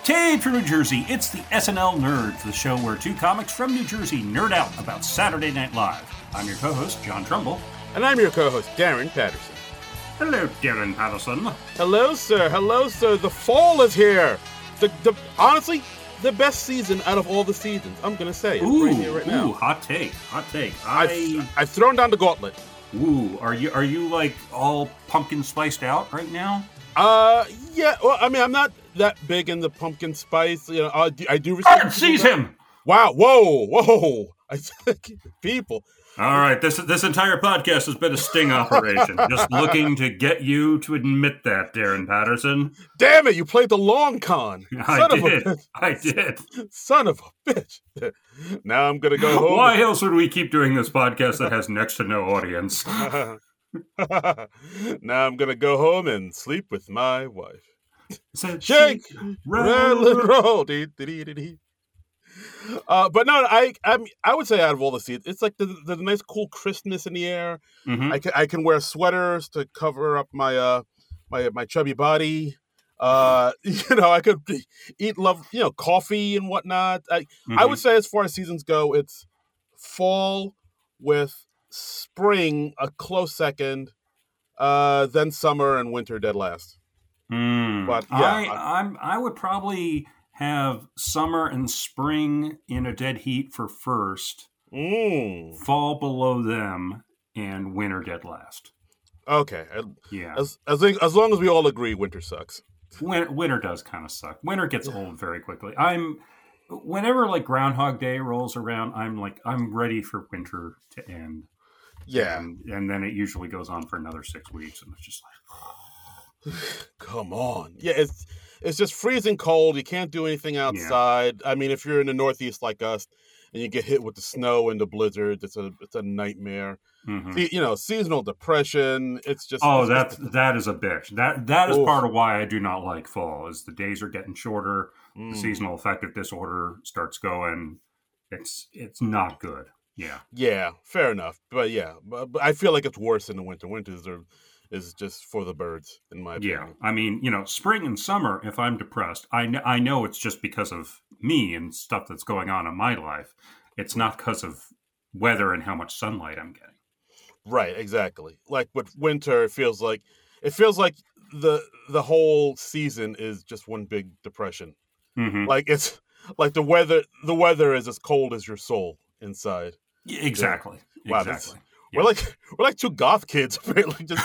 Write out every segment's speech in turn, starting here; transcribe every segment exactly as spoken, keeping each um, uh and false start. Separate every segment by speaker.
Speaker 1: Taped from New Jersey, it's the S N L Nerds, the show where two comics from New Jersey nerd out about Saturday Night Live. I'm your co-host, John Trumbull.
Speaker 2: And I'm your co-host, Darren Patterson.
Speaker 1: Hello, Darren Patterson.
Speaker 2: Hello, sir. Hello, sir. The fall is here. The, the honestly, the best season out of all the seasons. I'm gonna say it
Speaker 1: ooh,
Speaker 2: right here, right
Speaker 1: ooh,
Speaker 2: now.
Speaker 1: hot take, hot take. I,
Speaker 2: I've, I've thrown down the gauntlet.
Speaker 1: Ooh, are you are you like all pumpkin spiced out right now?
Speaker 2: Uh, yeah. Well, I mean, I'm not that big in the pumpkin spice. You know, I do. I do respect.
Speaker 1: Art, seize him!
Speaker 2: Wow! Whoa! Whoa! I think people.
Speaker 1: All right, this this entire podcast has been a sting operation, just looking to get you to admit that, Darren Patterson.
Speaker 2: Damn it! You played the long con.
Speaker 1: I
Speaker 2: Son
Speaker 1: did.
Speaker 2: Of a
Speaker 1: I did.
Speaker 2: Son of a bitch. Now I'm gonna go home.
Speaker 1: Why else would we keep doing this podcast that has next to no audience?
Speaker 2: Now I'm gonna go home and sleep with my wife.
Speaker 1: Said
Speaker 2: Shake,
Speaker 1: rattle,
Speaker 2: rattle, roll. Dee, dee, dee, dee, dee. Uh, but no, I I, mean, I would say out of all the seasons, it's like the, the nice, cool crispness in the air.
Speaker 1: Mm-hmm.
Speaker 2: I can I can wear sweaters to cover up my uh my my chubby body. Uh, you know, I could eat love, you know, coffee and whatnot. I
Speaker 1: Mm-hmm.
Speaker 2: I would say as far as seasons go, it's fall with spring a close second, uh, then summer and winter dead last.
Speaker 1: Mm.
Speaker 2: But yeah,
Speaker 1: I,
Speaker 2: I,
Speaker 1: I'm I would probably have summer and spring in a dead heat for first,
Speaker 2: mm,
Speaker 1: fall below them, and winter dead last.
Speaker 2: okay.
Speaker 1: Yeah,
Speaker 2: As as as long as we all agree, winter sucks.
Speaker 1: winter, winter does kind of suck. Winter gets old very quickly. I'm whenever like Groundhog Day rolls around, I'm like I'm ready for winter to end.
Speaker 2: Yeah.
Speaker 1: and, and then it usually goes on for another six weeks, and it's just like.
Speaker 2: Come on. Yeah, it's it's just freezing cold. You can't do anything outside. Yeah. I mean, if you're in the Northeast like us and you get hit with the snow and the blizzard, it's a it's a nightmare.
Speaker 1: Mm-hmm.
Speaker 2: See, you know, seasonal depression. It's just
Speaker 1: oh,
Speaker 2: it's
Speaker 1: that's
Speaker 2: just,
Speaker 1: that is a bitch. That that is
Speaker 2: oof.
Speaker 1: part of why I do not like fall. Is the days are getting shorter.
Speaker 2: Mm.
Speaker 1: The seasonal affective disorder starts going. It's it's not good. Yeah.
Speaker 2: Yeah. Fair enough. But yeah, but, but I feel like it's worse in the winter. Winters are. Is just for the birds, in my opinion.
Speaker 1: Yeah, I mean, you know, spring and summer, if I'm depressed, I, kn- I know it's just because of me and stuff that's going on in my life. It's not because of weather and how much sunlight I'm getting.
Speaker 2: Right, exactly. Like with winter, it feels like it feels like the the whole season is just one big depression.
Speaker 1: Mm-hmm.
Speaker 2: Like it's like the weather the weather is as cold as your soul inside.
Speaker 1: Yeah, exactly.
Speaker 2: Yeah. Wow,
Speaker 1: exactly.
Speaker 2: We're
Speaker 1: yeah.
Speaker 2: like we're like two goth kids, apparently. Just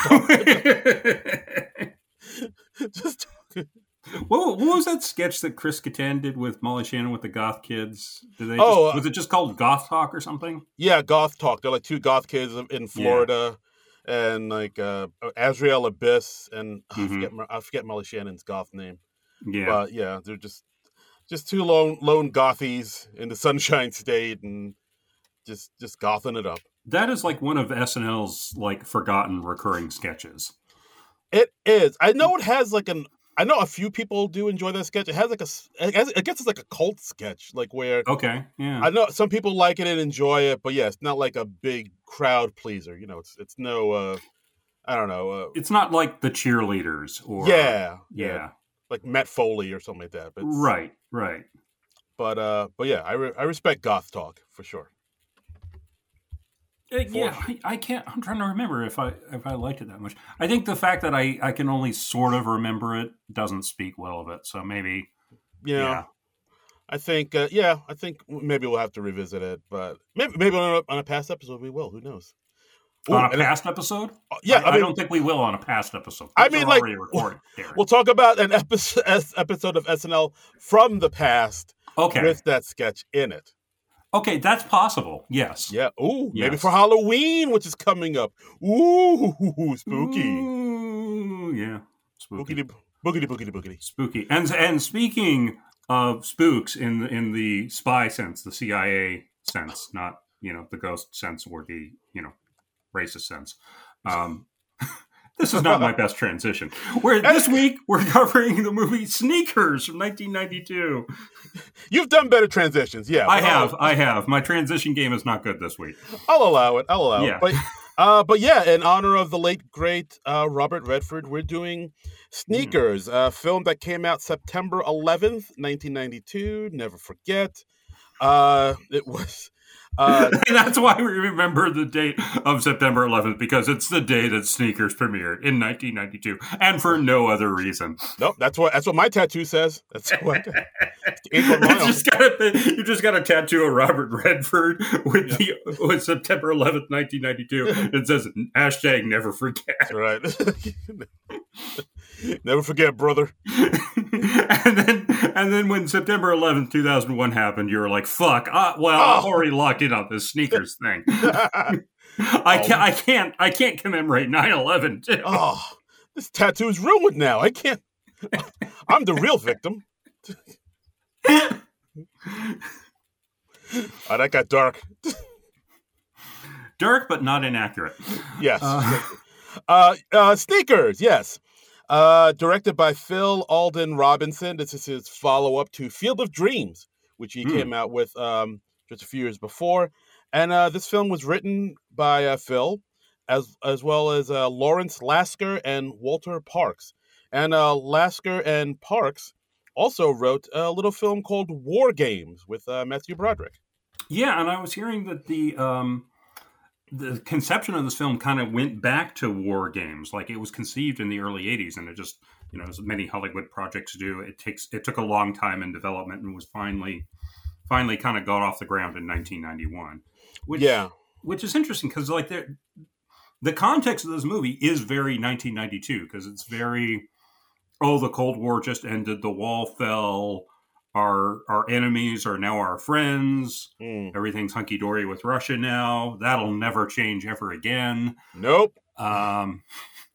Speaker 2: just talking.
Speaker 1: What, what was that sketch that Chris Kattan did with Molly Shannon with the goth kids? Did they?
Speaker 2: Oh,
Speaker 1: just, was it just called Goth Talk or something?
Speaker 2: Yeah, goth talk. They're like two goth kids in Florida, yeah. and like uh, Azrael Abyss, and mm-hmm. I forget I forget Molly Shannon's goth name.
Speaker 1: Yeah,
Speaker 2: but yeah, they're just just two lone lone gothies in the Sunshine State, and just just gothing it up.
Speaker 1: That is like one of S N L's like forgotten recurring sketches.
Speaker 2: It is. I know it has like an. I know a few people do enjoy that sketch. It has like a. I guess it's like a cult sketch, like where.
Speaker 1: Okay. Yeah.
Speaker 2: I know some people like it and enjoy it, but yeah, it's not like a big crowd pleaser. You know, it's it's no. Uh, I don't know. Uh,
Speaker 1: it's not like the Cheerleaders or.
Speaker 2: Yeah.
Speaker 1: Yeah.
Speaker 2: yeah like Matt Foley or something like that. But
Speaker 1: right. Right.
Speaker 2: But uh, but yeah, I re- I respect goth talk for sure.
Speaker 1: Uh, yeah, I, I can't. I'm trying to remember if I if I liked it that much. I think the fact that I, I can only sort of remember it doesn't speak well of it. So maybe,
Speaker 2: you know, yeah. I think uh, yeah, I think maybe we'll have to revisit it, but maybe maybe on a, on a past episode we will. Who knows?
Speaker 1: Ooh, on a past it, episode?
Speaker 2: Uh, yeah,
Speaker 1: I,
Speaker 2: I, mean,
Speaker 1: I don't think we will on a past episode.
Speaker 2: Those I mean, like recorded, we'll talk about an episode episode of S N L from the past,
Speaker 1: okay,
Speaker 2: with that sketch in it.
Speaker 1: Okay, that's possible. Yes.
Speaker 2: Yeah. Ooh,
Speaker 1: yes.
Speaker 2: Maybe for Halloween, which is coming up. Ooh, spooky.
Speaker 1: Ooh, yeah. Spooky.
Speaker 2: Boogity, boogity, boogity, boogity.
Speaker 1: Spooky. And and speaking of spooks in the, in the spy sense, the C I A sense, not, you know, the ghost sense or the, you know, racist sense. Um, this is not my best transition. Where this week we're covering the movie Sneakers from nineteen ninety-two.
Speaker 2: You've done better transitions, yeah.
Speaker 1: I have, I have. My transition game is not good this week.
Speaker 2: I'll allow it. I'll allow
Speaker 1: yeah.
Speaker 2: it. But Uh, but yeah, in honor of the late great uh, Robert Redford, we're doing Sneakers, mm. a film that came out September eleventh, nineteen ninety-two. Never forget. Uh, it was. Uh,
Speaker 1: and that's why we remember the date of September eleventh, because it's the day that Sneakers premiered in nineteen ninety-two, and for no other reason.
Speaker 2: Nope, that's what that's what my tattoo says. That's what.
Speaker 1: just gotta, you just got a tattoo of Robert Redford with yep. the with September eleventh, nineteen ninety-two. It says hashtag never forget.
Speaker 2: That's right. Never forget, brother.
Speaker 1: and then, and then when September eleventh, two thousand one happened, you were like, "Fuck! Uh, well, oh. I'm already locked in on this Sneakers thing. I can't, I can't, I can't commemorate nine eleven too.
Speaker 2: Oh, this tattoo is ruined now. I can't. I'm the real victim." Oh, that got dark.
Speaker 1: Dark, but not inaccurate.
Speaker 2: Yes. Uh, uh, uh, Sneakers, yes. Uh, directed by Phil Alden Robinson. This is his follow-up to Field of Dreams, which he mm. came out with um, just a few years before. And uh, this film was written by uh, Phil, as as well as uh, Lawrence Lasker and Walter Parks. And uh, Lasker and Parks also wrote a little film called War Games with uh, Matthew Broderick.
Speaker 1: Yeah, and I was hearing that the um, the conception of this film kind of went back to War Games. Like, it was conceived in the early eighties, and it just, you know, as many Hollywood projects do, it takes it took a long time in development and was finally finally kind of got off the ground in nineteen ninety-one. Which,
Speaker 2: yeah.
Speaker 1: Which is interesting because, like, the context of this movie is very nineteen ninety-two, because it's very... oh, the Cold War just ended, the wall fell, our our enemies are now our friends, mm. everything's hunky-dory with Russia now, that'll never change ever again.
Speaker 2: Nope.
Speaker 1: Um,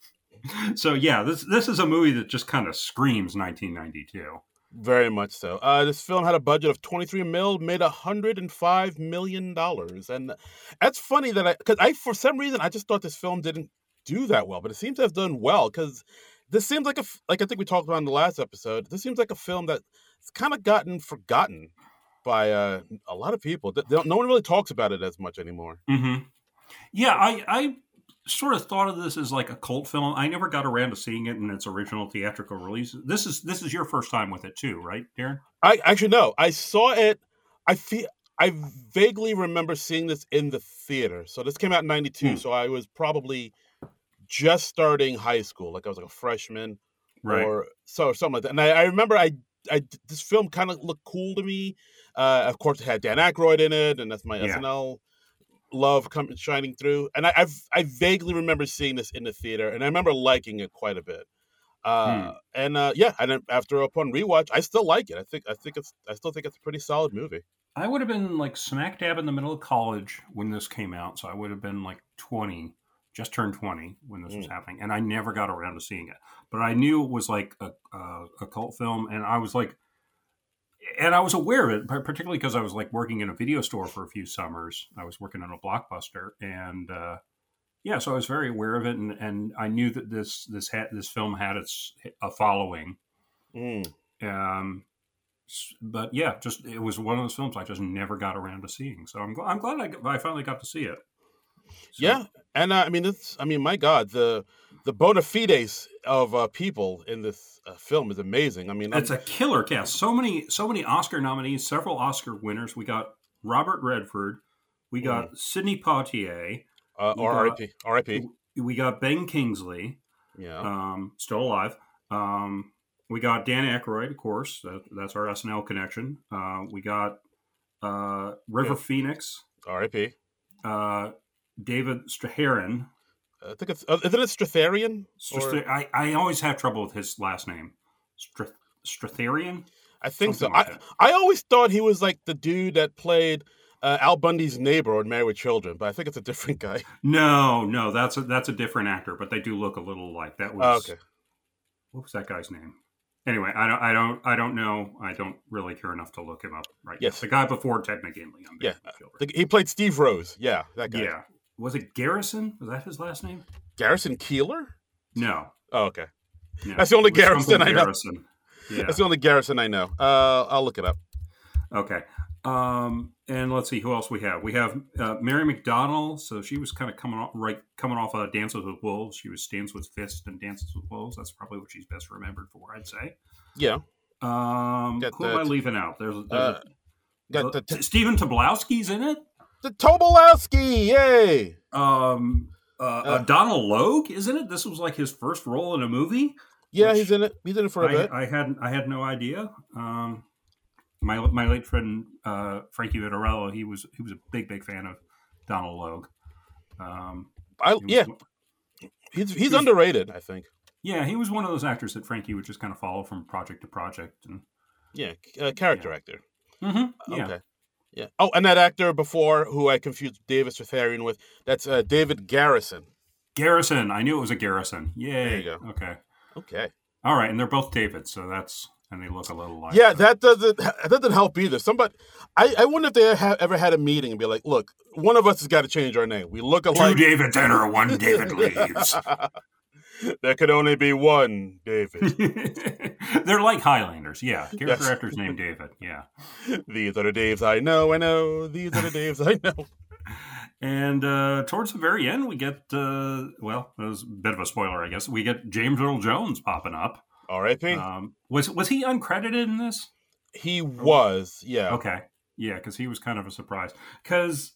Speaker 1: so, yeah, this this is a movie that just kind of screams nineteen ninety-two.
Speaker 2: Very much so. Uh, this film had a budget of twenty-three mil, made one hundred five million dollars. And that's funny that I, because I, for some reason, I just thought this film didn't do that well, but it seems to have done well, because this seems like a, like I think we talked about in the last episode, this seems like a film that's kind of gotten forgotten by uh, a lot of people. They don't, no one really talks about it as much anymore.
Speaker 1: Mm-hmm. Yeah, I, I sort of thought of this as like a cult film. I never got around to seeing it in its original theatrical release. This is this is your first time with it too, right, Darren?
Speaker 2: I actually no. I saw it. I feel I vaguely remember seeing this in the theater. So this came out in ninety-two. Mm. So I was probably just starting high school, like I was like a freshman,
Speaker 1: right,
Speaker 2: or so something like that. And I, I remember I, I this film kind of looked cool to me. Uh, of course, it had Dan Aykroyd in it, and that's my yeah. S N L love coming shining through. And I, I've I vaguely remember seeing this in the theater, and I remember liking it quite a bit. Uh, hmm. And uh, yeah, and then after upon rewatch, I still like it. I think I think it's I still think it's a pretty solid movie.
Speaker 1: I would have been like smack dab in the middle of college when this came out, so I would have been like twenty. Just turned twenty when this mm. was happening, and I never got around to seeing it. But I knew it was like a, a, a cult film, and I was like, and I was aware of it, particularly because I was like working in a video store for a few summers. I was working on a Blockbuster, and uh, yeah, so I was very aware of it, and, and I knew that this this had, this film had its a following.
Speaker 2: Mm.
Speaker 1: Um, but yeah, just it was one of those films I just never got around to seeing. So I'm glad I'm glad I, I finally got to see it. So.
Speaker 2: Yeah, and uh, I mean, it's, I mean, my God, the the bona fides of uh, people in this uh, film is amazing. I mean,
Speaker 1: it's
Speaker 2: I'm...
Speaker 1: a killer cast. So many, so many Oscar nominees, several Oscar winners. We got Robert Redford, we got mm. Sidney Poitier,
Speaker 2: uh, or R I P R I P
Speaker 1: We got Ben Kingsley,
Speaker 2: yeah,
Speaker 1: um, still alive. Um, we got Dan Aykroyd, of course. That, that's our S N L connection. Uh, we got uh, River yeah. Phoenix,
Speaker 2: R I P
Speaker 1: Uh, David Strathairn.
Speaker 2: I think it's uh, isn't it Strathairn?
Speaker 1: Strath- or... I, I always have trouble with his last name. Strath- Strathairn?
Speaker 2: I think
Speaker 1: Something
Speaker 2: so.
Speaker 1: Like
Speaker 2: I I always thought he was like the dude that played uh, Al Bundy's neighbor on Married with Children, but I think it's a different guy.
Speaker 1: No, no, that's a, that's a different actor, but they do look a little alike. That was
Speaker 2: oh, okay.
Speaker 1: What was that guy's name? Anyway, I don't, I don't, I don't know. I don't really care enough to look him up right
Speaker 2: yes.
Speaker 1: now. The guy before Ted McGinley. On
Speaker 2: yeah, the, he played Steve Rose. Yeah, that guy.
Speaker 1: Yeah. Was it Garrison? Was that his last name?
Speaker 2: Garrison Keillor?
Speaker 1: No.
Speaker 2: Oh, okay.
Speaker 1: No,
Speaker 2: That's the only Garrison I know.
Speaker 1: Garrison. Yeah.
Speaker 2: That's the only Garrison I know. Uh, I'll look it up.
Speaker 1: Okay. Um, and let's see who else we have. We have uh, Mary McDonnell. So she was kind of coming off right, coming off of Dances with Wolves. She was Stands with Fists and Dances with Wolves. That's probably what she's best remembered for, I'd say.
Speaker 2: Yeah.
Speaker 1: Um,
Speaker 2: Got
Speaker 1: who
Speaker 2: the-
Speaker 1: am I leaving out? There's, there's
Speaker 2: Uh,
Speaker 1: a,
Speaker 2: got
Speaker 1: uh,
Speaker 2: the t-
Speaker 1: Stephen Tobolowsky's in it.
Speaker 2: The Tobolowsky, yay!
Speaker 1: Um, uh, uh,
Speaker 2: Uh,
Speaker 1: Donald Logue is in it. This was like his first role in a movie.
Speaker 2: Yeah,
Speaker 1: which
Speaker 2: he's in it. He's in it for a
Speaker 1: I,
Speaker 2: bit.
Speaker 1: I had I had no idea. Um, my my late friend uh, Frankie Vitorello, he was he was a big big fan of Donald Logue. Um,
Speaker 2: I,
Speaker 1: he was-
Speaker 2: yeah, he's he's
Speaker 1: was-
Speaker 2: underrated, I think.
Speaker 1: yeah, he was one of those actors that Frankie would just kind of follow from project to project. And
Speaker 2: Yeah, uh, character actor.
Speaker 1: mm-hmm, yeah,
Speaker 2: Okay. Yeah. Oh, and that actor before who I confused David Strathairn with, that's uh, David Garrison.
Speaker 1: Garrison. I knew it was a Garrison. Yay.
Speaker 2: There you go.
Speaker 1: Okay.
Speaker 2: Okay.
Speaker 1: All right, and they're both David, so that's and they look a little like
Speaker 2: Yeah, that doesn't that doesn't help either. Somebody, I, I wonder if they have ever had a meeting and be like, look, one of us has got to change our name. We look
Speaker 1: two
Speaker 2: alike.
Speaker 1: Davids enter, one David leaves.
Speaker 2: There could only be one David.
Speaker 1: They're like Highlanders, yeah. Character
Speaker 2: Yes.
Speaker 1: actors named David, yeah.
Speaker 2: These are the Daves I know, I know. These are the Daves I know.
Speaker 1: And uh, towards the very end, we get, uh, well, that was a bit of a spoiler, I guess. We get James Earl Jones popping up.
Speaker 2: R I P
Speaker 1: Um, was was he uncredited in this?
Speaker 2: He was, yeah.
Speaker 1: Okay, yeah, because he was kind of a surprise. Because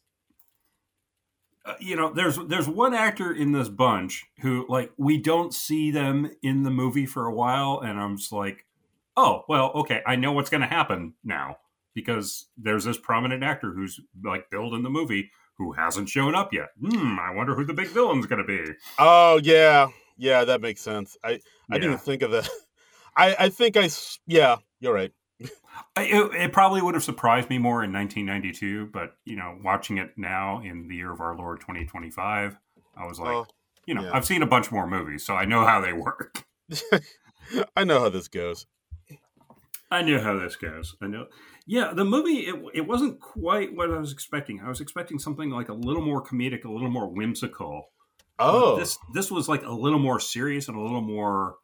Speaker 1: uh, you know, there's there's one actor in this bunch who, like, we don't see them in the movie for a while, and I'm just like, oh, well, okay, I know what's going to happen now because there's this prominent actor who's like billed in the movie who hasn't shown up yet. Hmm, I wonder who the big villain's going to be.
Speaker 2: Oh, yeah. Yeah, that makes sense. I, I didn't
Speaker 1: Yeah.
Speaker 2: even think of that. I, I think I, s- yeah, you're right.
Speaker 1: I- It, it probably would have surprised me more in nineteen ninety-two, but you know, watching it now in the year of our Lord twenty twenty-five, I was like,
Speaker 2: Oh,
Speaker 1: you know,
Speaker 2: yeah.
Speaker 1: I've seen a bunch more movies, so I know how they work.
Speaker 2: I know how this goes.
Speaker 1: I knew how this goes. I know. Yeah, the movie it it wasn't quite what I was expecting. I was expecting something like a little more comedic, a little more whimsical.
Speaker 2: Oh,
Speaker 1: But this this was like a little more serious and a little more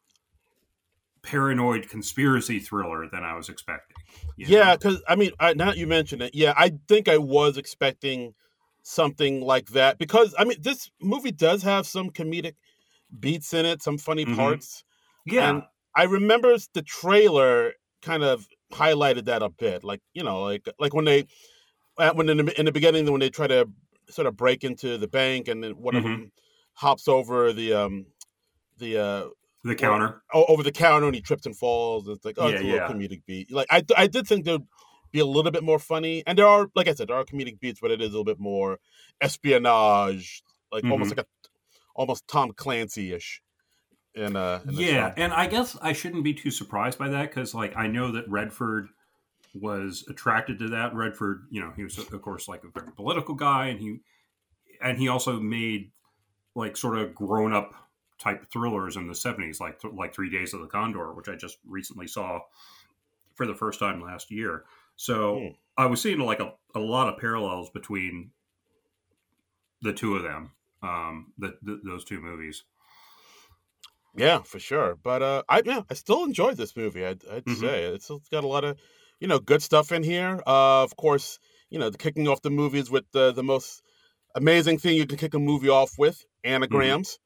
Speaker 1: paranoid conspiracy thriller than I was expecting. you
Speaker 2: yeah,
Speaker 1: know?
Speaker 2: because, I mean, I, now that you mention it, yeah, I think I was expecting something like that because, I mean, this movie does have some comedic beats in it, some funny
Speaker 1: Mhm.
Speaker 2: parts.
Speaker 1: yeah.
Speaker 2: And I remember the trailer kind of highlighted that a bit, like, you know, like like when they, uh, when in the, in the beginning, when they try to sort of break into the bank and then one of
Speaker 1: Mhm.
Speaker 2: them hops over the, um, the, uh,
Speaker 1: the counter.
Speaker 2: o- over the counter and he trips and falls. It's like, oh, it's
Speaker 1: Yeah,
Speaker 2: a little
Speaker 1: yeah.
Speaker 2: comedic beat. Like I, I did think there'd be a little bit more funny, and there are, like I said, there are comedic beats, but it is a little bit more espionage, like almost
Speaker 1: Mm-hmm.
Speaker 2: like a, almost Tom Clancy ish. In, uh, in the
Speaker 1: Yeah,
Speaker 2: show.
Speaker 1: and I guess I shouldn't be too surprised by that because, like, I know that Redford was attracted to that. Redford, you know, he was of course like a very political guy, and he and he also made like sort of grown up type thrillers in the seventies, like like Three Days of the Condor, which I just recently saw for the first time last year. So
Speaker 2: Hmm.
Speaker 1: I was seeing like a, a lot of parallels between the two of them, um, the, the, those two movies.
Speaker 2: Yeah, for sure. But uh, I yeah, I still enjoyed this movie. I'd, I'd
Speaker 1: Mhm.
Speaker 2: say it's, it's got a lot of, you know, good stuff in here. Uh, of course, you know, the kicking off the movies with the the most amazing thing you can kick a movie off with, anagrams.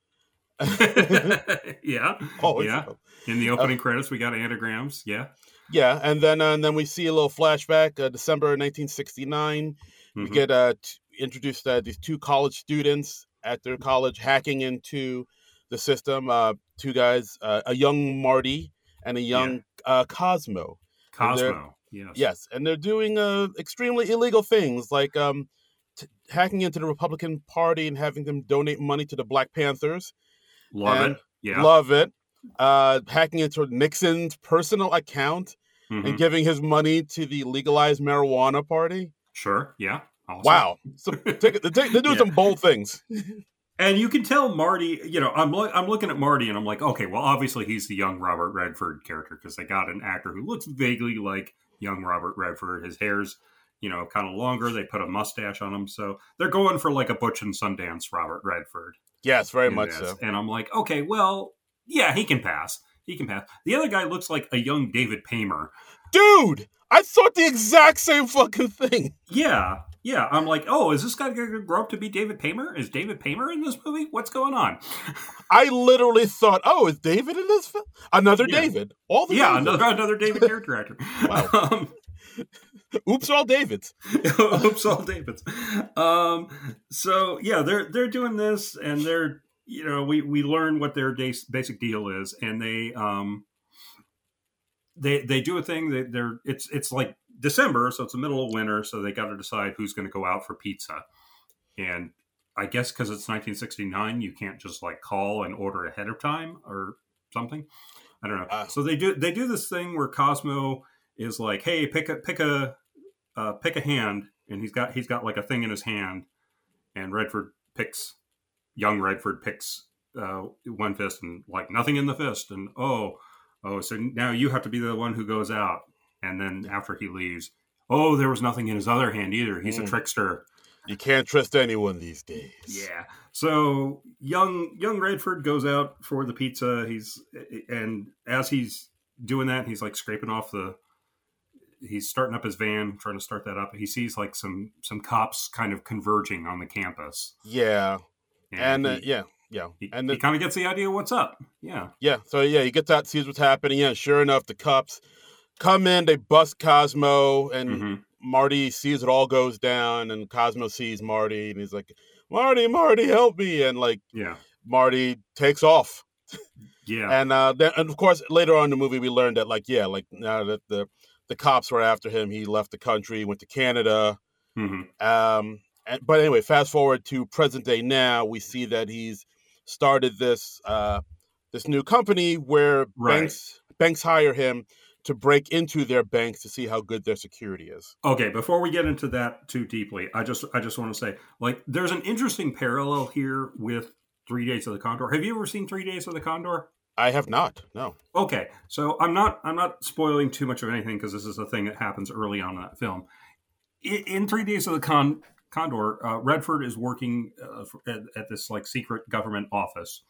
Speaker 1: yeah,
Speaker 2: Always
Speaker 1: yeah.
Speaker 2: love.
Speaker 1: In the opening credits, we got anagrams. Yeah.
Speaker 2: Yeah, and then uh, and then we see a little flashback, uh, December nineteen sixty-nine. We
Speaker 1: Mhm.
Speaker 2: get uh, t- introduced uh, these two college students at their college hacking into the system. Uh, two guys, uh, a young Marty and a young uh, Cosmo. and they're-
Speaker 1: Cosmo. Yes.
Speaker 2: Yes, and they're doing uh, extremely illegal things like um, t- hacking into the Republican Party and having them donate money to the Black Panthers.
Speaker 1: Love
Speaker 2: and
Speaker 1: it. Yeah.
Speaker 2: Love it. Uh, hacking into Nixon's personal account
Speaker 1: Mhm.
Speaker 2: and giving his money to the legalized marijuana party.
Speaker 1: Sure. Yeah. Awesome.
Speaker 2: Wow, so take, they're, they're doing
Speaker 1: Yeah.
Speaker 2: some bold things.
Speaker 1: And you can tell Marty, you know, I'm lo- I'm looking at Marty and I'm like, okay, well, obviously he's the young Robert Redford character because they got an actor who looks vaguely like young Robert Redford. His hair's, you know, kind of longer. They put a mustache on him. So they're going for like a Butch and Sundance Robert Redford.
Speaker 2: Yes, very
Speaker 1: in
Speaker 2: much
Speaker 1: this.
Speaker 2: so.
Speaker 1: And I'm like, okay, well, yeah, he can pass. He can pass. The other guy looks like a young David Paymer.
Speaker 2: Dude, I thought the exact same fucking thing.
Speaker 1: Yeah, yeah. I'm like, oh, is this guy going to grow up to be David Paymer? Is David Paymer in this movie? What's going on?
Speaker 2: I literally thought, oh, is David in this film? Another yeah. David. All the
Speaker 1: yeah,
Speaker 2: David.
Speaker 1: another another David character actor.
Speaker 2: Wow. Um, Oops, all Davids.
Speaker 1: Oops, all Davids. Um, so yeah, they're they're doing this, and they're you know we we learn what their basic deal is, and they um they they do a thing that they're it's it's like December, so it's the middle of winter, so they got to decide who's going to go out for pizza, and I guess because it's nineteen sixty-nine, you can't just like call and order ahead of time or something. I don't know. Uh, so they do they do this thing where Cosmo is like, hey, pick a pick a uh, pick a hand, and he's got he's got like a thing in his hand, and Redford picks young Redford picks uh, one fist and like nothing in the fist, and oh oh so now you have to be the one who goes out, and then after he leaves, oh there was nothing in his other hand either. He's mm. a trickster.
Speaker 2: You can't trust anyone these days.
Speaker 1: Yeah. So young young Redford goes out for the pizza. He's and as he's doing that, he's like scraping off the. He's starting up his van, trying to start that up. He sees like some some cops kind of converging on the campus.
Speaker 2: Yeah, and, and uh, he, yeah, yeah,
Speaker 1: he,
Speaker 2: and
Speaker 1: he kind of gets the idea of what's up. Yeah,
Speaker 2: yeah. So yeah, he gets out, sees what's happening. Yeah, sure enough, the cops come in. They bust Cosmo, and mm-hmm. Marty sees it all goes down. And Cosmo sees Marty, and he's like, "Marty, Marty, help me!" And like,
Speaker 1: yeah,
Speaker 2: Marty takes off.
Speaker 1: Yeah,
Speaker 2: and uh, then, and of course, later on in the movie, we learned that like, yeah, like now that the The cops were after him. He left the country, went to Canada.
Speaker 1: Mm-hmm.
Speaker 2: Um, and, but anyway, fast forward to present day now, we see that he's started this uh, this new company where
Speaker 1: right.
Speaker 2: banks banks hire him to break into their banks to see how good their security is.
Speaker 1: Okay, before we get into that too deeply, I just I just want to say, like, there's an interesting parallel here with Three Days of the Condor. Have you ever seen Three Days of the Condor?
Speaker 2: I have not. No.
Speaker 1: Okay, so I'm not I'm not spoiling too much of anything because this is a thing that happens early on in that film. In, in Three Days of the Con, Condor, uh, Redford is working uh, at, at this like secret government office,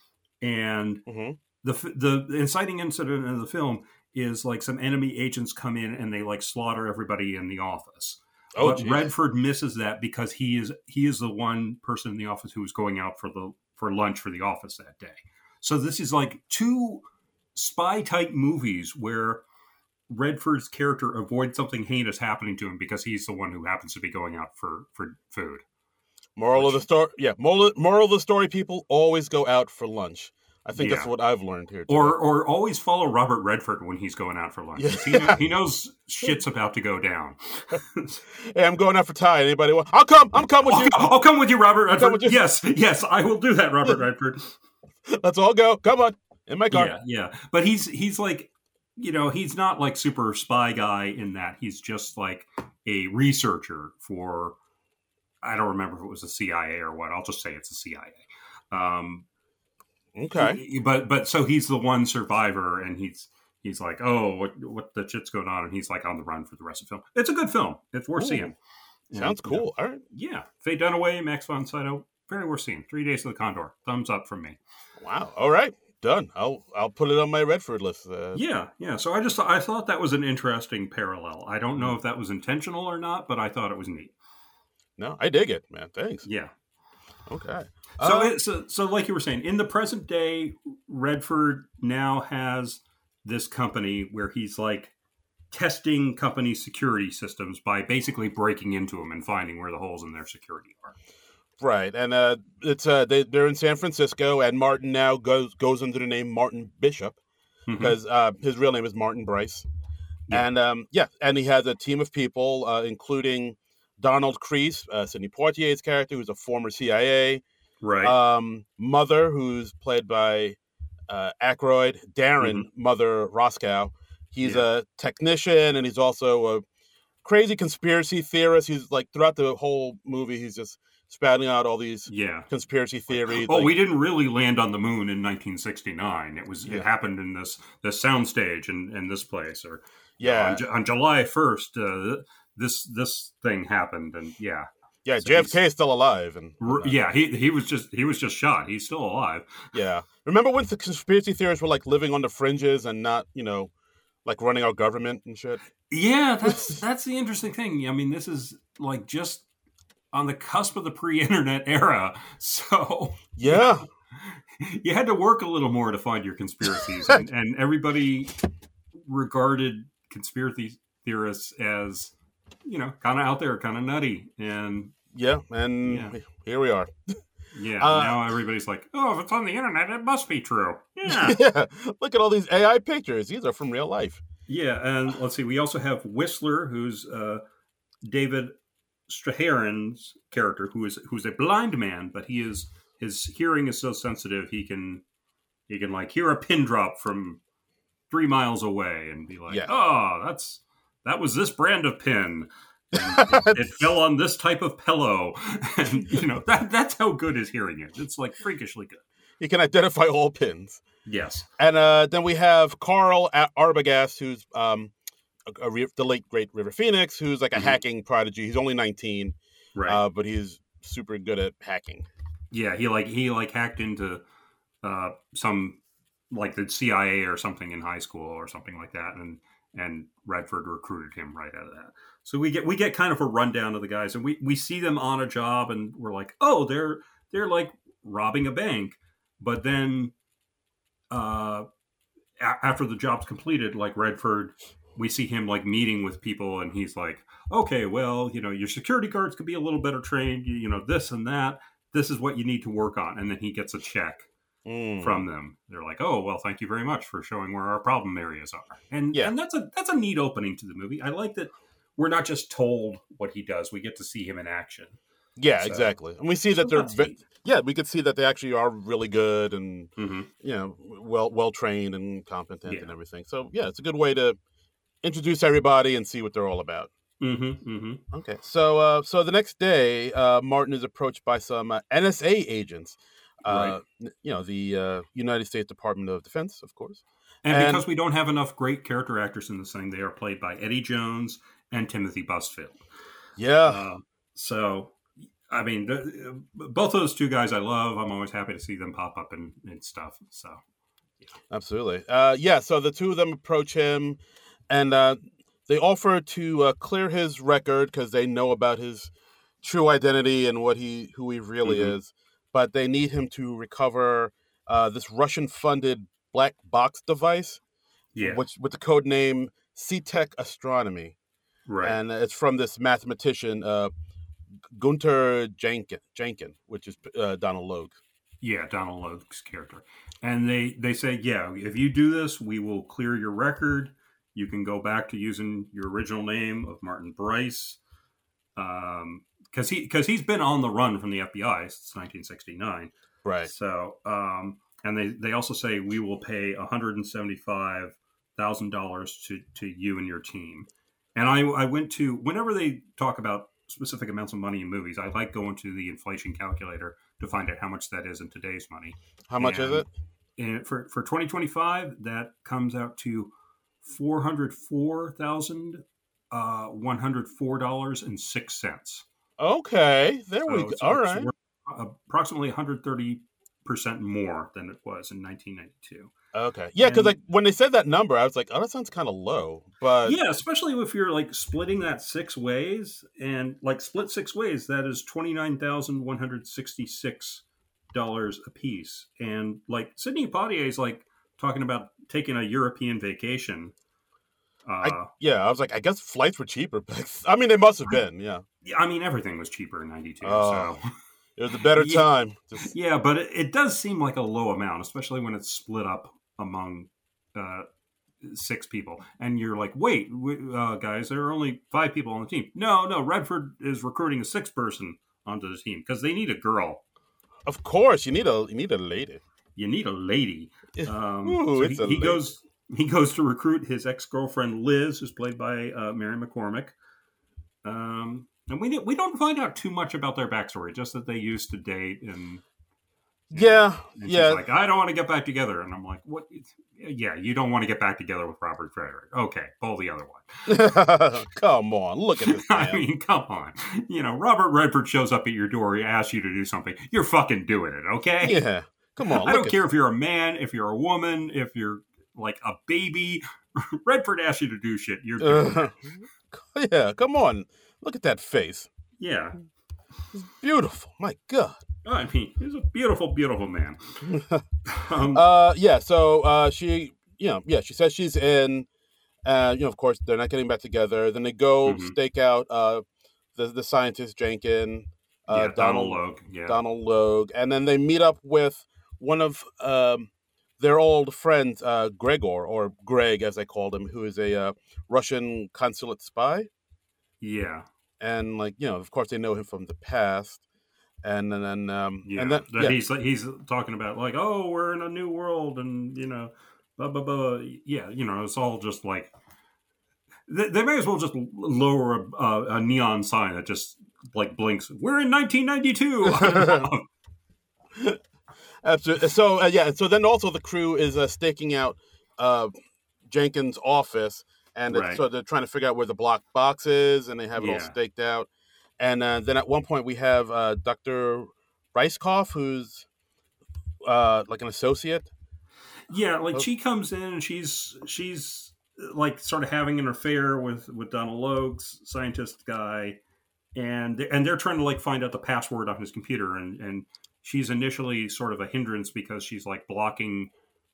Speaker 1: and
Speaker 2: mm-hmm.
Speaker 1: the the inciting incident in the film is like some enemy agents come in and they like slaughter everybody in the office.
Speaker 2: Oh,
Speaker 1: but
Speaker 2: geez.
Speaker 1: Redford misses that because he is he is the one person in the office who was going out for the for lunch for the office that day. So this is like two spy-type movies where Redford's character avoids something heinous happening to him because he's the one who happens to be going out for, for food.
Speaker 2: Moral Which, of the story, yeah. Moral, moral of the story: people always go out for lunch. I think yeah. that's what I've learned here. Today.
Speaker 1: Or, or always follow Robert Redford when he's going out for lunch. Yeah. He, he knows shit's about to go down.
Speaker 2: Hey, I'm going out for Thai. Anybody want? I'll come. I'm coming with
Speaker 1: I'll,
Speaker 2: you.
Speaker 1: I'll come with you, Robert Redford. You. Yes, yes, I will do that, Robert Redford.
Speaker 2: Let's all go. Come on. In my car.
Speaker 1: Yeah, yeah. But he's he's like, you know, he's not like super spy guy in that. He's just like a researcher for, I don't remember if it was the C I A or what. I'll just say it's the C I A. Um,
Speaker 2: okay.
Speaker 1: He, but but so he's the one survivor, and he's he's like, oh, what what the shit's going on? And he's like on the run for the rest of the film. It's a good film. It's worth Ooh. seeing.
Speaker 2: Sounds and, cool. You know, all right.
Speaker 1: Yeah. Faye Dunaway, Max von Sydow. Very worth seeing. Three Days of the Condor. Thumbs up from me.
Speaker 2: Wow. All right. Done. I'll I'll put it on my Redford list. Uh,
Speaker 1: yeah, yeah. So I just I thought that was an interesting parallel. I don't know if that was intentional or not, but I thought it was neat.
Speaker 2: No, I dig it, man. Thanks.
Speaker 1: Yeah.
Speaker 2: Okay.
Speaker 1: So
Speaker 2: uh,
Speaker 1: it, so so like you were saying, in the present day, Redford now has this company where he's like testing company security systems by basically breaking into them and finding where the holes in their security are.
Speaker 2: Right, and uh, it's uh, they, they're in San Francisco, and Martin now goes goes under the name Martin Bishop because mm-hmm. uh, his real name is Martin Bryce, yeah. and um, yeah, and he has a team of people, uh, including Donald Creese, uh, Sidney Poitier's character, who's a former C I A,
Speaker 1: right?
Speaker 2: Um, Mother, who's played by uh, Aykroyd, Darren, mm-hmm. Mother Roscoe. He's yeah. a technician, and he's also a crazy conspiracy theorist. He's like throughout the whole movie, he's just spouting out all these
Speaker 1: yeah.
Speaker 2: conspiracy theories.
Speaker 1: Oh,
Speaker 2: like,
Speaker 1: we didn't really land on the moon in nineteen sixty-nine. It was yeah. it happened in this this soundstage in, in this place, or
Speaker 2: yeah,
Speaker 1: uh, on, on July first, uh, this this thing happened, and yeah,
Speaker 2: yeah, so J F K is still alive, and
Speaker 1: r- yeah, he he was just he was just shot. He's still alive.
Speaker 2: Yeah, remember when the conspiracy theorists were like living on the fringes and not, you know, like running our government and shit.
Speaker 1: Yeah, that's that's the interesting thing. I mean, this is like just on the cusp of the pre-internet era, so
Speaker 2: yeah,
Speaker 1: you had to work a little more to find your conspiracies, and, and everybody regarded conspiracy theorists as, you know, kind of out there, kind of nutty, and
Speaker 2: yeah, and yeah. here we are.
Speaker 1: Yeah, uh, now everybody's like, oh, if it's on the internet, it must be true.
Speaker 2: Yeah. yeah. Look at all these A I pictures. These are from real life.
Speaker 1: Yeah, and let's see. We also have Whistler, who's uh, David Straharen's character, who is who's a blind man, but he is his hearing is so sensitive he can he can like hear a pin drop from three miles away and be like, yeah. oh, that's that was this brand of pin. And it, it fell on this type of pillow, and you know that that's how good his hearing is. It's like freakishly good.
Speaker 2: He can identify all pins.
Speaker 1: Yes,
Speaker 2: and uh, then we have Carl Arbogast, who's um, a, a, the late great River Phoenix, who's like a mm-hmm. hacking prodigy. He's only nineteen,
Speaker 1: right?
Speaker 2: Uh, but he's super good at hacking.
Speaker 1: Yeah, he like he like hacked into uh, some like the C I A or something in high school or something like that, and and Redford recruited him right out of that. So we get we get kind of a rundown of the guys, and we, we see them on a job, and we're like, oh, they're they're like robbing a bank. But then, uh, a- after the job's completed, like Redford, we see him like meeting with people, and he's like, okay, well, you know, your security guards could be a little better trained, you, you know, this and that. This is what you need to work on, and then he gets a check mm. from them. They're like, oh, well, thank you very much for showing where our problem areas are, and yeah. and that's a that's a neat opening to the movie. I like that. We're not just told what he does; we get to see him in action.
Speaker 2: Yeah,
Speaker 1: so,
Speaker 2: exactly. And we see that they're, ve- yeah, we could see that they actually are really good and
Speaker 1: mm-hmm.
Speaker 2: you know, well, well trained and competent
Speaker 1: yeah.
Speaker 2: and everything. So yeah, it's a good way to introduce everybody and see what they're all about.
Speaker 1: Mm-hmm. Mm-hmm.
Speaker 2: Okay, so uh, so the next day, uh, Martin is approached by some uh, N S A agents. Uh, right. You know, the uh, United States Department of Defense, of course.
Speaker 1: And, and because we don't have enough great character actors in this thing, they are played by Eddie Jones and Timothy Busfield.
Speaker 2: Yeah.
Speaker 1: Uh, so, I mean, th- both those two guys I love. I'm always happy to see them pop up in, in stuff. So,
Speaker 2: yeah. Absolutely. Uh, yeah, so the two of them approach him, and uh, they offer to uh, clear his record because they know about his true identity and what he who he really mm-hmm. is. But they need him to recover uh, this Russian-funded black box device,
Speaker 1: yeah.
Speaker 2: which with the code name C-Tech Astronomy.
Speaker 1: Right.
Speaker 2: And it's from this mathematician, uh, Gunter Jankin, Jankin, which is uh, Donald Logue.
Speaker 1: Yeah, Donald Logue's character. And they, they say, yeah, if you do this, we will clear your record. You can go back to using your original name of Martin Bryce. Um, because he, because he's been on the run from the F B I since nineteen sixty-nine.
Speaker 2: Right.
Speaker 1: So, um, and they, they also say, we will pay one hundred seventy-five thousand dollars to, to you and your team. And I, I went to, whenever they talk about specific amounts of money in movies, I like going to the inflation calculator to find out how much that is in today's money.
Speaker 2: How much
Speaker 1: and,
Speaker 2: is it?
Speaker 1: And for, for twenty twenty-five, that comes out to four hundred four thousand one hundred four dollars and six cents.
Speaker 2: Okay, there
Speaker 1: so,
Speaker 2: we go.
Speaker 1: So
Speaker 2: All right.
Speaker 1: Approximately one hundred thirty percent more than it was in nineteen ninety-two.
Speaker 2: Okay. Yeah, because like when they said that number, I was like, oh, that sounds kind of low. But
Speaker 1: yeah, especially if you're like splitting that six ways, and like split six ways, that is twenty-nine thousand one hundred sixty-six dollars a piece. And like Sidney Poitier is like talking about taking a European vacation. Uh,
Speaker 2: I, yeah, I was like, I guess flights were cheaper. I mean, they must have been. Yeah.
Speaker 1: Yeah, I mean, everything was cheaper in ninety-two.
Speaker 2: Oh,
Speaker 1: so
Speaker 2: it was a better
Speaker 1: yeah,
Speaker 2: time. Just...
Speaker 1: Yeah, but it, it does seem like a low amount, especially when it's split up among uh, six people. And you're like, wait, uh, guys, there are only five people on the team. No, no, Redford is recruiting a sixth person onto the team because they need a girl.
Speaker 2: Of course, you need a you need a lady.
Speaker 1: You need a lady. Um,
Speaker 2: Ooh,
Speaker 1: so
Speaker 2: it's
Speaker 1: he,
Speaker 2: a
Speaker 1: he
Speaker 2: lady.
Speaker 1: goes he goes to recruit his ex-girlfriend Liz, who's played by uh, Mary McCormick. Um, and we we don't find out too much about their backstory, just that they used to date and.
Speaker 2: Yeah,
Speaker 1: and
Speaker 2: yeah.
Speaker 1: She's like, I don't want to get back together, and I'm like, what? Yeah, you don't want to get back together with Robert Frederick. Okay, pull the other one.
Speaker 2: Come on, look at this man.
Speaker 1: I mean, come on. You know, Robert Redford shows up at your door. He asks you to do something. You're fucking doing it, okay?
Speaker 2: Yeah, come on.
Speaker 1: I don't care if you're a man, if you're a woman, if you're like a baby. Redford asked you to do shit. You're doing
Speaker 2: Uh, yeah, come on. Look at that face.
Speaker 1: Yeah.
Speaker 2: It's beautiful. My God.
Speaker 1: Oh, I mean, he's a beautiful, beautiful man.
Speaker 2: um, uh, yeah, so uh, she, you know, yeah, she says she's in. Uh, you know, of course, they're not getting back together. Then they go
Speaker 1: mm-hmm.
Speaker 2: stake out uh, the the scientist Jenkin, uh,
Speaker 1: yeah, Donald, Donald Logue, yeah.
Speaker 2: Donald Logue, and then they meet up with one of um, their old friends, uh, Gregor, or Greg, as they called him, who is a uh, Russian consulate spy.
Speaker 1: Yeah,
Speaker 2: and like you know, of course, they know him from the past. And then, um,
Speaker 1: yeah,
Speaker 2: and then,
Speaker 1: yeah. he's he's talking about like, oh, we're in a new world, and you know, blah blah blah. Yeah, you know, it's all just like they, they may as well just lower a, a neon sign that just like blinks. We're in nineteen ninety-two.
Speaker 2: Absolutely. So uh, yeah, so then also the crew is uh, staking out uh, Jenkins' office, and
Speaker 1: right.
Speaker 2: so they're trying to figure out where the black box is, and they have it yeah. all staked out. And uh, then at one point we have uh, Doctor Reiskopf, who's uh, like an associate.
Speaker 1: Yeah, like she comes in and she's she's like sort of having an affair with, with Donald Logue's scientist guy, and and they're trying to like find out the password on his computer, and, and she's initially sort of a hindrance because she's like blocking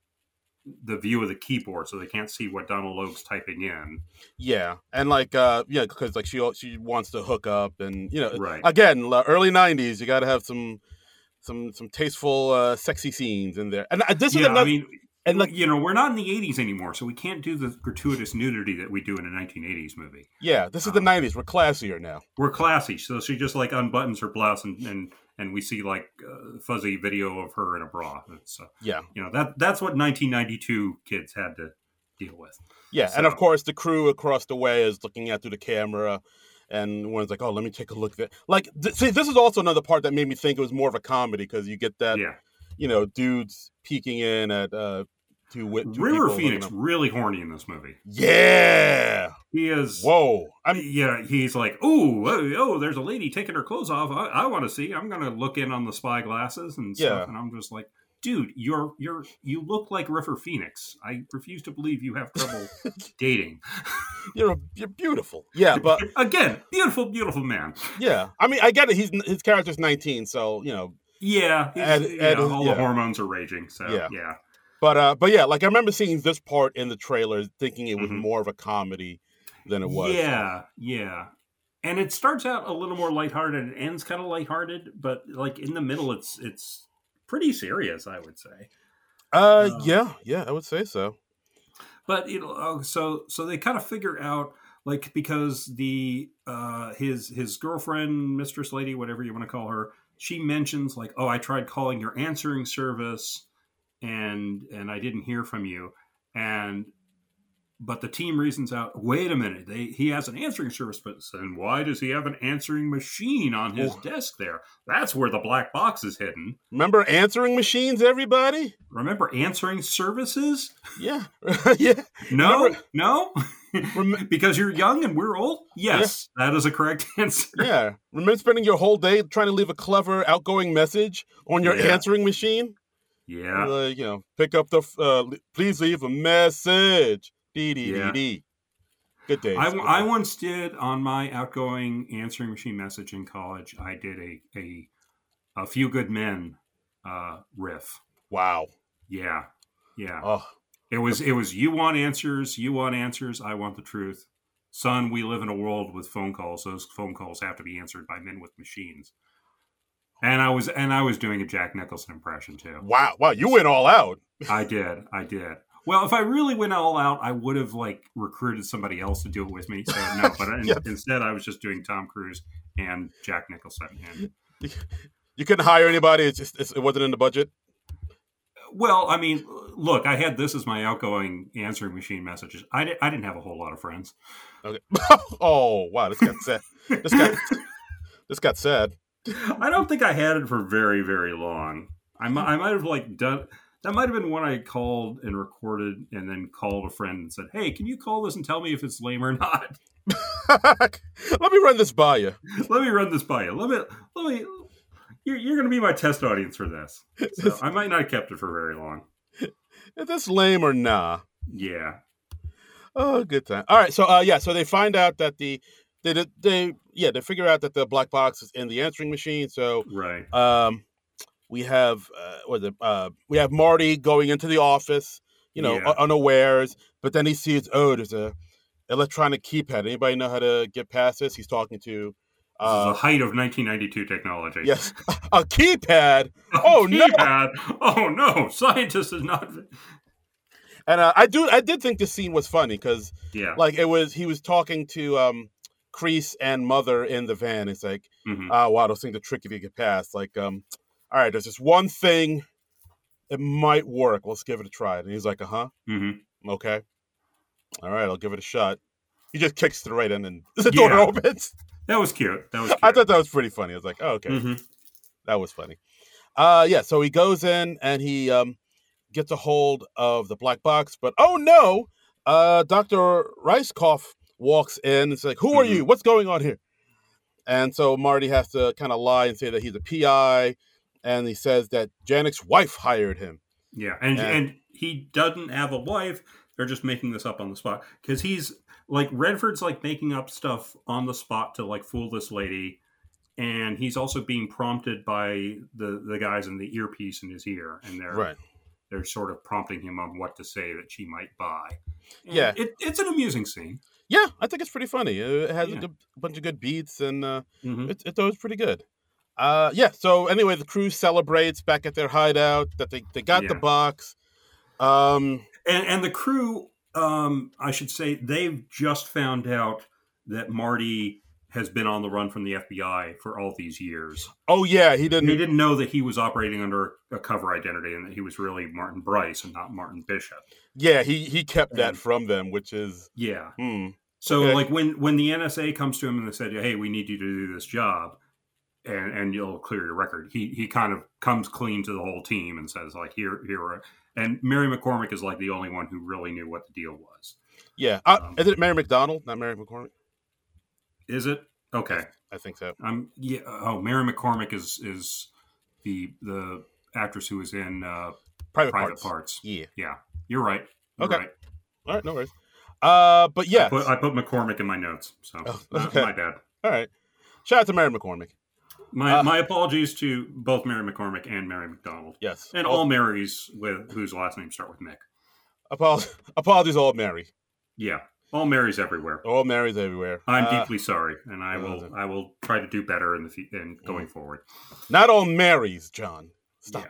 Speaker 1: the view of the keyboard, so they can't see what Donald Logue's typing in.
Speaker 2: Yeah, and like, uh, yeah, because like she she wants to hook up, and you know,
Speaker 1: right.
Speaker 2: again, early nineties, you got to have some some some tasteful, uh, sexy scenes in there. And this
Speaker 1: yeah,
Speaker 2: is another,
Speaker 1: I mean,
Speaker 2: and like,
Speaker 1: you know, we're not in the eighties anymore, so we can't do the gratuitous nudity that we do in a nineteen eighties movie.
Speaker 2: Yeah, this is um, the nineties. We're classier now.
Speaker 1: We're classy, so she just like unbuttons her blouse and. and And we see like uh, fuzzy video of her in a bra. It's, uh,
Speaker 2: yeah,
Speaker 1: you know that that's what nineteen ninety-two kids had to deal with.
Speaker 2: Yeah,
Speaker 1: so.
Speaker 2: And of course the crew across the way is looking at through the camera, and one's like, "Oh, let me take a look at it." Like, th- see, this is also another part that made me think it was more of a comedy because you get that,
Speaker 1: yeah.
Speaker 2: you know, dudes peeking in at uh, two, two
Speaker 1: River Phoenix really horny in this movie.
Speaker 2: Yeah,
Speaker 1: he is.
Speaker 2: Whoa,
Speaker 1: I'm yeah. He's like, oh, oh, oh, there's a lady taking her clothes off. I, I want to see. I'm gonna look in on the spy glasses and stuff.
Speaker 2: Yeah.
Speaker 1: And I'm just like, dude, you're you're you look like River Phoenix. I refuse to believe you have trouble dating.
Speaker 2: You're a, you're beautiful. Yeah, but
Speaker 1: again, beautiful, beautiful man.
Speaker 2: Yeah, I mean, I get it. He's his character's nineteen, so you know.
Speaker 1: Yeah,
Speaker 2: and,
Speaker 1: you
Speaker 2: and,
Speaker 1: know, all
Speaker 2: yeah.
Speaker 1: the hormones are raging. So yeah. yeah.
Speaker 2: But uh, but yeah, like I remember seeing this part in the trailer, thinking it was
Speaker 1: mm-hmm.
Speaker 2: more of a comedy than it was.
Speaker 1: Yeah, yeah. And it starts out a little more lighthearted and ends kind of lighthearted, but like in the middle, it's it's pretty serious, I would say.
Speaker 2: Uh, um, yeah, yeah, I would say so.
Speaker 1: But you know, so so they kind of figure out like because the uh his his girlfriend, mistress lady, whatever you want to call her, she mentions like, oh, I tried calling your answering service. And and I didn't hear from you, and but the team reasons out. Wait a minute, they he has an answering service, but then why does he have an answering machine on his oh. desk there? That's where the black box is hidden.
Speaker 2: Remember answering machines, everybody?
Speaker 1: Remember answering services?
Speaker 2: Yeah, yeah.
Speaker 1: No,
Speaker 2: Remember...
Speaker 1: no. Rem- because you're young and we're old? Yes, yeah. That is a correct answer.
Speaker 2: Yeah. Remember spending your whole day trying to leave a clever, outgoing message on your yeah. answering machine?
Speaker 1: Yeah.
Speaker 2: Uh, you know, pick up the, uh, please leave a message. Dee dee dee dee. Good days.
Speaker 1: I,
Speaker 2: Good
Speaker 1: I
Speaker 2: days.
Speaker 1: once did on my outgoing answering machine message in college, I did a, a, a Few Good Men uh, riff.
Speaker 2: Wow.
Speaker 1: Yeah. Yeah.
Speaker 2: Oh.
Speaker 1: It was, it was, you want answers, you want answers, I want the truth. Son, we live in a world with phone calls. Those phone calls have to be answered by men with machines. And I was and I was doing a Jack Nicholson impression too.
Speaker 2: Wow, wow, you went all out.
Speaker 1: I did, I did. Well, if I really went all out, I would have like recruited somebody else to do it with me. So no, but in, yes. instead, I was just doing Tom Cruise and Jack Nicholson. And
Speaker 2: you, you couldn't hire anybody. It just it wasn't in the budget.
Speaker 1: Well, I mean, look, I had this as my outgoing answering machine messages. I, di- I didn't have a whole lot of friends.
Speaker 2: Okay. Oh wow, this got sad. This got this got sad.
Speaker 1: I don't think I had it for very, very long. I might, I might have like done. That might have been one I called and recorded, and then called a friend and said, "Hey, can you call this and tell me if it's lame or not?"
Speaker 2: Let me run this by you.
Speaker 1: Let me run this by you. Let me. Let me. You're, you're going to be my test audience for this. So I might not have kept it for very long.
Speaker 2: Is this lame or nah?
Speaker 1: Yeah.
Speaker 2: Oh, good time. All right, so uh, yeah, so they find out that the they they, they yeah they figure out that the black box is in the answering machine. So
Speaker 1: Right.
Speaker 2: um, we have uh, what is it? Uh, we have Marty going into the office, you know,
Speaker 1: Yeah.
Speaker 2: unawares, but then he sees, oh, there's a electronic keypad. Anybody know how to get past this? He's talking to.
Speaker 1: This is
Speaker 2: Uh,
Speaker 1: the height of nineteen ninety-two technology.
Speaker 2: yes, a keypad.
Speaker 1: A
Speaker 2: Oh no!
Speaker 1: keypad. Oh no! Scientist is not.
Speaker 2: And uh, I do, I did think this scene was funny because,
Speaker 1: Yeah.
Speaker 2: like, it was he was talking to um, Kreese and Mother in the van. It's like,
Speaker 1: Mhm.
Speaker 2: oh wow, those things are tricky to get past. Like, um, all right, there's this one thing, it might work. Let's give it a try. And he's like, uh huh,
Speaker 1: Mhm.
Speaker 2: okay, all right, I'll give it a shot. He just kicks to the right end and the door
Speaker 1: Yeah.
Speaker 2: opens.
Speaker 1: That was cute. That was cute.
Speaker 2: I thought that was pretty funny. I was like, oh, okay,
Speaker 1: Mhm.
Speaker 2: that was funny. Uh, yeah, so he goes in and he um, gets a hold of the black box, but oh no, uh, Doctor Reiskopf walks in. It's like, who are
Speaker 1: Mhm.
Speaker 2: you? What's going on here? And so Marty has to kind of lie and say that he's a P I, and he says that Janek's wife hired him.
Speaker 1: Yeah, and
Speaker 2: And-
Speaker 1: and he doesn't have a wife. They're just making this up on the spot because he's like Redford's like making up stuff on the spot to like fool this lady, and he's also being prompted by the the guys in the earpiece in his ear, and they're
Speaker 2: Right.
Speaker 1: they're sort of prompting him on what to say that she might buy. And
Speaker 2: Yeah.
Speaker 1: it, it's an amusing scene.
Speaker 2: Yeah, I think it's pretty funny. It has
Speaker 1: Yeah.
Speaker 2: a, good, a bunch of good beats, and uh,
Speaker 1: Mhm.
Speaker 2: it, it was pretty good. Uh, yeah, so anyway, the crew celebrates back at their hideout that they, they got the
Speaker 1: Yeah.
Speaker 2: box. Um,
Speaker 1: And and the crew, um, I should say, they've just found out that Marty has been on the run from the F B I for all these years.
Speaker 2: oh, yeah, he didn't.
Speaker 1: They didn't know that he was operating under a cover identity and that he was really Martin Bryce and not Martin Bishop.
Speaker 2: Yeah, he, he kept that
Speaker 1: And-
Speaker 2: from them, which is,
Speaker 1: Yeah.
Speaker 2: hmm.
Speaker 1: So
Speaker 2: Okay.
Speaker 1: like when when the N S A comes to him and they said, "Hey, we need you to do this job," and and you'll clear your record. He he kind of comes clean to the whole team and says like, "Here here." Are, and Mary McCormick is like the only one who really knew what the deal was.
Speaker 2: Yeah. Uh,
Speaker 1: Um,
Speaker 2: is it Mary McDonald, not Mary McCormick?
Speaker 1: Is it? Okay.
Speaker 2: I think so.
Speaker 1: Um. Yeah. Oh, Mary McCormick is is the the actress who was in uh,
Speaker 2: Private,
Speaker 1: Private
Speaker 2: Parts.
Speaker 1: Parts.
Speaker 2: Yeah.
Speaker 1: Yeah. You're right. You're
Speaker 2: Okay.
Speaker 1: right.
Speaker 2: All right, no worries. Uh, but yeah.
Speaker 1: I put, I put McCormick in my notes, so
Speaker 2: Oh,
Speaker 1: uh,
Speaker 2: okay.
Speaker 1: my bad.
Speaker 2: All right. Shout out to Mary McCormick.
Speaker 1: My
Speaker 2: Uh,
Speaker 1: my apologies to both Mary McCormick and Mary McDonald,
Speaker 2: Yes.
Speaker 1: and all Marys with whose last names start with Mick.
Speaker 2: Apol- apologies, all Mary.
Speaker 1: Yeah, all Marys everywhere.
Speaker 2: All Marys everywhere.
Speaker 1: I'm
Speaker 2: Uh,
Speaker 1: deeply sorry, and I
Speaker 2: no,
Speaker 1: will
Speaker 2: it's-
Speaker 1: I will try to do better in the fu- in going forward.
Speaker 2: Not all Marys, John. Stop.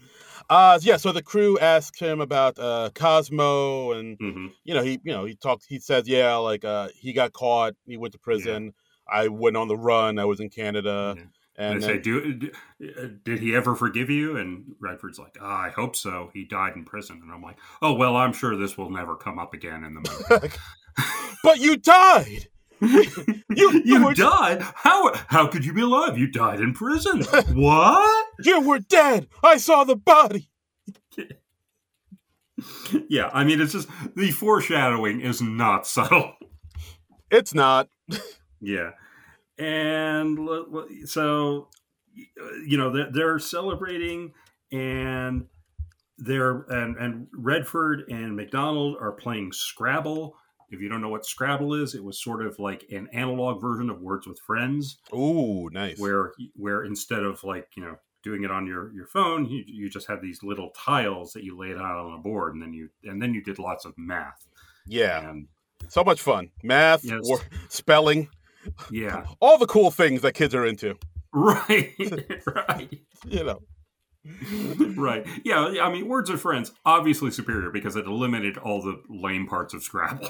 Speaker 2: Uh, yeah. So the crew asks him about uh, Cosmo, and
Speaker 1: hmm
Speaker 2: you know he, you know he talks. He says, yeah, like uh, he got caught. He went to prison. I went on the run. I was in Canada,
Speaker 1: Yeah.
Speaker 2: and
Speaker 1: And they say,
Speaker 2: then-
Speaker 1: do, do, uh, did he ever forgive you? And Redford's like, ah, I hope so. He died in prison. And I'm like, oh, well, I'm sure this will never come up again in the movie.
Speaker 2: but you died.
Speaker 1: you
Speaker 2: you were-
Speaker 1: died? How how could you be alive? You died in prison. What?
Speaker 2: You were dead. I saw the body.
Speaker 1: Yeah, I mean, it's just the foreshadowing is not subtle.
Speaker 2: It's not.
Speaker 1: Yeah, and l- l- so you know they're, they're celebrating, and they're and and Redford and McDonald are playing Scrabble. If you don't know what Scrabble is, it was sort of like an analog version of Words with Friends,
Speaker 2: Ooh, nice.
Speaker 1: where where instead of like you know doing it on your, your phone, you you just had these little tiles that you laid out on a board, and then you and then you did lots of math.
Speaker 2: Yeah.
Speaker 1: And
Speaker 2: So much fun. Math,
Speaker 1: Yes.
Speaker 2: war, spelling,
Speaker 1: yeah,
Speaker 2: all the cool things that kids are into.
Speaker 1: right, right.
Speaker 2: You know.
Speaker 1: Right. Yeah. I mean, Words of Friends obviously superior because it eliminated all the lame parts of Scrabble.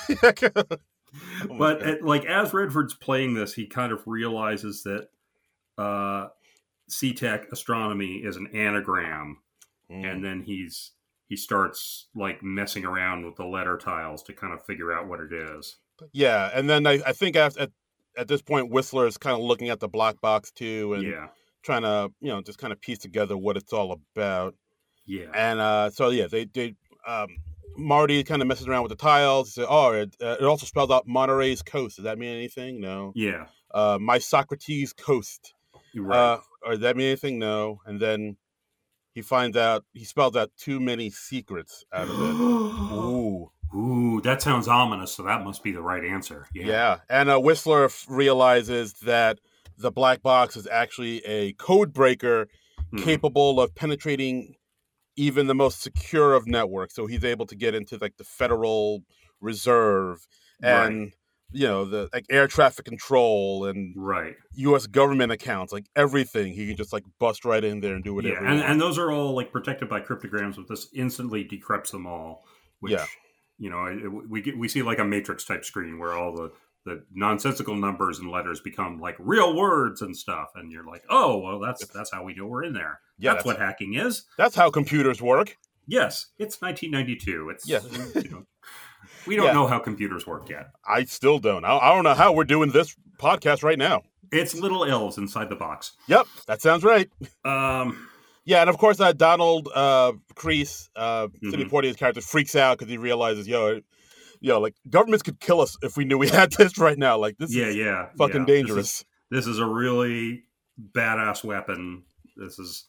Speaker 2: Oh my
Speaker 1: but
Speaker 2: God.
Speaker 1: at, like as Redford's playing this, he kind of realizes that uh, C-Tech astronomy is an anagram,
Speaker 2: Mm.
Speaker 1: and then he's he starts like messing around with the letter tiles to kind of figure out what it is.
Speaker 2: Yeah, and then I, I think after, at at this point, Whistler is kind of looking at the black box too, and
Speaker 1: Yeah.
Speaker 2: trying to you know just kind of piece together what it's all about.
Speaker 1: Yeah.
Speaker 2: And uh, so yeah, they they um, Marty kind of messes around with the tiles. He said, "Oh, it, uh, it also spells out Monterey's coast. Does that mean anything? No.
Speaker 1: Yeah.
Speaker 2: Uh, my Socrates coast.
Speaker 1: You're right.
Speaker 2: Uh, or does that mean anything? No." And then he finds out he spells out too many secrets out of it. Ooh.
Speaker 1: Ooh, that sounds ominous, so that must be the right answer. Yeah.
Speaker 2: Yeah. And uh, Whistler f- realizes that the black box is actually a code breaker mm. capable of penetrating even the most secure of networks. So he's able to get into like the Federal Reserve and right. you know, the like air traffic control and
Speaker 1: right.
Speaker 2: U S government accounts, like everything. He can just like bust right in there and do whatever.
Speaker 1: Yeah, and, and those are all like protected by cryptograms, but this instantly decrypts them all. Which, yeah. you know, it, we get, we see like a matrix type screen where all the, the nonsensical numbers and letters become like real words and stuff, and you're like, oh, well, that's that's how we know we're in there. Yeah, that's, that's what hacking is.
Speaker 2: That's how computers work.
Speaker 1: Yes, it's nineteen ninety-two. It's
Speaker 2: yeah.
Speaker 1: you know, we don't yeah. know how computers work yet.
Speaker 2: I still don't. I, I don't know how we're doing this podcast right now.
Speaker 1: It's little elves inside the box.
Speaker 2: Yep, that sounds right.
Speaker 1: Um,
Speaker 2: yeah, and of course, uh, Donald uh, Crease, uh, Sidney mm-hmm. Poitier's character, freaks out because he realizes, yo, yo, like governments could kill us if we knew we had this right now. Like this,
Speaker 1: yeah,
Speaker 2: is
Speaker 1: yeah,
Speaker 2: fucking
Speaker 1: yeah.
Speaker 2: dangerous.
Speaker 1: This is, this is a really badass weapon. This is,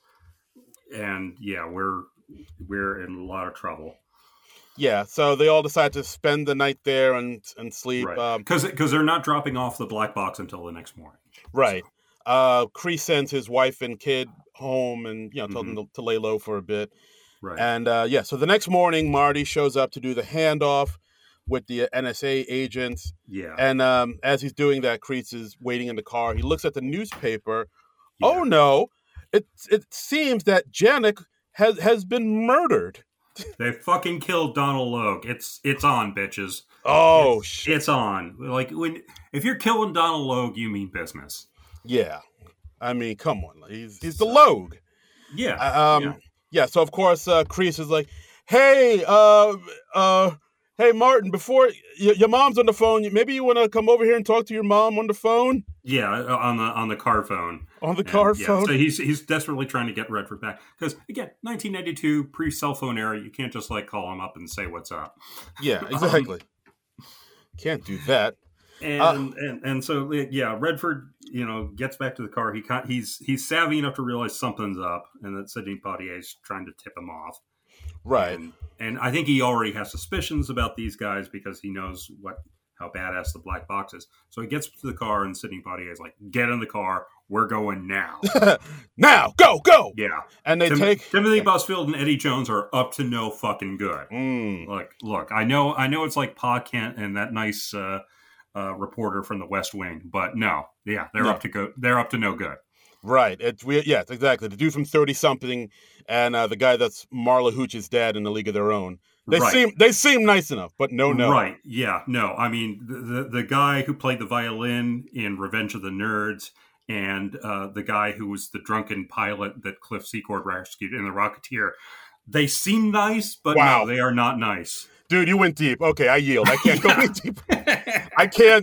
Speaker 1: and yeah, we're we're in a lot of trouble.
Speaker 2: Yeah, so they all decide to spend the night there and and sleep.
Speaker 1: Because
Speaker 2: um,
Speaker 1: because they're not dropping off the black box until the next morning.
Speaker 2: Right. So. Uh, Kreese sends his wife and kid home and, you know, tells mm-hmm. them to, to lay low for a bit.
Speaker 1: Right.
Speaker 2: And, uh, yeah, so the next morning, Marty shows up to do the handoff with the N S A agents.
Speaker 1: Yeah.
Speaker 2: And um, as he's doing that, Kreese is waiting in the car. He looks at the newspaper. Yeah. Oh, no. It, it seems that Janek has, has been murdered.
Speaker 1: They fucking killed Donald Logue. It's it's on, bitches.
Speaker 2: Oh
Speaker 1: it's,
Speaker 2: shit!
Speaker 1: It's on. Like when if you're killing Donald Logue, you mean business.
Speaker 2: Yeah, I mean, come on, he's he's the Logue.
Speaker 1: Yeah.
Speaker 2: Um.
Speaker 1: Yeah.
Speaker 2: yeah so of course, uh, Kreese is like, "Hey, uh, uh, hey, Martin. Before y- your mom's on the phone, maybe you want to come over here and talk to your mom on the phone."
Speaker 1: Yeah, on the on the car phone.
Speaker 2: On the car
Speaker 1: and,
Speaker 2: phone.
Speaker 1: Yeah, so he's he's desperately trying to get Redford back because again, nineteen ninety-two pre-cell phone era, you can't just like call him up and say what's up.
Speaker 2: Yeah, exactly. Um, can't do that.
Speaker 1: And, uh, and and so yeah, Redford, you know, gets back to the car. He he's he's savvy enough to realize something's up, and that Sidney Poitier's trying to tip him off.
Speaker 2: Right.
Speaker 1: And, and I think he already has suspicions about these guys because he knows what. How badass the black box is. So he gets to the car and Sidney Poitier is like, get in the car. We're going now.
Speaker 2: Now, go, go.
Speaker 1: Yeah.
Speaker 2: And they
Speaker 1: Tim-
Speaker 2: take
Speaker 1: Timothy Busfield and Eddie Jones are up to no fucking good.
Speaker 2: Mm.
Speaker 1: Look, look, I know, I know it's like Pa Kent and that nice uh, uh, reporter from the West Wing, but no, yeah, they're
Speaker 2: no.
Speaker 1: up to go. They're up to no good.
Speaker 2: Right. It's we yes, exactly. The dude from thirty something and uh, the guy that's Marla Hooch's dad in A League of Their Own. They
Speaker 1: right.
Speaker 2: seem they seem nice enough, but no, no.
Speaker 1: Right? Yeah, no. I mean, the the, the guy who played the violin in Revenge of the Nerds, and uh, the guy who was the drunken pilot that Cliff Secord rescued in The Rocketeer, they seem nice, but
Speaker 2: wow.
Speaker 1: no, they are not nice.
Speaker 2: Dude, you went deep. Okay, I yield. I can't go any deeper. I can't.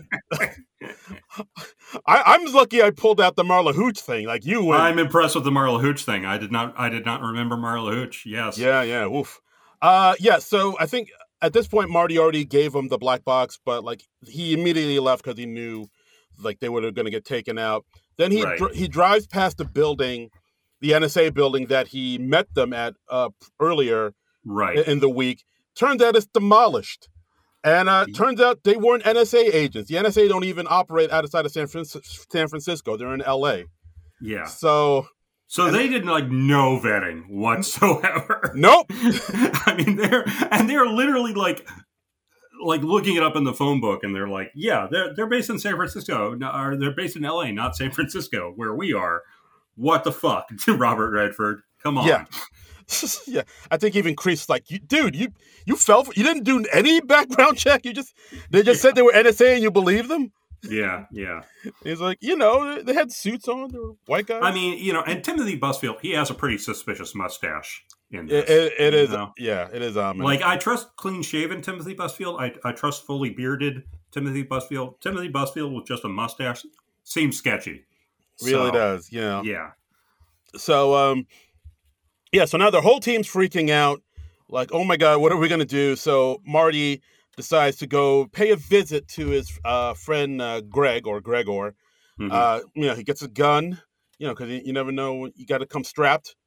Speaker 2: I, I'm lucky I pulled out the Marla Hooch thing. Like you went.
Speaker 1: I'm impressed with the Marla Hooch thing. I did not. I did not remember Marla Hooch. Yes.
Speaker 2: Yeah. Yeah. Oof. Uh, yeah, so I think at this point Marty already gave him the black box, but like he immediately left because he knew like they were going to get taken out. Then he
Speaker 1: right.
Speaker 2: dr- he drives past the building, the N S A building that he met them at uh, earlier
Speaker 1: right.
Speaker 2: in the week. Turns out it's demolished. And uh, turns out they weren't N S A agents. The N S A don't even operate outside of San, Fran- San Francisco. They're in L A.
Speaker 1: Yeah.
Speaker 2: So...
Speaker 1: So
Speaker 2: and
Speaker 1: they did like no vetting whatsoever.
Speaker 2: Nope.
Speaker 1: I mean, they're and they're literally like, like looking it up in the phone book, and they're like, yeah, they're they're based in San Francisco, or they're based in L A, not San Francisco, where we are. What the fuck, Robert Redford? Come on.
Speaker 2: Yeah. Yeah, I think even Kreese like, you, dude, you you fell for, you didn't do any background check. You just they just yeah. said they were N S A and you believe them.
Speaker 1: Yeah, yeah.
Speaker 2: He's like, you know, they had suits on. They were white guys.
Speaker 1: I mean, you know, and Timothy Busfield, he has a pretty suspicious mustache in this.
Speaker 2: It, it, it is,
Speaker 1: know?
Speaker 2: yeah, it is. Um,
Speaker 1: like, I trust clean-shaven Timothy Busfield. I, I trust fully bearded Timothy Busfield. Timothy Busfield with just a mustache seems sketchy.
Speaker 2: Really
Speaker 1: so,
Speaker 2: does, yeah.
Speaker 1: Yeah.
Speaker 2: So, um, yeah, so now their whole team's freaking out. Like, oh my God, what are we going to do? So Marty decides to go pay a visit to his uh, friend uh, Greg or Gregor. Mm-hmm. Uh, you know, he gets a gun, you know, because you, you never know. You got to come strapped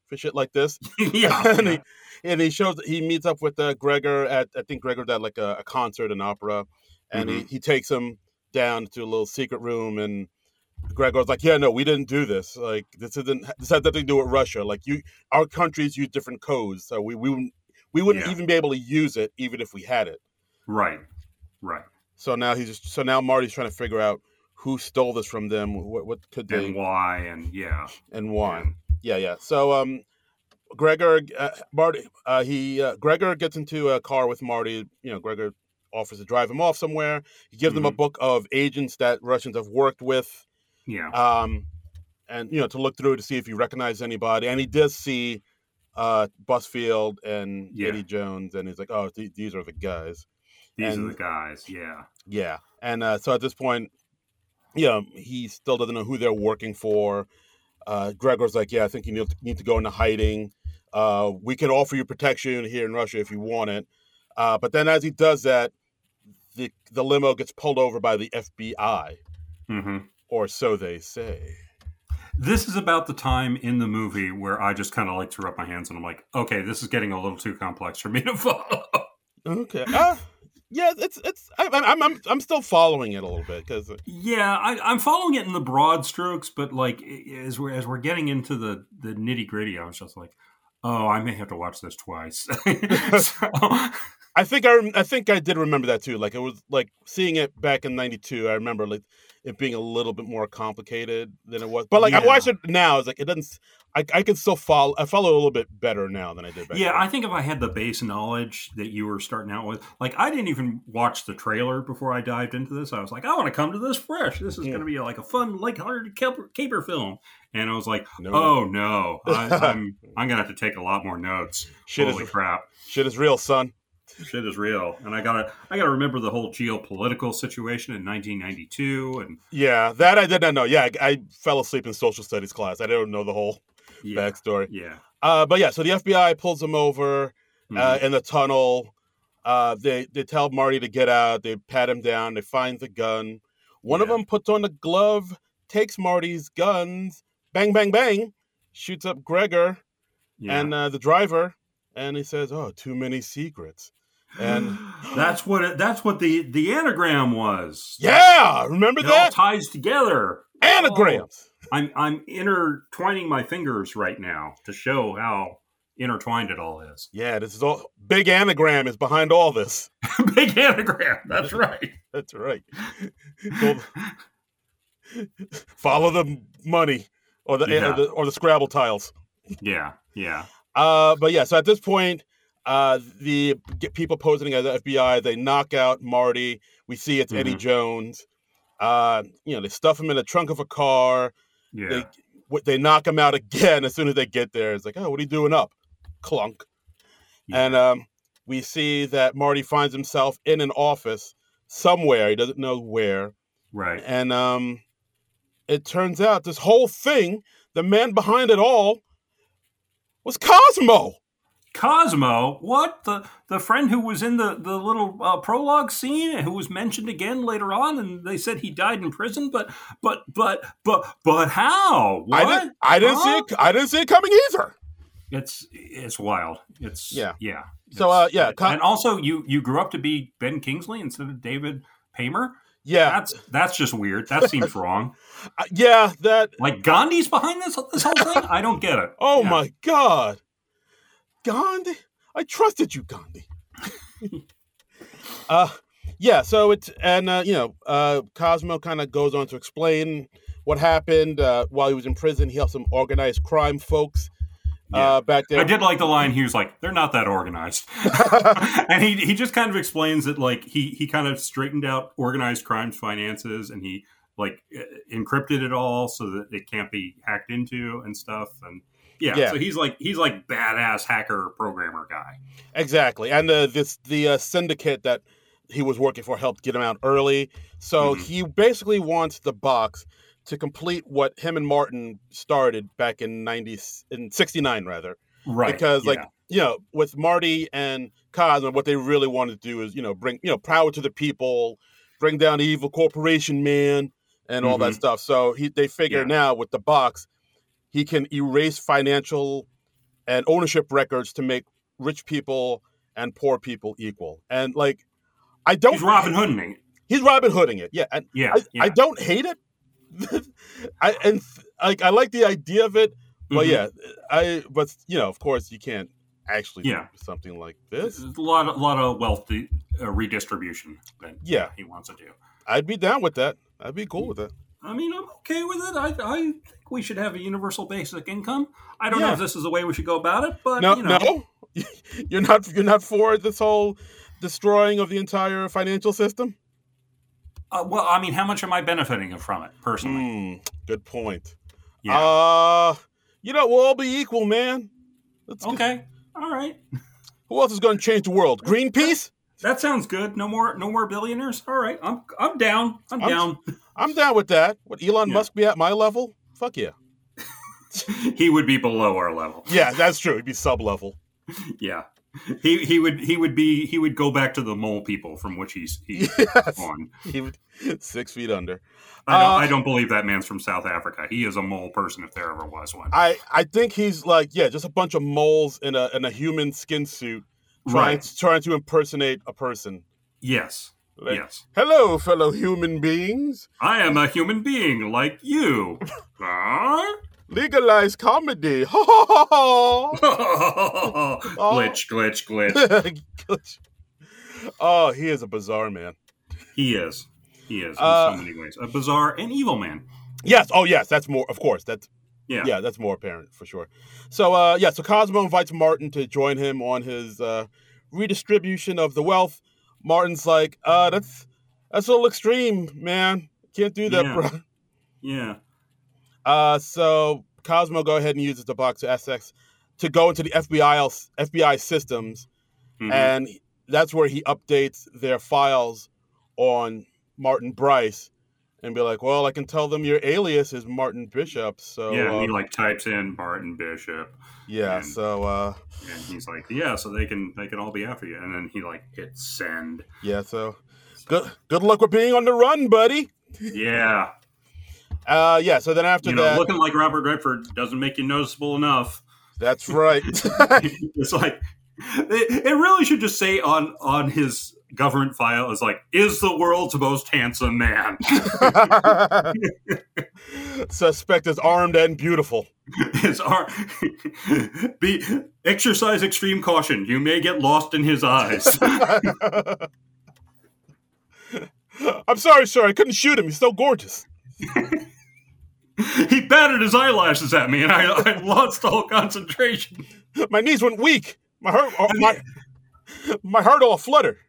Speaker 2: for shit like this.
Speaker 1: yeah,
Speaker 2: and
Speaker 1: yeah.
Speaker 2: he and he shows he meets up with uh, Gregor at I think Gregor's at like a, a concert, an opera, and
Speaker 1: Mm-hmm.
Speaker 2: he, he takes him down to a little secret room, and Gregor's like, yeah, no, we didn't do this. Like this isn't this had nothing to do with Russia. Like you, our countries use different codes, so we we wouldn't we wouldn't
Speaker 1: Yeah.
Speaker 2: even be able to use it even if we had it.
Speaker 1: Right, right.
Speaker 2: So now he's just, so now Marty's trying to figure out who stole this from them, what what could they
Speaker 1: And why, and yeah,
Speaker 2: and why.
Speaker 1: and-
Speaker 2: Yeah, yeah. So um, Gregor, uh, Marty, uh, he uh, Gregor gets into a car with Marty. You know, Gregor offers to drive him off somewhere. He gives them a
Speaker 1: Mhm.
Speaker 2: book of agents that Russians have worked with.
Speaker 1: yeah,
Speaker 2: Um, and you know, to look through to see if he recognizes anybody, and he does see uh, Busfield and
Speaker 1: Yeah.
Speaker 2: Eddie Jones, and he's like, "Oh, th- these are the guys."
Speaker 1: these
Speaker 2: and-
Speaker 1: are the guys. Yeah,
Speaker 2: Yeah, and uh, so at this point, you know, he still doesn't know who they're working for. Uh, Gregor's like, "Yeah, I think you need, need to go into hiding. Uh, we can offer you protection here in Russia if you want it." Uh, but then, as he does that, the the limo gets pulled over by the F B I,
Speaker 1: hmm
Speaker 2: or so they say.
Speaker 1: This is about the time in the movie where I just kind of like threw up my hands and I'm like, okay, this is getting a little too complex for me to follow.
Speaker 2: Okay. Uh, yeah, it's it's. I, I'm I'm I'm still following it a little bit because
Speaker 1: Yeah, I, I'm following it in the broad strokes, but like as we're as we're getting into the the nitty gritty, I was just like, oh, I may have to watch this twice. so,
Speaker 2: I think I rem- I think I did remember that too. Like it was like seeing it back in ninety-two. I remember like it being a little bit more complicated than it was. But like I
Speaker 1: Yeah.
Speaker 2: watched it now, it's like it doesn't. I I can still follow. I follow a little bit better now than I did back
Speaker 1: yeah,
Speaker 2: then.
Speaker 1: I think if I had the base knowledge that you were starting out with, like I didn't even watch the trailer before I dived into this. I was like, I want to come to this fresh. This is
Speaker 2: Mm.
Speaker 1: going to be like a fun, lighthearted caper, caper film. And I was like,
Speaker 2: No,
Speaker 1: oh no, I, I'm I'm gonna have to take a lot more notes.
Speaker 2: Shit
Speaker 1: Holy
Speaker 2: is
Speaker 1: crap!
Speaker 2: shit is real, son.
Speaker 1: Shit is real, and I gotta I gotta remember the whole geopolitical situation in nineteen ninety-two, and
Speaker 2: Yeah, that I did not know. Yeah, I, I fell asleep in social studies class. I didn't know the whole
Speaker 1: yeah,
Speaker 2: backstory.
Speaker 1: yeah,
Speaker 2: Uh, but yeah, so the F B I pulls him over
Speaker 1: Mhm.
Speaker 2: uh, in the tunnel. Uh, they they tell Marty to get out. They pat him down. They find the gun. One of
Speaker 1: Yeah.
Speaker 2: them puts on a glove, takes Marty's guns, bang, bang, bang, shoots up Gregor
Speaker 1: yeah.
Speaker 2: and uh, the driver, and he says, "Oh, too many secrets." And
Speaker 1: that's what it, that's what the the anagram was.
Speaker 2: yeah, remember
Speaker 1: It all
Speaker 2: that
Speaker 1: ties together.
Speaker 2: anagrams.
Speaker 1: Oh, I'm I'm intertwining my fingers right now to show how intertwined it all is.
Speaker 2: Yeah, this is all big anagram is behind all this.
Speaker 1: Big anagram. That's right.
Speaker 2: That's right. Go- follow the money or the,
Speaker 1: Yeah.
Speaker 2: or the or the Scrabble tiles.
Speaker 1: Yeah, yeah,
Speaker 2: Uh, but yeah, so at this point, uh, the get people posing as the F B I, they knock out Marty. We see it's Eddie
Speaker 1: Mhm.
Speaker 2: Jones. Uh, you know, they stuff him in the trunk of a car.
Speaker 1: yeah.
Speaker 2: They w- they knock him out again as soon as they get there. It's like, oh, what are you doing up? Clunk.
Speaker 1: Yeah.
Speaker 2: And um, we see that Marty finds himself in an office somewhere. He doesn't know where.
Speaker 1: Right.
Speaker 2: And um, it turns out this whole thing, the man behind it all, was Cosmo.
Speaker 1: Cosmo, what the the friend who was in the the little uh, prologue scene, who was mentioned again later on, and they said he died in prison. But but but but but how? What?
Speaker 2: I didn't. I didn't see
Speaker 1: Huh?
Speaker 2: it. I didn't see it coming either.
Speaker 1: It's it's wild. It's
Speaker 2: Yeah.
Speaker 1: yeah.
Speaker 2: So,
Speaker 1: It's-
Speaker 2: uh, yeah, Co-
Speaker 1: and also you you grew up to be Ben Kingsley instead of David Paymer.
Speaker 2: Yeah,
Speaker 1: That's that's just weird. That seems wrong.
Speaker 2: uh, yeah. That.
Speaker 1: Like Gandhi's behind this this whole thing. I don't get it.
Speaker 2: Oh
Speaker 1: Yeah.
Speaker 2: my God, Gandhi. I trusted you, Gandhi. uh, yeah. So it's and uh, you know, uh, Cosmo kind of goes on to explain what happened uh, while he was in prison. He helped some organized crime folks
Speaker 1: Yeah.
Speaker 2: uh, back there.
Speaker 1: I did like the line. He was like, "They're not that organized," and he he just kind of explains that like he he kind of straightened out organized crime's finances, and he like uh, encrypted it all so that it can't be hacked into and stuff. And yeah,
Speaker 2: Yeah.
Speaker 1: so he's like he's like badass hacker programmer guy.
Speaker 2: Exactly, and uh, this the uh, syndicate that he was working for helped get him out early. So
Speaker 1: Mhm.
Speaker 2: he basically wants the box to complete what him and Martin started back in ninety in sixty-nine rather.
Speaker 1: Right,
Speaker 2: Because like
Speaker 1: yeah.
Speaker 2: you know, with Marty and Cosmo, what they really wanted to do is you know bring you know power to the people, bring down the evil corporation man, and all that
Speaker 1: Mhm.
Speaker 2: stuff. So he they figure
Speaker 1: Yeah.
Speaker 2: now with the box, he can erase financial and ownership records to make rich people and poor people equal. And like, I don't.
Speaker 1: He's Robin Hooding it.
Speaker 2: He's Robin Hooding it. Yeah. And
Speaker 1: yeah,
Speaker 2: I,
Speaker 1: yeah.
Speaker 2: I don't hate it. I and like I like the idea of it, but mm-hmm. yeah, I but you know, of course, you can't actually yeah. do something like this.
Speaker 1: There's a lot, a lot of wealth de- uh, redistribution that
Speaker 2: yeah.
Speaker 1: he wants to do.
Speaker 2: I'd be down with that. I'd be cool with that.
Speaker 1: I mean, I'm okay with it. I, I think we should have a universal basic income. I don't
Speaker 2: yeah.
Speaker 1: know if this is the way we should go about it, but
Speaker 2: no,
Speaker 1: you know.
Speaker 2: no, you're not. You're not for this whole destroying of the entire financial system.
Speaker 1: Uh, well, I mean, how much am I benefiting from it personally?
Speaker 2: Mm, good point.
Speaker 1: Yeah.
Speaker 2: Uh, you know, we'll all be equal, man.
Speaker 1: Let's okay. Get... All right.
Speaker 2: Who else is going to change the world? Greenpeace?
Speaker 1: That sounds good. No more, no more billionaires. All right, I'm, I'm down. I'm, I'm down.
Speaker 2: I'm down with that. Would Elon yeah. Musk be at my level? Fuck yeah.
Speaker 1: He would be below our level.
Speaker 2: Yeah, that's true. He'd be sub-level.
Speaker 1: Yeah. He he would he would be he would go back to the mole people from which he's he's
Speaker 2: yes.
Speaker 1: on.
Speaker 2: He would six feet under.
Speaker 1: I don't,
Speaker 2: uh,
Speaker 1: I don't believe that man's from South Africa. He is a mole person if there ever was one.
Speaker 2: I, I think he's like yeah, just a bunch of moles in a in a human skin suit trying
Speaker 1: right.
Speaker 2: trying to impersonate a person.
Speaker 1: Yes.
Speaker 2: Like,
Speaker 1: yes.
Speaker 2: Hello, fellow human beings.
Speaker 1: I am a human being like you. Huh?
Speaker 2: Legalize comedy. Ha ha ha!
Speaker 1: Glitch, glitch, glitch.
Speaker 2: glitch. Oh, he is a bizarre man.
Speaker 1: He is. He is in
Speaker 2: uh,
Speaker 1: so many ways. A bizarre and evil man.
Speaker 2: Yes. Oh, yes. That's more. Of course. That's
Speaker 1: yeah.
Speaker 2: Yeah. That's more apparent for sure. So, uh, yeah. So Cosmo invites Martin to join him on his uh, redistribution of the wealth. Martin's like, uh, that's that's a little extreme, man. Can't do that,
Speaker 1: yeah.
Speaker 2: bro.
Speaker 1: Yeah.
Speaker 2: Uh, so Cosmo go ahead and uses the box of S X to go into the F B I F B I systems, mm-hmm. and that's where he updates their files on Martin Bryce, and be like, "Well, I can tell them your alias is Martin Bishop." So
Speaker 1: yeah,
Speaker 2: uh,
Speaker 1: he like types in Martin Bishop.
Speaker 2: Yeah,
Speaker 1: and,
Speaker 2: so uh,
Speaker 1: and he's like, "Yeah, so they can they can all be after you," and then he like hits send.
Speaker 2: Yeah, so, so. good good luck with being on the run, buddy.
Speaker 1: Yeah.
Speaker 2: Uh, yeah, so then after
Speaker 1: you know,
Speaker 2: that...
Speaker 1: looking like Robert Redford doesn't make you noticeable enough.
Speaker 2: That's right.
Speaker 1: It's like, it, it really should just say on, on his government file is like, is the world's most handsome man.
Speaker 2: Suspect is armed and beautiful.
Speaker 1: His arm... Be, exercise extreme caution. You may get lost in his eyes.
Speaker 2: I'm sorry, sir. I couldn't shoot him. He's so gorgeous.
Speaker 1: He batted his eyelashes at me, and I, I lost all concentration.
Speaker 2: My knees went weak. My heart, my, my heart all flutter.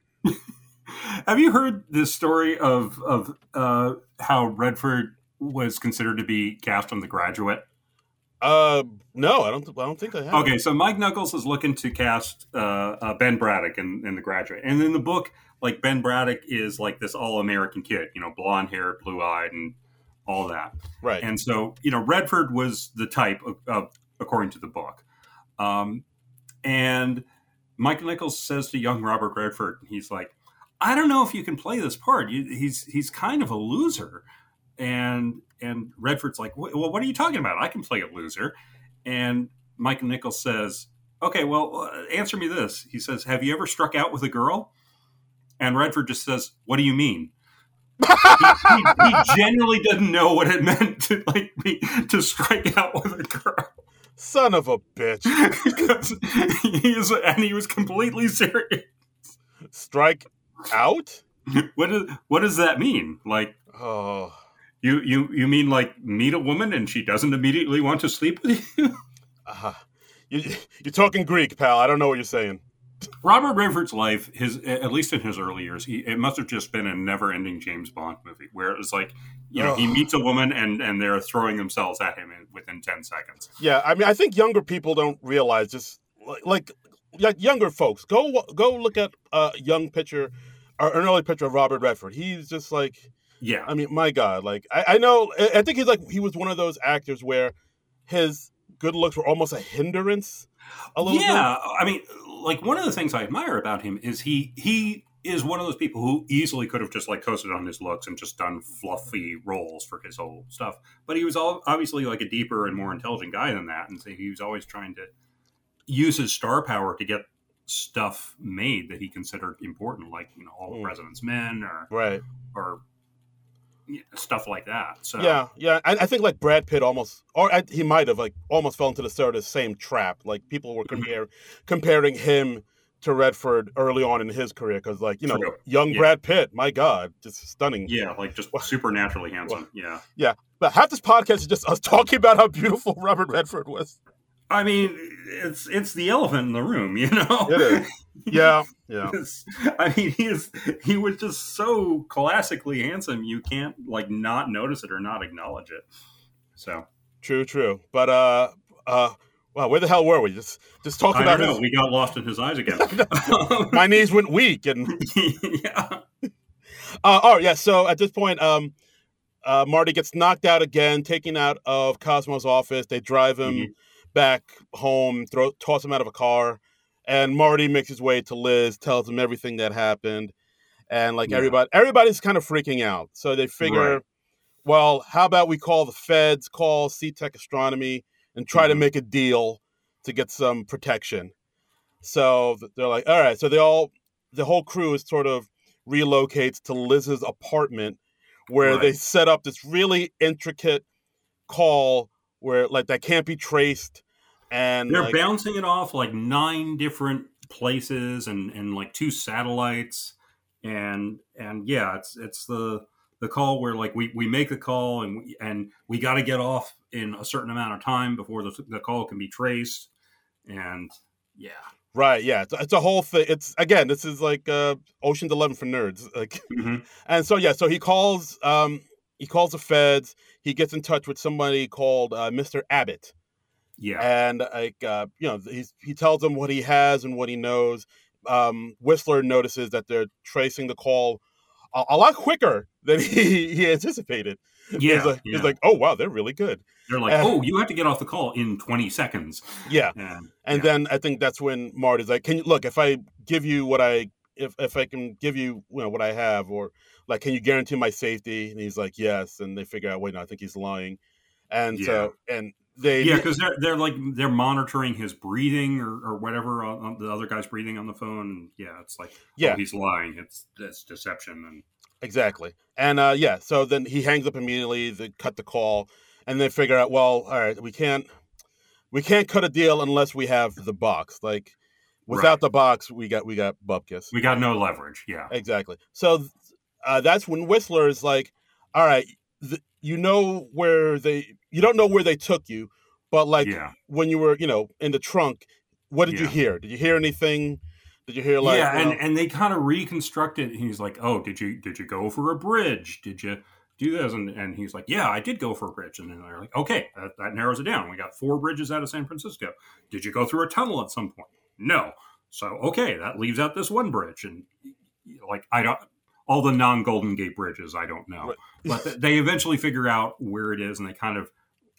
Speaker 1: Have you heard this story of of uh, how Redford was considered to be cast on The Graduate?
Speaker 2: Uh, no, I don't. I don't think I have.
Speaker 1: Okay, so Mike Nichols is looking to cast uh, uh, Ben Braddock in, in The Graduate, and in the book, like Ben Braddock is like this all-American kid, you know, blonde hair, blue-eyed, and all that.
Speaker 2: Right.
Speaker 1: And so, you know, Redford was the type of, of according to the book. Um, and Mike Nichols says to young Robert Redford, he's like, I don't know if you can play this part. You, he's he's kind of a loser. And and Redford's like, well, what are you talking about? I can play a loser. And Mike Nichols says, okay, well, uh, answer me this. He says, have you ever struck out with a girl? And Redford just says, what do you mean? he, he, he genuinely doesn't know what it meant to like me to strike out with a girl.
Speaker 2: Son of a bitch.
Speaker 1: Because he is, and he was completely serious.
Speaker 2: Strike out?
Speaker 1: What is what does that mean? Like,
Speaker 2: oh,
Speaker 1: you you you mean like meet a woman and she doesn't immediately want to sleep with you?
Speaker 2: uh, you you're talking Greek, pal. I don't know what you're saying.
Speaker 1: Robert Redford's life, his at least in his early years, he, it must have just been a never-ending James Bond movie where it was like, you know, oh. he meets a woman and, and they're throwing themselves at him in, within ten seconds.
Speaker 2: Yeah, I mean, I think younger people don't realize this. Like, like younger folks, go go look at a young picture, or an early picture of Robert Redford. He's just like,
Speaker 1: yeah.
Speaker 2: I mean, my God, like I, I know, I think he's like he was one of those actors where his good looks were almost a hindrance. A little
Speaker 1: yeah,
Speaker 2: bit.
Speaker 1: I mean, like one of the things I admire about him is he he is one of those people who easily could have just like coasted on his looks and just done fluffy roles for his whole stuff. But he was all, obviously like a deeper and more intelligent guy than that, and so he was always trying to, use his star power to get stuff made that he considered important, like, you know, All the President's Men or
Speaker 2: right
Speaker 1: or yeah, stuff like that. So
Speaker 2: yeah, yeah, I, I think like Brad Pitt almost, or I, he might have like almost fell into the sort of same trap. Like people were compare, comparing him to Redford early on in his career because, like, you know,
Speaker 1: True.
Speaker 2: young
Speaker 1: Yeah.
Speaker 2: Brad Pitt, my God, just stunning.
Speaker 1: Yeah, like just supernaturally handsome. Yeah,
Speaker 2: yeah. But half this podcast is just us talking about how beautiful Robert Redford was.
Speaker 1: I mean, it's it's the elephant in the room, you know.
Speaker 2: It is. Yeah, yeah.
Speaker 1: It's, I mean, he is he was just so classically handsome. You can't like not notice it or not acknowledge it. So
Speaker 2: true, true. But uh, uh, wow, where the hell were we? Just just talking
Speaker 1: I
Speaker 2: about.
Speaker 1: don't know.
Speaker 2: His...
Speaker 1: We got lost in his eyes again.
Speaker 2: My knees went weak, and
Speaker 1: yeah.
Speaker 2: Uh, oh yeah. So at this point, um, uh, Marty gets knocked out again, taken out of Cosmo's office. They drive him
Speaker 1: Mm-hmm.
Speaker 2: back home, throw toss him out of a car, and Marty makes his way to Liz, tells him everything that happened, and like
Speaker 1: Yeah.
Speaker 2: everybody, everybody's kind of freaking out. So they figure,
Speaker 1: Right.
Speaker 2: well, how about we call the feds, call C-Tech Astronomy, and try
Speaker 1: Mhm.
Speaker 2: to make a deal to get some protection. So they're like, all right. So they all, the whole crew is sort of relocates to Liz's apartment, where
Speaker 1: Right.
Speaker 2: they set up this really intricate call where like that can't be traced, and
Speaker 1: They're
Speaker 2: like,
Speaker 1: bouncing it off like nine different places and, and like two satellites, and and yeah, it's it's the the call where like we, we make the call and we, and we got to get off in a certain amount of time before the the call can be traced, and yeah,
Speaker 2: right, yeah, it's, it's a whole thing. It's again, this is like uh, Ocean's Eleven for nerds, like,
Speaker 1: mm-hmm.
Speaker 2: and so yeah, so he calls, um, he calls the feds. He gets in touch with somebody called uh, Mister Abbott.
Speaker 1: yeah,
Speaker 2: And like uh, you know, he's, he tells them what he has and what he knows. Um, Whistler notices that they're tracing the call a, a lot quicker than he, he anticipated.
Speaker 1: yeah,
Speaker 2: he's like,
Speaker 1: yeah.
Speaker 2: he's like, oh wow, they're really good.
Speaker 1: They're like,
Speaker 2: Uh,
Speaker 1: oh, you have to get off the call in twenty seconds.
Speaker 2: Yeah,
Speaker 1: And,
Speaker 2: and
Speaker 1: yeah.
Speaker 2: then I think that's when Marty's like, can you look if I give you what I if if I can give you, you know, what I have, or like, can you guarantee my safety? And he's like, yes. And they figure out, wait, no, I think he's lying. And
Speaker 1: Yeah.
Speaker 2: so and they
Speaker 1: Yeah, because they're they're like they're monitoring his breathing or, or whatever on, on the other guy's breathing on the phone. And yeah, it's like,
Speaker 2: Yeah.
Speaker 1: oh, he's lying. It's it's deception. And
Speaker 2: exactly. And uh, yeah, so then he hangs up immediately. They cut the call, and they figure out, well, all right, we can't we can't cut a deal unless we have the box. Like without
Speaker 1: Right.
Speaker 2: the box, we got we got bupkis.
Speaker 1: we got no leverage. Yeah,
Speaker 2: Exactly. So uh, that's when Whistler is like, all right, th- you know where they, you don't know where they took you, but like
Speaker 1: yeah,
Speaker 2: when you were, you know, in the trunk, what did you
Speaker 1: Yeah.
Speaker 2: hear? Did you hear anything? Did you hear like,
Speaker 1: yeah.
Speaker 2: you
Speaker 1: And,
Speaker 2: know-
Speaker 1: and they kind of reconstruct it. He's like, oh, did you did you go for a bridge? Did you do this? And, and he's like, yeah, I did go for a bridge. And then they're like, okay, that, that narrows it down. We got four bridges out of San Francisco. Did you go through a tunnel at some point? No. So okay, that leaves out this one bridge. And like I don't. All the non-Golden Gate bridges, I don't know.
Speaker 2: Right.
Speaker 1: But th- they eventually figure out where it is, and they kind of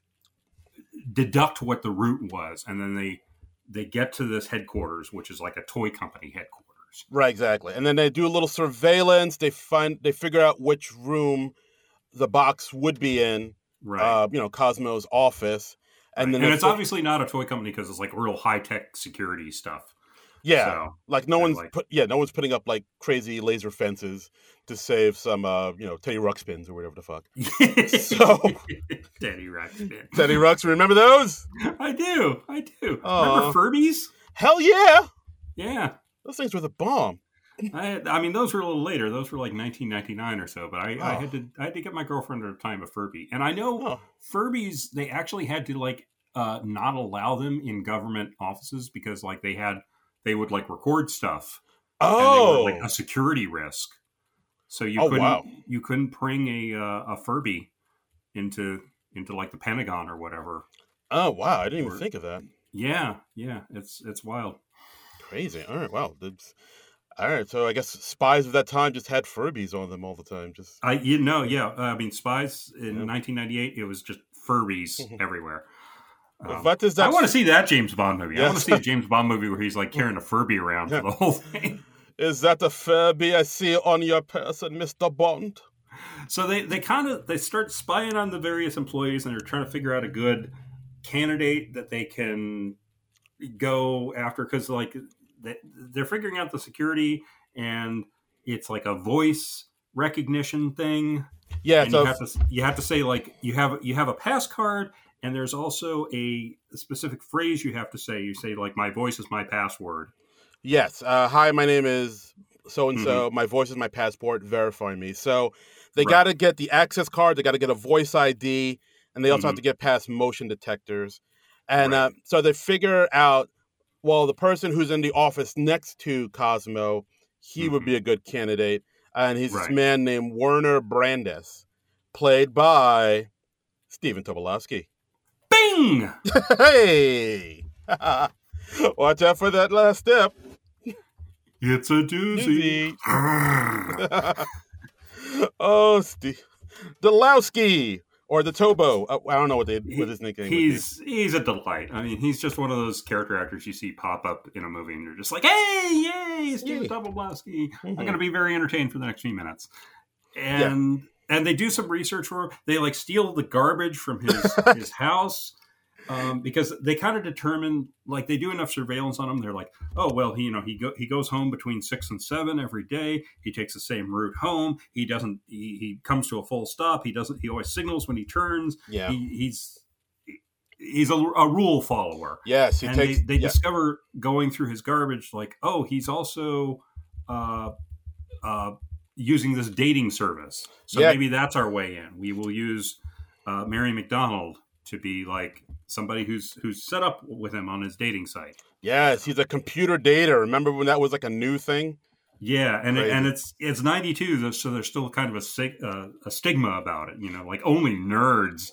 Speaker 1: deduct what the route was, and then they they get to this headquarters, which is like a toy company headquarters.
Speaker 2: right, exactly. And then they do a little surveillance. They find, they figure out which room the box would be in,
Speaker 1: Right.
Speaker 2: uh, you know, Cosmo's office. And
Speaker 1: and
Speaker 2: then
Speaker 1: and
Speaker 2: they
Speaker 1: it's
Speaker 2: fi-
Speaker 1: obviously not a toy company because it's like real high-tech security stuff.
Speaker 2: yeah,
Speaker 1: So,
Speaker 2: like no
Speaker 1: they're
Speaker 2: one's
Speaker 1: like-
Speaker 2: put, yeah, no one's putting up like crazy laser fences to save some, uh, you know, Teddy Ruxpins or whatever the fuck. So-
Speaker 1: Teddy Ruxpin.
Speaker 2: Teddy Rux, remember those?
Speaker 1: I do. I do.
Speaker 2: Aw.
Speaker 1: Remember Furbies?
Speaker 2: Hell yeah!
Speaker 1: Yeah.
Speaker 2: Those things were the bomb.
Speaker 1: I, I mean, those were a little later. Those were like nineteen ninety-nine or so. But I, I
Speaker 2: Oh.
Speaker 1: had to I had to get my girlfriend at a time a Furby, and I know
Speaker 2: Oh,
Speaker 1: Furbies. They actually had to like uh, not allow them in government offices because like they had they would like record stuff, and they
Speaker 2: oh,
Speaker 1: were like a security risk. So you
Speaker 2: Oh,
Speaker 1: couldn't
Speaker 2: wow.
Speaker 1: you couldn't bring a uh, a Furby into into like the Pentagon or whatever.
Speaker 2: oh wow! I didn't even
Speaker 1: Or-
Speaker 2: think of that.
Speaker 1: Yeah, yeah, it's it's wild.
Speaker 2: Crazy. All right, wow. That's, all right, so I guess spies of that time just had Furbies on them all the time. Just
Speaker 1: I you know yeah uh, I mean Spies in
Speaker 2: Yeah.
Speaker 1: nineteen ninety-eight it was just Furbies everywhere. Um,
Speaker 2: what is
Speaker 1: I
Speaker 2: that?
Speaker 1: want to see that James Bond movie. I
Speaker 2: Yes.
Speaker 1: want to see a James Bond movie where he's like carrying a Furby around
Speaker 2: Yeah.
Speaker 1: for the whole thing.
Speaker 2: Is that the Furby I see on your person, Mister Bond?
Speaker 1: So they they kind of they start spying on the various employees and they're trying to figure out a good candidate that they can go after, because like they're figuring out the security, and it's like a voice recognition thing.
Speaker 2: Yeah,
Speaker 1: and
Speaker 2: so
Speaker 1: you have to you have to say like you have you have a pass card, and there's also a, a specific phrase you have to say. You say like, "My voice is my password."
Speaker 2: Yes. Uh, hi, my name is so and so.
Speaker 1: Mm-hmm.
Speaker 2: My voice is my passport. Verify me. So they
Speaker 1: Right.
Speaker 2: got to get the access card. They got to get a voice I D, and they also
Speaker 1: Mm-hmm.
Speaker 2: have to get past motion detectors. And
Speaker 1: Right.
Speaker 2: uh, so they figure out, well, the person who's in the office next to Cosmo, he
Speaker 1: Mm-hmm.
Speaker 2: would be a good candidate. And he's
Speaker 1: Right.
Speaker 2: this man named Werner Brandes, played by Stephen Tobolowsky.
Speaker 1: Bing!
Speaker 2: Hey! Watch out for that last step.
Speaker 1: It's a doozy.
Speaker 2: Doozy. Oh, Steve Dolowski, or the Tobo. Uh, I don't know what they what his nickname
Speaker 1: he's
Speaker 2: would be.
Speaker 1: he's a delight. I mean, he's just one of those character actors you see pop up in a movie, and you're just like, "Hey, yay, Stephen Tobolowsky!" Mm-hmm. I'm going to be very entertained for the next few minutes. And yeah. and they do some research for him. They like steal the garbage from his his house. Um, because they kind of determine, like, they do enough surveillance on him. They're like, oh, well, he, you know, he go, he goes home between six and seven every day. He takes the same route home. He doesn't. He, he comes to a full stop. He doesn't. He always signals when he turns.
Speaker 2: Yeah.
Speaker 1: He, he's he's a, a rule follower.
Speaker 2: Yes. He
Speaker 1: and
Speaker 2: takes.
Speaker 1: They, they
Speaker 2: yeah.
Speaker 1: discover going through his garbage, like, oh, he's also uh, uh, using this dating service. So
Speaker 2: yeah.
Speaker 1: maybe that's our way in. We will use uh, Mary McDonald to be like somebody who's who's set up with him on his dating site.
Speaker 2: Yes, he's a computer dater. Remember when that was like a new thing?
Speaker 1: Yeah, and it, and it's it's ninety-two, so there's still kind of a uh, a stigma about it. You know, like only nerds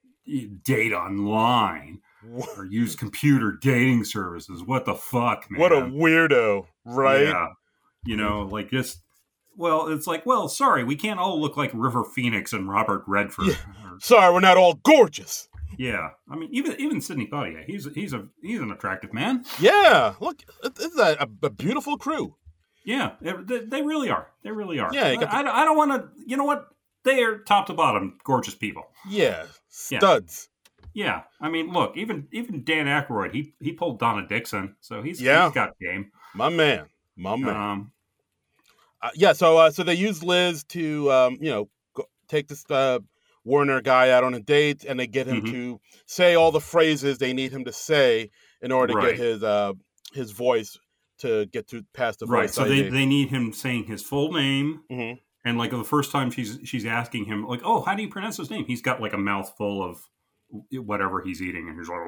Speaker 1: date online or use computer dating services. What the fuck, man?
Speaker 2: What a weirdo, right?
Speaker 1: Yeah, you know, like just. Well, it's like, well, sorry, we can't all look like River Phoenix and Robert Redford.
Speaker 2: Yeah. Sorry, we're not all gorgeous.
Speaker 1: Yeah, I mean, even even Sidney Poitier, he's he's a he's an attractive man.
Speaker 2: Yeah, look, it's a, a beautiful crew.
Speaker 1: Yeah, they, they really are. They really are.
Speaker 2: Yeah,
Speaker 1: the... I, I don't want to. You know what? They are top to bottom gorgeous people.
Speaker 2: Yeah, studs.
Speaker 1: Yeah, yeah. I mean, look, even even Dan Aykroyd, he he pulled Donna Dixon, so he's
Speaker 2: yeah.
Speaker 1: he's got game.
Speaker 2: My man, my man.
Speaker 1: Um,
Speaker 2: uh, yeah, so uh, so they use Liz to um, you know go, take this. Uh, Werner guy out on a date, and they get him mm-hmm. to say all the phrases they need him to say in order to
Speaker 1: right.
Speaker 2: get his uh, his voice to get to past the
Speaker 1: right.
Speaker 2: voice.
Speaker 1: So they, they need him saying his full name,
Speaker 2: mm-hmm.
Speaker 1: and like the first time she's she's asking him like, "Oh, how do you pronounce his name?" He's got like a mouthful of whatever he's eating, and he's like,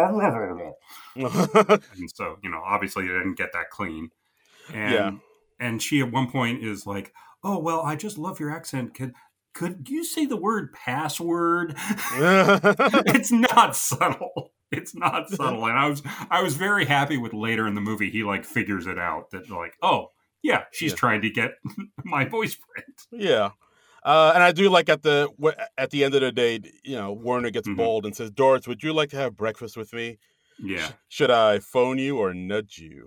Speaker 1: and so you know, obviously they didn't get that clean, and
Speaker 2: yeah.
Speaker 1: and she at one point is like, "Oh well, I just love your accent, kid." Could you say the word password? It's not subtle. It's not subtle. And I was I was very happy with later in the movie he like figures it out that like, oh, yeah, she's yeah. trying to get my voice print.
Speaker 2: Yeah. Uh, and I do like at the at the end of the day, you know, Werner gets mm-hmm. bold and says, "Doris, would you like to have breakfast with me?
Speaker 1: Yeah.
Speaker 2: Sh- should I phone you or nudge you?"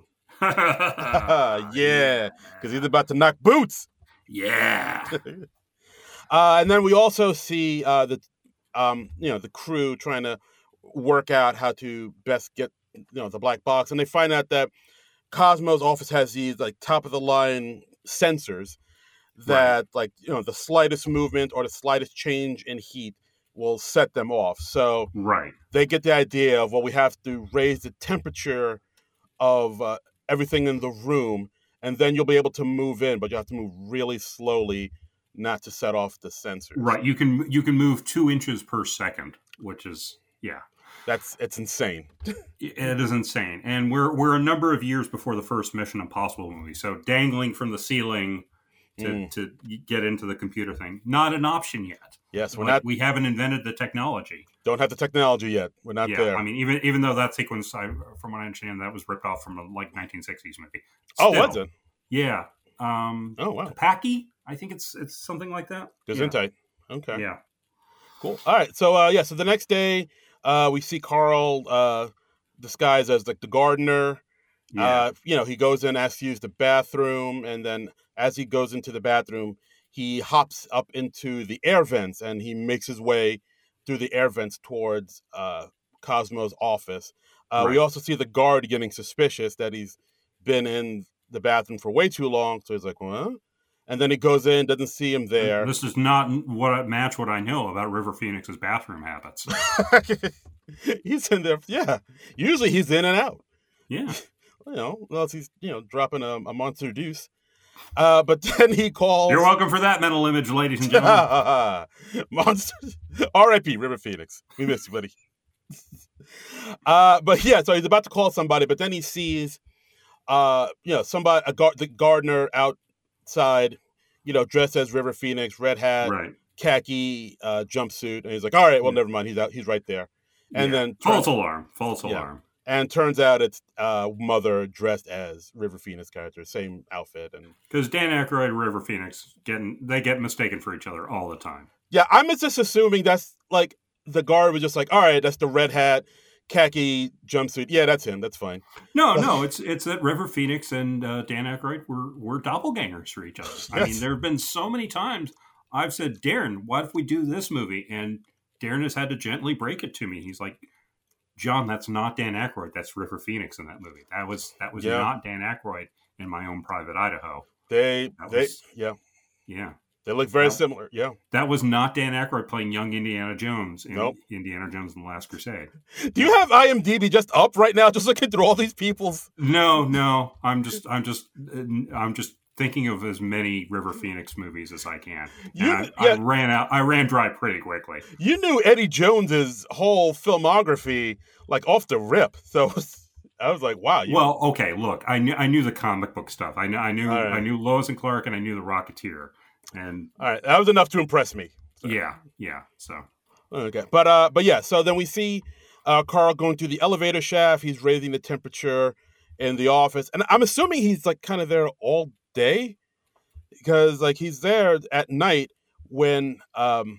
Speaker 2: Yeah, because he's about to knock boots.
Speaker 1: Yeah.
Speaker 2: Uh, and then we also see uh, the, um, you know, the crew trying to work out how to best get, you know, the black box, and they find out that Cosmo's office has these like top of the line sensors that, right. like, you know, the slightest movement or the slightest change in heat will set them off. So
Speaker 1: right,
Speaker 2: they get the idea of, well, we have to raise the temperature of uh, everything in the room, and then you'll be able to move in, but you have to move really slowly. Not to set off the sensors.
Speaker 1: Right. You can you can move two inches per second, which is yeah.
Speaker 2: That's it's insane.
Speaker 1: It is insane. And we're we're a number of years before the first Mission Impossible movie. So dangling from the ceiling to, mm. to get into the computer thing. Not an option yet.
Speaker 2: Yes, we're
Speaker 1: like,
Speaker 2: not
Speaker 1: we haven't invented the technology.
Speaker 2: Don't have the technology yet. We're not
Speaker 1: yeah,
Speaker 2: there.
Speaker 1: I mean, even even though that sequence, I, from what I understand, that was ripped off from a like nineteen sixties movie.
Speaker 2: Still, oh, was it?
Speaker 1: Yeah. Um,
Speaker 2: oh wow.
Speaker 1: Packy? I think it's it's something like that.
Speaker 2: Gesundheit. Yeah. Okay.
Speaker 1: Yeah.
Speaker 2: Cool. All right. So uh, yeah. So the next day, uh, we see Carl uh, disguised as like the gardener. Yeah. Uh, you know, he goes in, asks to use the bathroom, and then as he goes into the bathroom, he hops up into the air vents, and he makes his way through the air vents towards uh, Cosmo's office. Uh,
Speaker 1: Right.
Speaker 2: We also see the guard getting suspicious that he's been in the bathroom for way too long. So he's like, "What?" And then he goes in, doesn't see him there.
Speaker 1: This does not what I- match what I know about River Phoenix's bathroom habits.
Speaker 2: He's in there, yeah. Usually he's in and out.
Speaker 1: Yeah.
Speaker 2: You know, unless he's you know dropping a, a monster deuce. Uh, but then he calls.
Speaker 1: You're welcome for that mental image, ladies and gentlemen.
Speaker 2: Monster. R I P River Phoenix. We miss you, buddy. uh, but yeah, so he's about to call somebody, but then he sees, uh, you know, somebody, a gar- the gardener outside, you know, dressed as River Phoenix, red hat,
Speaker 1: Right.
Speaker 2: khaki uh, jumpsuit, and he's like, "All right, well,
Speaker 1: Yeah.
Speaker 2: never mind. He's out. He's right there." And
Speaker 1: Yeah.
Speaker 2: then
Speaker 1: false
Speaker 2: turns-
Speaker 1: alarm. False
Speaker 2: Yeah.
Speaker 1: alarm.
Speaker 2: And turns out it's uh, Mother dressed as River Phoenix character, same outfit, and
Speaker 1: Because Dan Aykroyd and River Phoenix getting they get mistaken for each other all the time.
Speaker 2: yeah, I'm just assuming that's like the guard was just like, all right, that's the red hat, khaki jumpsuit. Yeah, that's him. That's fine.
Speaker 1: No, no, it's it's that River Phoenix and uh, Dan Aykroyd were were doppelgangers for each other. I
Speaker 2: Yes.
Speaker 1: mean, there have been so many times I've said, Darren, what if we do this movie? And Darren has had to gently break it to me. He's like, John, that's not Dan Aykroyd. That's River Phoenix in that movie. That was that was
Speaker 2: Yeah.
Speaker 1: not Dan Aykroyd in My Own Private Idaho.
Speaker 2: They,
Speaker 1: That
Speaker 2: they,
Speaker 1: was-
Speaker 2: yeah,
Speaker 1: Yeah.
Speaker 2: they look very
Speaker 1: Well,
Speaker 2: similar. Yeah.
Speaker 1: That was not Dan Aykroyd playing young Indiana Jones in
Speaker 2: Nope.
Speaker 1: Indiana Jones and the Last Crusade.
Speaker 2: Do you have IMDb just up right now, just looking through all these people's?
Speaker 1: No, no. I'm just I'm just I'm just thinking of as many River Phoenix movies as I can. And
Speaker 2: You-
Speaker 1: I,
Speaker 2: yeah.
Speaker 1: I ran out I ran dry pretty quickly.
Speaker 2: You knew Eddie Jones's whole filmography like off the rip, so I was like, wow. You,
Speaker 1: Well, okay, look, I knew I knew the comic book stuff. I knew I knew
Speaker 2: All right.
Speaker 1: I knew Lois and Clark and I knew the Rocketeer. And
Speaker 2: all right, that was enough to impress me. So.
Speaker 1: yeah, yeah. So
Speaker 2: Okay, but uh, but yeah. So then we see uh, Carl going through the elevator shaft. He's raising the temperature in the office, and I'm assuming he's like kind of there all day, because like he's there at night when um,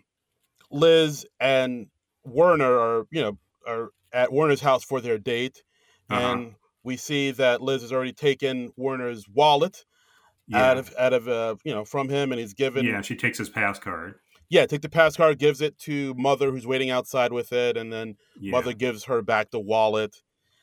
Speaker 2: Liz and Werner are you know are at Werner's house for their date,
Speaker 1: Uh-huh.
Speaker 2: and we see that Liz has already taken Werner's wallet
Speaker 1: yeah.
Speaker 2: out of out of uh, you know from him, and he's given
Speaker 1: yeah, she takes his pass card.
Speaker 2: yeah, take the pass card, gives it to Mother, who's waiting outside with it, and then
Speaker 1: Yeah.
Speaker 2: Mother gives her back the wallet,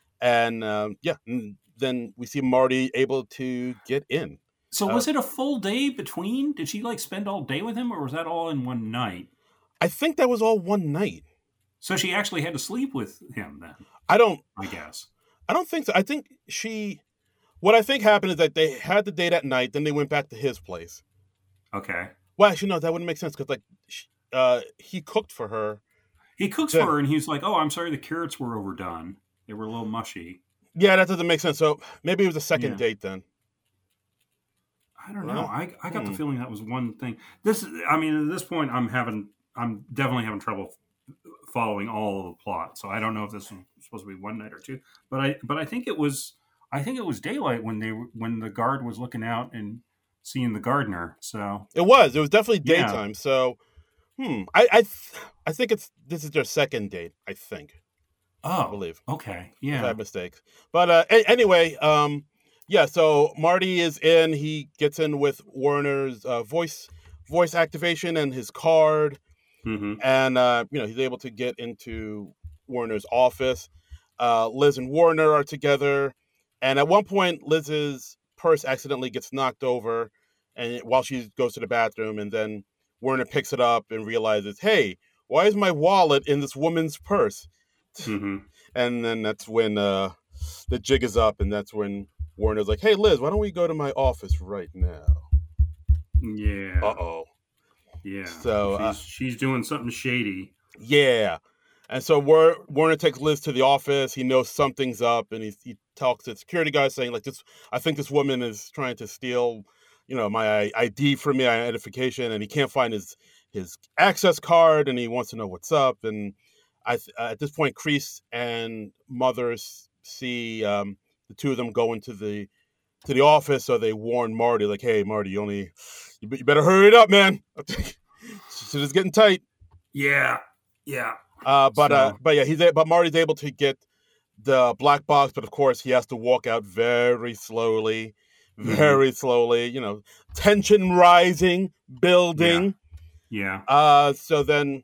Speaker 2: and um, yeah, and then we see Marty able to get in.
Speaker 1: So
Speaker 2: uh,
Speaker 1: was it a full day between? Did she like spend all day with him, or was that all in one night?
Speaker 2: I think that was all one night.
Speaker 1: So she actually had to sleep with him then,
Speaker 2: I don't,
Speaker 1: I guess.
Speaker 2: I don't think so. I think she, what I think happened is that they had the date at night, then they went back to his place.
Speaker 1: Okay.
Speaker 2: Well, actually, no, that wouldn't make sense because like, sh- uh, he cooked for her.
Speaker 1: He cooks
Speaker 2: Yeah.
Speaker 1: for her, and he's like, "Oh, I'm sorry, the carrots were overdone. They were a little mushy."
Speaker 2: Yeah, that doesn't make sense. So maybe it was a second
Speaker 1: Yeah.
Speaker 2: date then.
Speaker 1: I don't know.
Speaker 2: Well,
Speaker 1: I, I got
Speaker 2: hmm.
Speaker 1: the feeling that was one thing. This, is- I mean, at this point, I'm having, I'm definitely having trouble f- following all of the plot. So I don't know if this was supposed to be one night or two. But I, but I think it was, I think it was daylight when they, were- when the guard was looking out and seeing the gardener. So
Speaker 2: It was. It was definitely
Speaker 1: Yeah.
Speaker 2: daytime. So, hmm. I I, th- I think it's this is their second date. I think. I
Speaker 1: oh,
Speaker 2: believe.
Speaker 1: okay,
Speaker 2: If I
Speaker 1: yeah,
Speaker 2: have mistakes. But uh, a- anyway, um, yeah. So Marty is in. He gets in with Warner's uh, voice voice activation and his card,
Speaker 1: hmm
Speaker 2: and uh, you know he's able to get into Warner's office. Uh, Liz and Warner are together, and at one point, Liz's purse accidentally gets knocked over, and while she goes to the bathroom, and then Werner picks it up and realizes, hey, why is my wallet in this woman's purse?
Speaker 1: hmm
Speaker 2: And then that's when uh, the jig is up, and that's when Warner's like, hey, Liz, why don't we go to my office right now?
Speaker 1: yeah,
Speaker 2: Uh-oh.
Speaker 1: yeah.
Speaker 2: So,
Speaker 1: she's,
Speaker 2: uh,
Speaker 1: she's doing something shady.
Speaker 2: Yeah. And so War- Warner takes Liz to the office. He knows something's up, and he, he talks to the security guy saying, like, this, I think this woman is trying to steal, you know, my I D from me, identification, and he can't find his his access card, and he wants to know what's up. And I th- at this point, Kreese and Mother s- see um, the two of them go into the to the office, so they warn Marty, like, hey, Marty, you only you, be- you better hurry it up, man. Shit is getting tight.
Speaker 1: Yeah, yeah.
Speaker 2: Uh, but uh,
Speaker 1: So-
Speaker 2: but yeah, he's a- but Marty's able to get the black box, but of course he has to walk out very slowly,
Speaker 1: Mhm.
Speaker 2: very slowly. You know, tension rising, building.
Speaker 1: Yeah.
Speaker 2: Uh, so then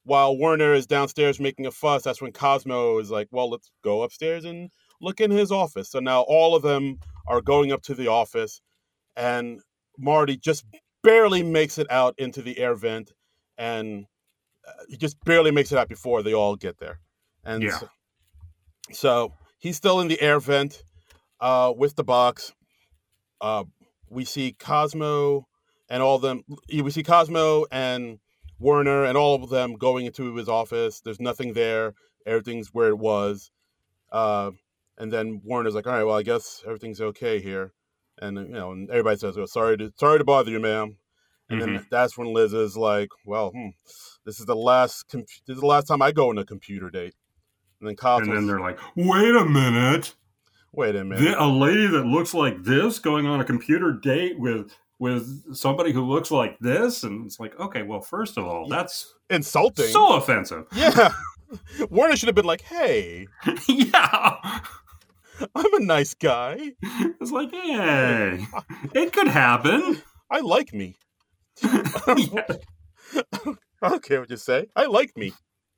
Speaker 2: while Werner is downstairs making a fuss, that's when Cosmo is like, well, let's go upstairs and look in his office. So now all of them are going up to the office, and Marty just barely makes it out into the air vent, and he just barely makes it out before they all get there. And
Speaker 1: yeah.
Speaker 2: so, so he's still in the air vent uh, with the box. Uh, we see Cosmo and all of them. We see Cosmo and Werner and all of them going into his office. There's nothing there. Everything's where it was. Uh, and then Werner's like, all right, well, I guess everything's okay here. And, you know, and everybody says, oh, sorry to sorry to bother you, ma'am. And mm-hmm. then that's when Liz is like, well, hmm, this is the last com- this is the last time I go on a computer date. And then Cosmo's,
Speaker 1: and then they're like, wait a minute.
Speaker 2: Wait a minute.
Speaker 1: The, a lady that looks like this going on a computer date with with somebody who looks like this? And it's like, okay, well, first of all, that's
Speaker 2: insulting.
Speaker 1: So offensive.
Speaker 2: Yeah. Werner should have been like, hey.
Speaker 1: Yeah.
Speaker 2: I'm a nice guy.
Speaker 1: It's like, hey, it could happen.
Speaker 2: I like me. I don't care what you say. I like me.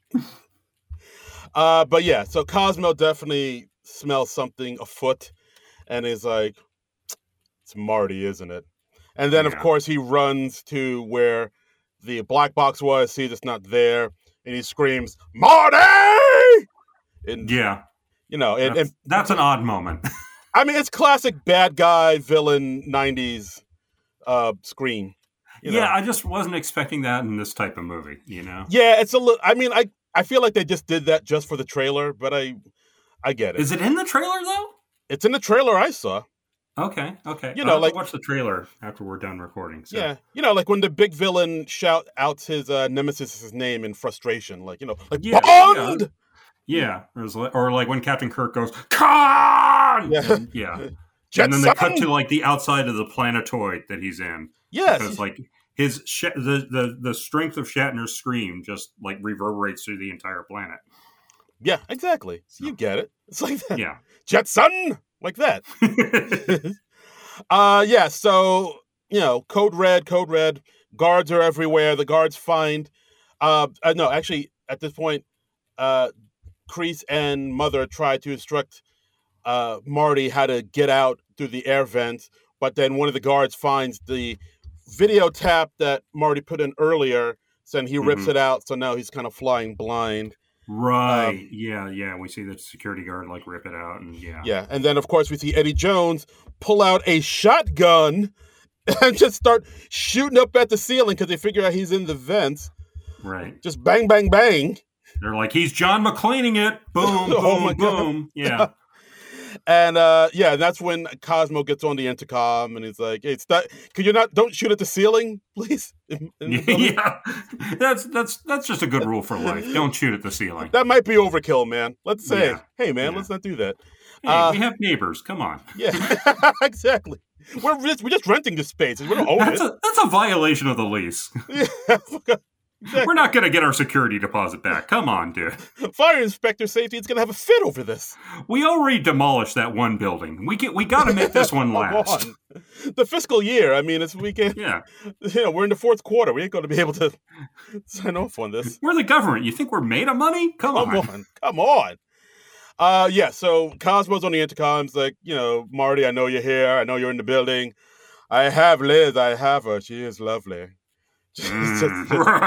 Speaker 2: Uh, but yeah, so Cosmo definitely smells something afoot and is like, it's Marty, isn't it? And then, yeah. of course, he runs to where the black box was, sees it's not there, and he screams, Marty! And,
Speaker 1: yeah.
Speaker 2: You know, and,
Speaker 1: that's,
Speaker 2: and
Speaker 1: that's an odd moment.
Speaker 2: I mean, it's classic bad guy, villain, nineties uh, scream. You know?
Speaker 1: Yeah, I just wasn't expecting that in this type of movie, you know?
Speaker 2: Yeah, it's a little, I mean, I, I feel like they just did that just for the trailer, but I I get it.
Speaker 1: Is it in the trailer, though?
Speaker 2: It's in the trailer I saw.
Speaker 1: Okay, okay.
Speaker 2: You know,
Speaker 1: I'll
Speaker 2: like
Speaker 1: watch the trailer after we're done recording. So.
Speaker 2: Yeah, you know, like when the big villain shout out his uh, nemesis' name in frustration, like, you know, like,
Speaker 1: yeah,
Speaker 2: Bond!
Speaker 1: Yeah. Yeah, or, like, or like when Captain Kirk goes, Khan!
Speaker 2: Yeah.
Speaker 1: And, yeah.
Speaker 2: Jet
Speaker 1: and then
Speaker 2: son!
Speaker 1: they cut to, like, the outside of the planetoid that he's in.
Speaker 2: Yes.
Speaker 1: Because, like, his sh- the, the, the strength of Shatner's scream just, like, reverberates through the entire planet.
Speaker 2: Yeah, exactly. So, you get it. It's like that.
Speaker 1: Yeah.
Speaker 2: Jet son! Like that. uh, yeah, so, you know, code red, code red. Guards are everywhere. The guards find... Uh, uh, no, actually, at this point, uh, Kreese and Mother try to instruct uh, Marty how to get out through the air vent, but then one of the guards finds the video tap that Marty put in earlier, so then he rips mm-hmm. it out, so now he's kind of flying blind.
Speaker 1: Right, um, yeah, yeah, we see the security guard, like, rip it out, and yeah.
Speaker 2: Yeah, and then, of course, we see Eddie Jones pull out a shotgun and just start shooting up at the ceiling because they figure out he's in the vents.
Speaker 1: Right.
Speaker 2: Just bang, bang, bang.
Speaker 1: They're like, he's John McClaning it. Boom, boom, oh my boom. God. Yeah.
Speaker 2: And uh, yeah, that's when Cosmo gets on the intercom and he's like, hey, stop, could you not, don't shoot at the ceiling, please? In, in the
Speaker 1: yeah. That's that's that's just a good rule for life. Don't shoot at the ceiling.
Speaker 2: That might be overkill, man. Let's say,
Speaker 1: yeah.
Speaker 2: hey, man,
Speaker 1: yeah.
Speaker 2: let's not do that.
Speaker 1: Hey,
Speaker 2: uh,
Speaker 1: we have neighbors. Come on.
Speaker 2: Yeah, exactly. We're just, we're just renting the space. We don't own
Speaker 1: that's
Speaker 2: it.
Speaker 1: A, that's a violation of the lease.
Speaker 2: Yeah. Exactly.
Speaker 1: We're not going to get our security deposit back. Come on, dude.
Speaker 2: Fire inspector safety is going to have a fit over this.
Speaker 1: We already demolished that one building. We get, we got to make this one last.
Speaker 2: On. The fiscal year. I mean, it's weekend.
Speaker 1: Yeah.
Speaker 2: You know, we're in the fourth quarter. We ain't going to be able to sign off on this.
Speaker 1: We're the government. You think we're made of money? Come,
Speaker 2: Come
Speaker 1: on.
Speaker 2: on. Come on. Uh, yeah, so Cosmo's on the intercom. It's like, you know, Marty, I know you're here. I know you're in the building. I have Liz. I have her. She is lovely.
Speaker 1: Mm.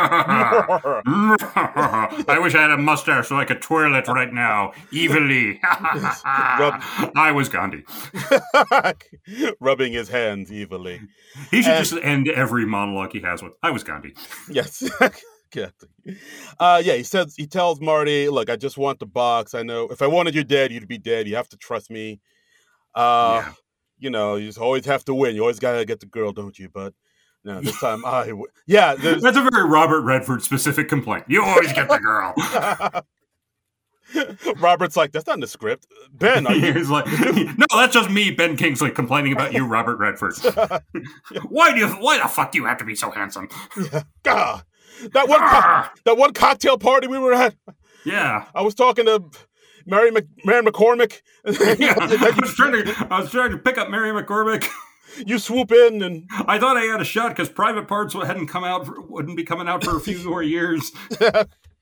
Speaker 1: I wish I had a mustache so I could twirl it right now, evilly. I was Gandhi.
Speaker 2: Rubbing his hands evilly.
Speaker 1: He should and, just end every monologue he has with, I was Gandhi.
Speaker 2: Yes. uh, yeah, he says, he tells Marty, look, I just want the box. I know if I wanted you dead, you'd be dead. You have to trust me. Uh, yeah. You know, you just always have to win. You always got to get the girl, don't you? But no, this time I w- yeah.
Speaker 1: That's a very Robert Redford specific complaint. You always get the girl.
Speaker 2: Robert's like, that's not in the script. Ben, are you?
Speaker 1: He's like, no, that's just me, Ben Kingsley, complaining about you, Robert Redford. Why do you? Why the fuck do you have to be so handsome?
Speaker 2: Yeah. God, that one, co- that one cocktail party we were at.
Speaker 1: Yeah,
Speaker 2: I was talking to Mary Mc- Mary McCormick.
Speaker 1: Yeah, I was trying to. I was trying to pick up Mary McCormick.
Speaker 2: You swoop in and
Speaker 1: I thought I had a shot because Private Parts hadn't come out, for, wouldn't be coming out for a few more years.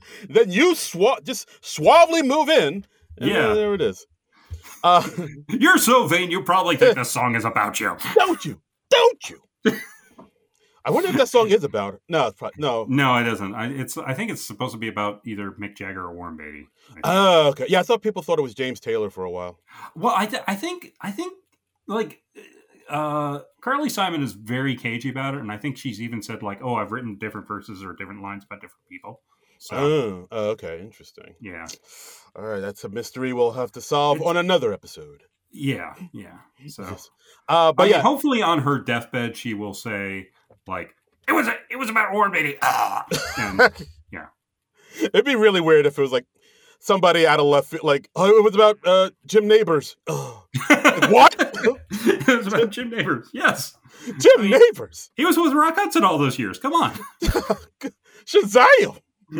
Speaker 2: then you swa- just suavely move in. And
Speaker 1: Yeah.
Speaker 2: there, there it is. Uh,
Speaker 1: You're so vain, you probably think this song is about you.
Speaker 2: don't you? Don't you? I wonder if that song is about it. No, it's probably, no.
Speaker 1: No, it isn't. I, it's. I think it's supposed to be about either Mick Jagger or Warren Beatty.
Speaker 2: Oh, okay. Yeah, I thought people thought it was James Taylor for a while.
Speaker 1: Well, I, th- I think, I think, like, uh, Carly Simon is very cagey about it, and I think she's even said like, "Oh, I've written different verses or different lines about different people." So,
Speaker 2: oh, oh, okay, interesting.
Speaker 1: yeah,
Speaker 2: All right, that's a mystery we'll have to solve it's, on another episode.
Speaker 1: Yeah, yeah. So,
Speaker 2: yes. uh, but
Speaker 1: I
Speaker 2: yeah,
Speaker 1: mean, hopefully on her deathbed she will say like, "It was a, it was about Warren Beatty." Ah, and, yeah.
Speaker 2: It'd be really weird if it was like somebody out of left field, like, oh, it was about uh, Jim Neighbors. Oh. Like, what?
Speaker 1: It was about Jim Neighbors. Yes,
Speaker 2: Jim I mean, Neighbors.
Speaker 1: He was with Rock Hudson all those years. Come on,
Speaker 2: Shazam!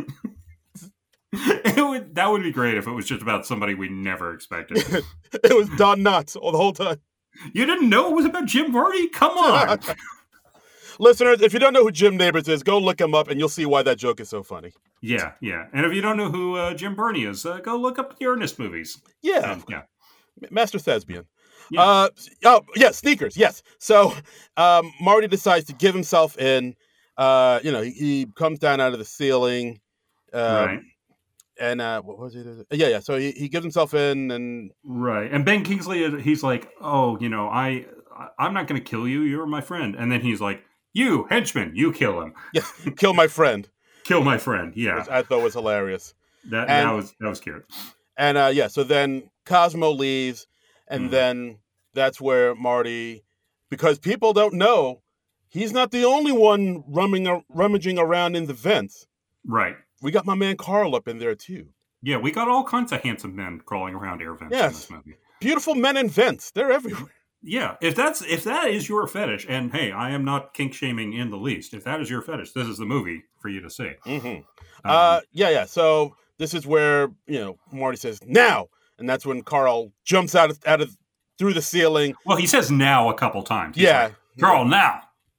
Speaker 1: It would, that would be great if it was just about somebody we never expected.
Speaker 2: It was Don Knotts all the whole time.
Speaker 1: You didn't know it was about Jim Varney? Come on.
Speaker 2: Listeners, if you don't know who Jim Neighbors is, go look him up and you'll see why that joke is so funny.
Speaker 1: Yeah, yeah. And if you don't know who uh, Jim Varney is, uh, go look up the Ernest movies.
Speaker 2: Yeah.
Speaker 1: Um, yeah.
Speaker 2: Master Thespian.
Speaker 1: Yeah.
Speaker 2: Uh, oh, yeah, sneakers, yes. So um, Marty decides to give himself in. Uh, you know, he, he comes down out of the ceiling. Um,
Speaker 1: right.
Speaker 2: And uh, what was it? Yeah, yeah. So he, he gives himself in, and
Speaker 1: right. And Ben Kingsley, he's like, "Oh, you know, I, I'm not going to kill you. You're my friend." And then he's like, "You henchman, you kill him."
Speaker 2: Yeah, kill my friend.
Speaker 1: Kill my friend. Yeah,
Speaker 2: which I thought was hilarious.
Speaker 1: That
Speaker 2: and,
Speaker 1: that was that was cute.
Speaker 2: And uh, yeah, so then Cosmo leaves, and mm. then that's where Marty, because people don't know, he's not the only one rumming, rummaging around in the vents.
Speaker 1: Right.
Speaker 2: We got my man Carl up in there, too.
Speaker 1: Yeah, we got all kinds of handsome men crawling around air vents yes. in this movie.
Speaker 2: Beautiful men in vents. They're everywhere.
Speaker 1: Yeah, if that's if that is your fetish, and hey, I am not kink shaming in the least. If that is your fetish, this is the movie for you to see.
Speaker 2: Mm-hmm. Um, uh, yeah, yeah. So this is where, you know, Marty says, now! And that's when Carl jumps out of, out of through the ceiling.
Speaker 1: Well, he says now a couple times. He's
Speaker 2: yeah.
Speaker 1: Like, Carl, now!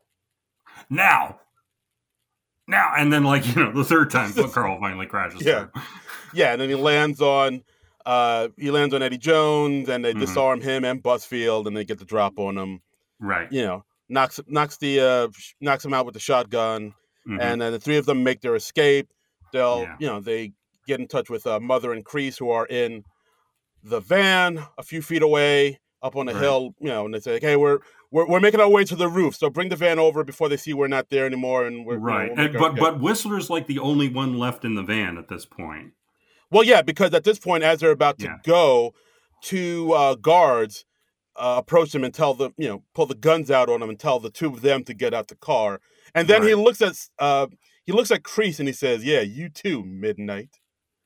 Speaker 1: Now! Now, and then, like, you know, the third time, Carl finally crashes
Speaker 2: yeah.
Speaker 1: through.
Speaker 2: Yeah, and then he lands on, uh, he lands on Eddie Jones, and they mm-hmm. disarm him and Busfield, and they get the drop on him.
Speaker 1: Right.
Speaker 2: You know, knocks knocks the uh, knocks him out with the shotgun, mm-hmm. and then the three of them make their escape. They'll, yeah. you know, they get in touch with uh, Mother and Kreese, who are in the van a few feet away, up on the right. hill. You know, and they say, like, "Hey, we're." We're, we're making our way to the roof, so bring the van over before they see we're not there anymore. And we're
Speaker 1: right,
Speaker 2: you know, we'll
Speaker 1: and, but but Whistler's like the only one left in the van at this point.
Speaker 2: Well, yeah, because at this point, as they're about to yeah. go, two uh, guards uh, approach them and tell them, you know, pull the guns out on them and tell the two of them to get out the car. And then right. he looks at uh, he looks at Kreese and he says, "Yeah, you too, Midnight."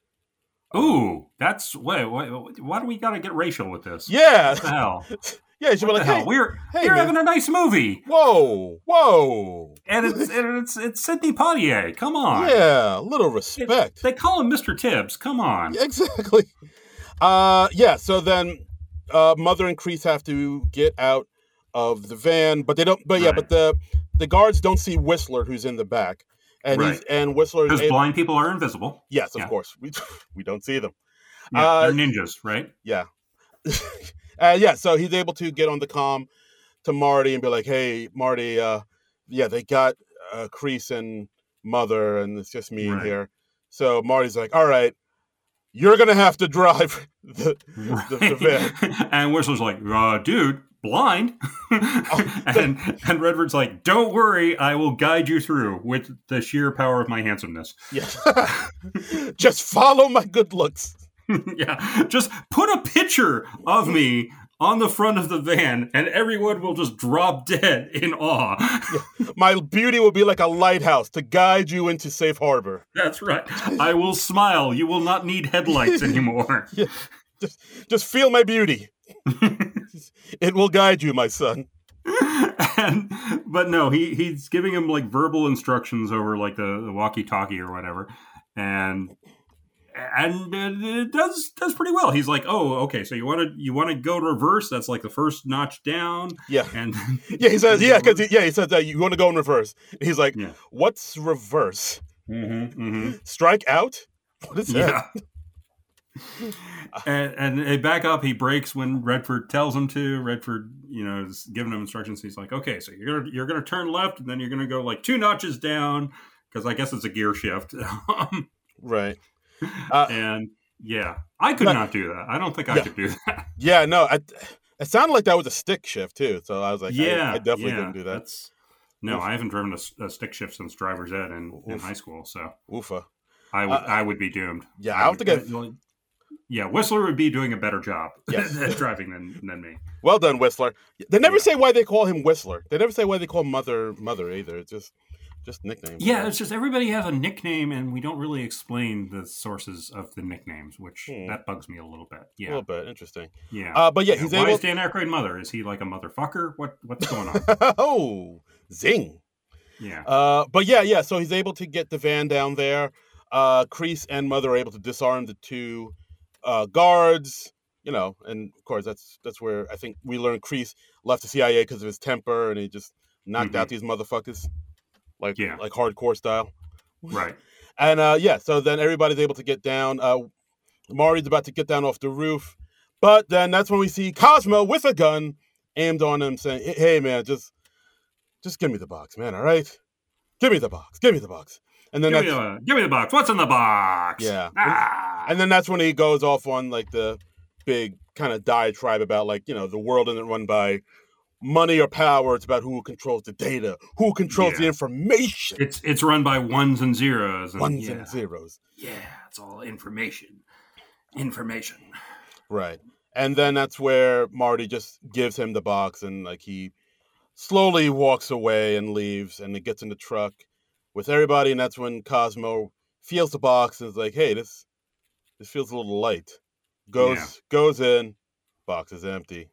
Speaker 1: Ooh, that's wait, wait, why do we got to get racial with this?
Speaker 2: Yeah,
Speaker 1: what the hell.
Speaker 2: Yeah, she'd be like, "Hey,
Speaker 1: we're
Speaker 2: hey,
Speaker 1: you're
Speaker 2: man.
Speaker 1: having a nice movie."
Speaker 2: Whoa, whoa!
Speaker 1: And it's and it's it's Sidney Poitier. Come on,
Speaker 2: yeah, a little respect.
Speaker 1: It, they call him Mister Tibbs. Come on,
Speaker 2: yeah, exactly. Uh, yeah. So then, uh, Mother and Kreese have to get out of the van, but they don't. But yeah, right. but the the guards don't see Whistler, who's in the back, and right. he's and Whistler
Speaker 1: because blind people are invisible.
Speaker 2: Yes, of
Speaker 1: yeah.
Speaker 2: course. We we don't see them.
Speaker 1: Yeah,
Speaker 2: uh,
Speaker 1: they're ninjas, right?
Speaker 2: Yeah. Uh, yeah, so he's able to get on the comm to Marty and be like, "Hey, Marty, uh, yeah, they got uh, Kreese and Mother, and it's just me right. in here." So Marty's like, "All right, you're gonna have to drive the, right. the, the van."
Speaker 1: And Whistler's like, uh, "Dude, blind." and and Redford's like, "Don't worry, I will guide you through with the sheer power of my handsomeness."
Speaker 2: Yeah, just follow my good looks.
Speaker 1: Yeah, just put a picture of me on the front of the van and everyone will just drop dead in awe.
Speaker 2: Yeah. My beauty will be like a lighthouse to guide you into safe harbor.
Speaker 1: That's right. I will smile. You will not need headlights anymore.
Speaker 2: Yeah. Just, just feel my beauty. It will guide you, my son.
Speaker 1: And, but no, he he's giving him like verbal instructions over like the, the walkie-talkie or whatever. And... And it does does pretty well. He's like, "Oh, okay. So you want to you want to go reverse? That's like the first notch down."
Speaker 2: Yeah,
Speaker 1: and
Speaker 2: yeah, he says, "Yeah, because yeah, he says that you want to go in reverse." And he's like,
Speaker 1: yeah.
Speaker 2: "What's reverse?
Speaker 1: Mm-hmm, mm-hmm.
Speaker 2: Strike out? What is
Speaker 1: Yeah.
Speaker 2: that?
Speaker 1: and, and they back up. He breaks when Redford tells him to. Redford, you know, is giving him instructions. He's like, okay, so you're gonna you're gonna turn left, and then you're gonna go like two notches down because I guess it's a gear shift.
Speaker 2: Right. Uh,
Speaker 1: and yeah, I could
Speaker 2: but,
Speaker 1: not do that. I don't think I
Speaker 2: yeah.
Speaker 1: could do that.
Speaker 2: Yeah, no, I, it sounded like that was a stick shift too. So I was like,
Speaker 1: yeah,
Speaker 2: I, I definitely
Speaker 1: yeah,
Speaker 2: couldn't do that.
Speaker 1: That's, no, Oof. I haven't driven a, a stick shift since driver's ed in, in high school. So
Speaker 2: Oofa.
Speaker 1: I would uh, I would be doomed.
Speaker 2: Yeah,
Speaker 1: I,
Speaker 2: I don't
Speaker 1: would,
Speaker 2: think I.
Speaker 1: I Yeah, Whistler would be doing a better job
Speaker 2: yes.
Speaker 1: at driving than, than me.
Speaker 2: Well done, Whistler. They never
Speaker 1: yeah.
Speaker 2: say why they call him Whistler. They never say why they call him Mother Mother either. It's just just nicknames.
Speaker 1: Yeah, it's just everybody has a nickname, and we don't really explain the sources of the nicknames, which hmm. that bugs me a little bit. Yeah,
Speaker 2: a little bit interesting.
Speaker 1: Yeah,
Speaker 2: uh, but yeah,
Speaker 1: yeah.
Speaker 2: he's
Speaker 1: why
Speaker 2: able.
Speaker 1: is Dan Aykroyd mother? Is he like a motherfucker? What what's going on?
Speaker 2: Oh, zing.
Speaker 1: Yeah.
Speaker 2: Uh, but yeah, yeah. So he's able to get the van down there. Uh, Kreese and Mother are able to disarm the two uh, guards. You know, and of course that's that's where I think we learned Kreese left the C I A because of his temper, and he just knocked mm-hmm. out these motherfuckers, like
Speaker 1: yeah.
Speaker 2: like hardcore style.
Speaker 1: Right.
Speaker 2: And uh, yeah, so then everybody's able to get down. Uh, Marty's about to get down off the roof, but then that's when we see Cosmo with a gun aimed on him, saying, "Hey man, just just give me the box, man. All right, give me the box. Give me the box." And then
Speaker 1: give
Speaker 2: that's,
Speaker 1: me, the, give me the box. What's in the box?
Speaker 2: Yeah.
Speaker 1: Ah!
Speaker 2: And then that's when he goes off on like the big kind of diatribe about like, you know, the world isn't run by money or power. It's about who controls the data, who controls yeah. the information.
Speaker 1: It's it's run by ones and zeros. And,
Speaker 2: ones
Speaker 1: yeah.
Speaker 2: and zeros.
Speaker 1: Yeah, it's all information. Information.
Speaker 2: Right. And then that's where Marty just gives him the box and like he slowly walks away and leaves and it gets in the truck with everybody, and that's when Cosmo feels the box and is like, "Hey, this this feels a little light." Goes yeah. goes in, box is empty.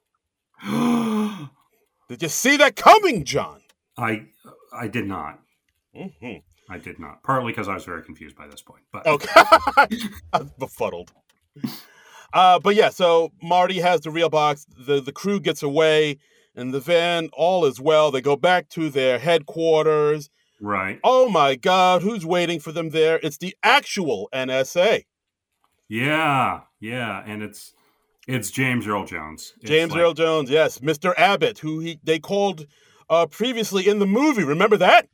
Speaker 2: Did you see that coming, John?
Speaker 1: I I did not.
Speaker 2: Mm-hmm.
Speaker 1: I did not. Partly because I was very confused by this point. But
Speaker 2: okay, I was befuddled. Uh, but yeah, so Marty has the real box. The the crew gets away, and the van, all is well. They go back to their headquarters.
Speaker 1: Right.
Speaker 2: Oh my God, who's waiting for them there? It's the actual N S A.
Speaker 1: Yeah, yeah, and it's it's James Earl Jones. It's
Speaker 2: James like... Earl Jones, yes, Mister Abbott, who he they called uh, previously in the movie. Remember that?